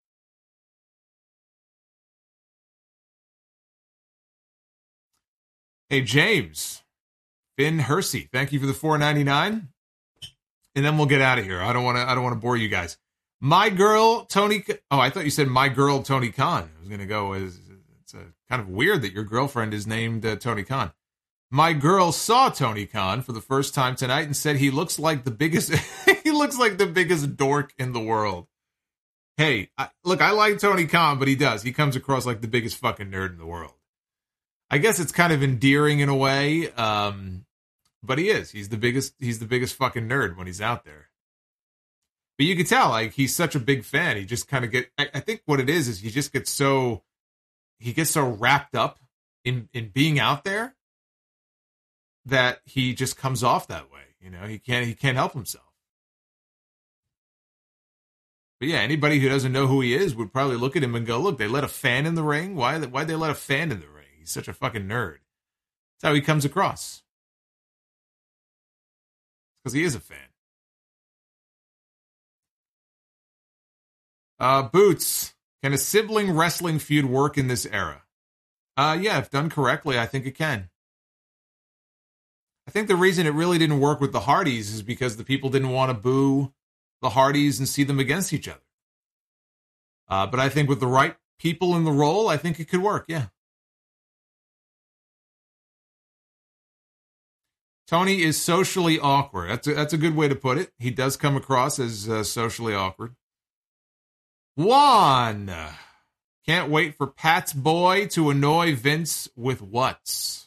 Hey, James, Finn Hersey, thank you for the $4.99. And then we'll get out of here. I don't want to bore you guys. My girl, Tony. Oh, I thought you said my girl, Tony Khan. I was going to go as it's kind of weird that your girlfriend is named Tony Khan. My girl saw Tony Khan for the first time tonight and said he looks like the biggest. He looks like the biggest dork in the world. Hey, look, I like Tony Khan, but he does. He comes across like the biggest fucking nerd in the world. I guess it's kind of endearing in a way, but he is. He's the biggest fucking nerd when he's out there. But you can tell, like, he's such a big fan. He just kind of I think what it is he just gets so wrapped up in being out there that he just comes off that way. You know, he can't help himself. But yeah, anybody who doesn't know who he is would probably look at him and go, look, they let a fan in the ring? Why'd they let a fan in the ring? He's such a fucking nerd. That's how he comes across. Because he is a fan. Boots, can a sibling wrestling feud work in this era? Yeah, if done correctly, I think it can. I think the reason it really didn't work with the Hardys is because the people didn't want to boo the Hardys and see them against each other. But I think with the right people in the role, I think it could work, yeah. Tony is socially awkward. That's a good way to put it. He does come across as socially awkward. Juan, can't wait for Pat's boy to annoy Vince with what's.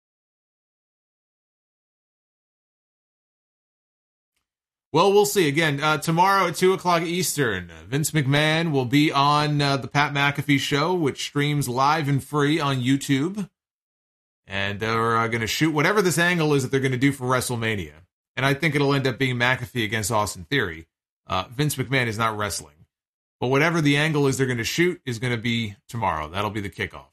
Well, we'll see. Again, tomorrow at 2 o'clock Eastern, Vince McMahon will be on the Pat McAfee Show, which streams live and free on YouTube. And they're going to shoot whatever this angle is that they're going to do for WrestleMania. And I think it'll end up being McAfee against Austin Theory. Vince McMahon is not wrestling. But whatever the angle is they're going to shoot is going to be tomorrow. That'll be the kickoff.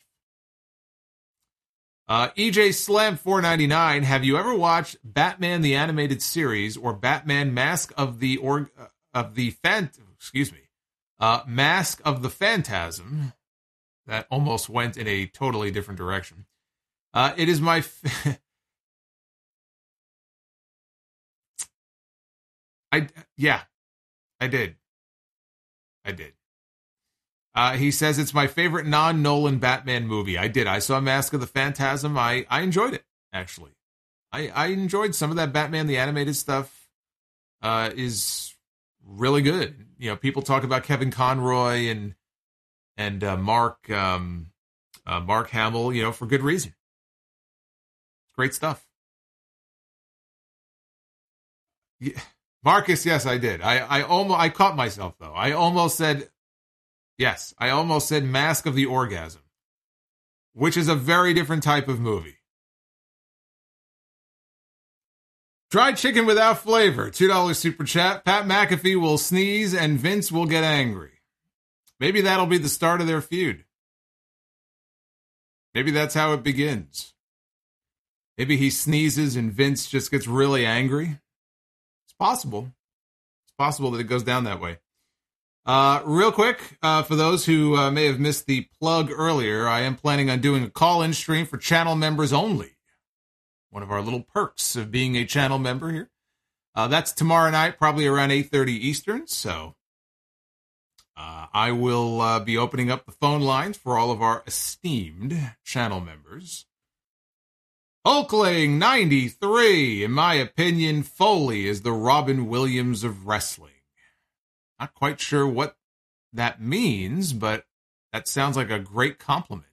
EJ Slam 499. Have you ever watched Batman the Animated Series or Batman Mask of the Mask of the Phantasm? That almost went in a totally different direction. It is my I did. He says it's my favorite non-Nolan Batman movie. I did. I saw Mask of the Phantasm. I enjoyed it, actually. I enjoyed some of that Batman the Animated stuff. Is really good. You know, people talk about Kevin Conroy and Mark Hamill, you know, for good reason. Great stuff. Yeah. Marcus, yes, I did. I caught myself, though. I almost said Mask of the Orgasm, which is a very different type of movie. Dried chicken without flavor, $2 super chat. Pat McAfee will sneeze and Vince will get angry. Maybe that'll be the start of their feud. Maybe that's how it begins. Maybe he sneezes and Vince just gets really angry. It's possible. It's possible that it goes down that way. Real quick, for those who may have missed the plug earlier, I am planning on doing a call-in stream for channel members only. One of our little perks of being a channel member here. That's tomorrow night, probably around 8:30 Eastern, so I will be opening up the phone lines for all of our esteemed channel members. Hulkling 93, in my opinion, Foley is the Robin Williams of wrestling. Not quite sure what that means, but that sounds like a great compliment.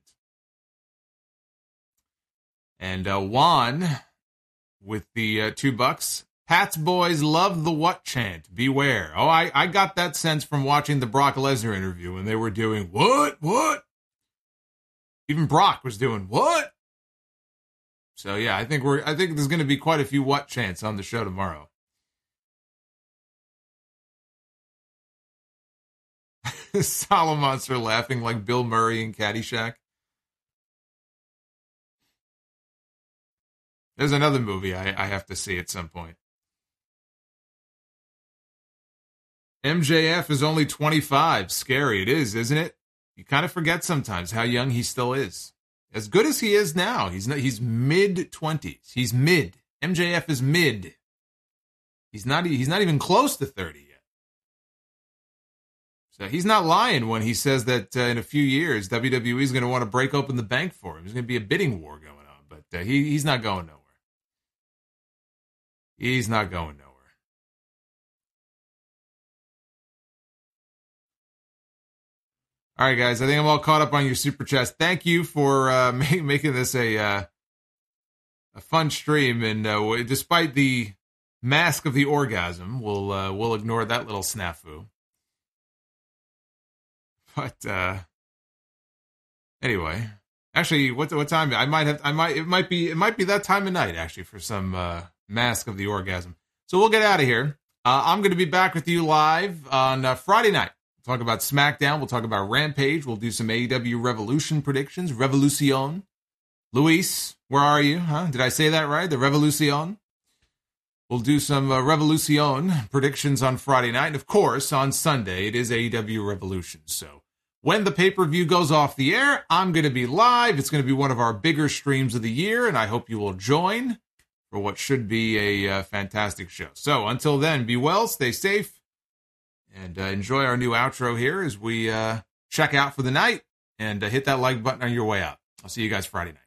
And Juan, with the $2, Pat's boys love the what chant, beware. Oh, I got that sense from watching the Brock Lesnar interview when they were doing, what? Even Brock was doing, what? So yeah, I think there's going to be quite a few what chants on the show tomorrow. Solomonster laughing like Bill Murray in Caddyshack. There's another movie I have to see at some point. MJF is only 25. Scary it is, isn't it? You kind of forget sometimes how young he still is. As good as he is now, he's mid-20s. He's mid. MJF is mid. He's not even close to 30 yet. So he's not lying when he says that in a few years, WWE is going to want to break open the bank for him. There's going to be a bidding war going on, but he's not going nowhere. He's not going nowhere. All right, guys, I think I'm all caught up on your super chats. Thank you for making this a fun stream, and despite the mask of the orgasm, we'll ignore that little snafu. But anyway, actually, what time? It might be that time of night actually for some mask of the orgasm. So we'll get out of here. I'm going to be back with you live on Friday night. We'll talk about SmackDown. We'll talk about Rampage. We'll do some AEW Revolution predictions. Revolution. Luis, where are you? Huh? Did I say that right? The Revolution. We'll do some Revolution predictions on Friday night. And, of course, on Sunday, it is AEW Revolution. So when the pay-per-view goes off the air, I'm going to be live. It's going to be one of our bigger streams of the year, and I hope you will join for what should be a fantastic show. So until then, be well, stay safe, and enjoy our new outro here as we check out for the night, and hit that like button on your way out. I'll see you guys Friday night.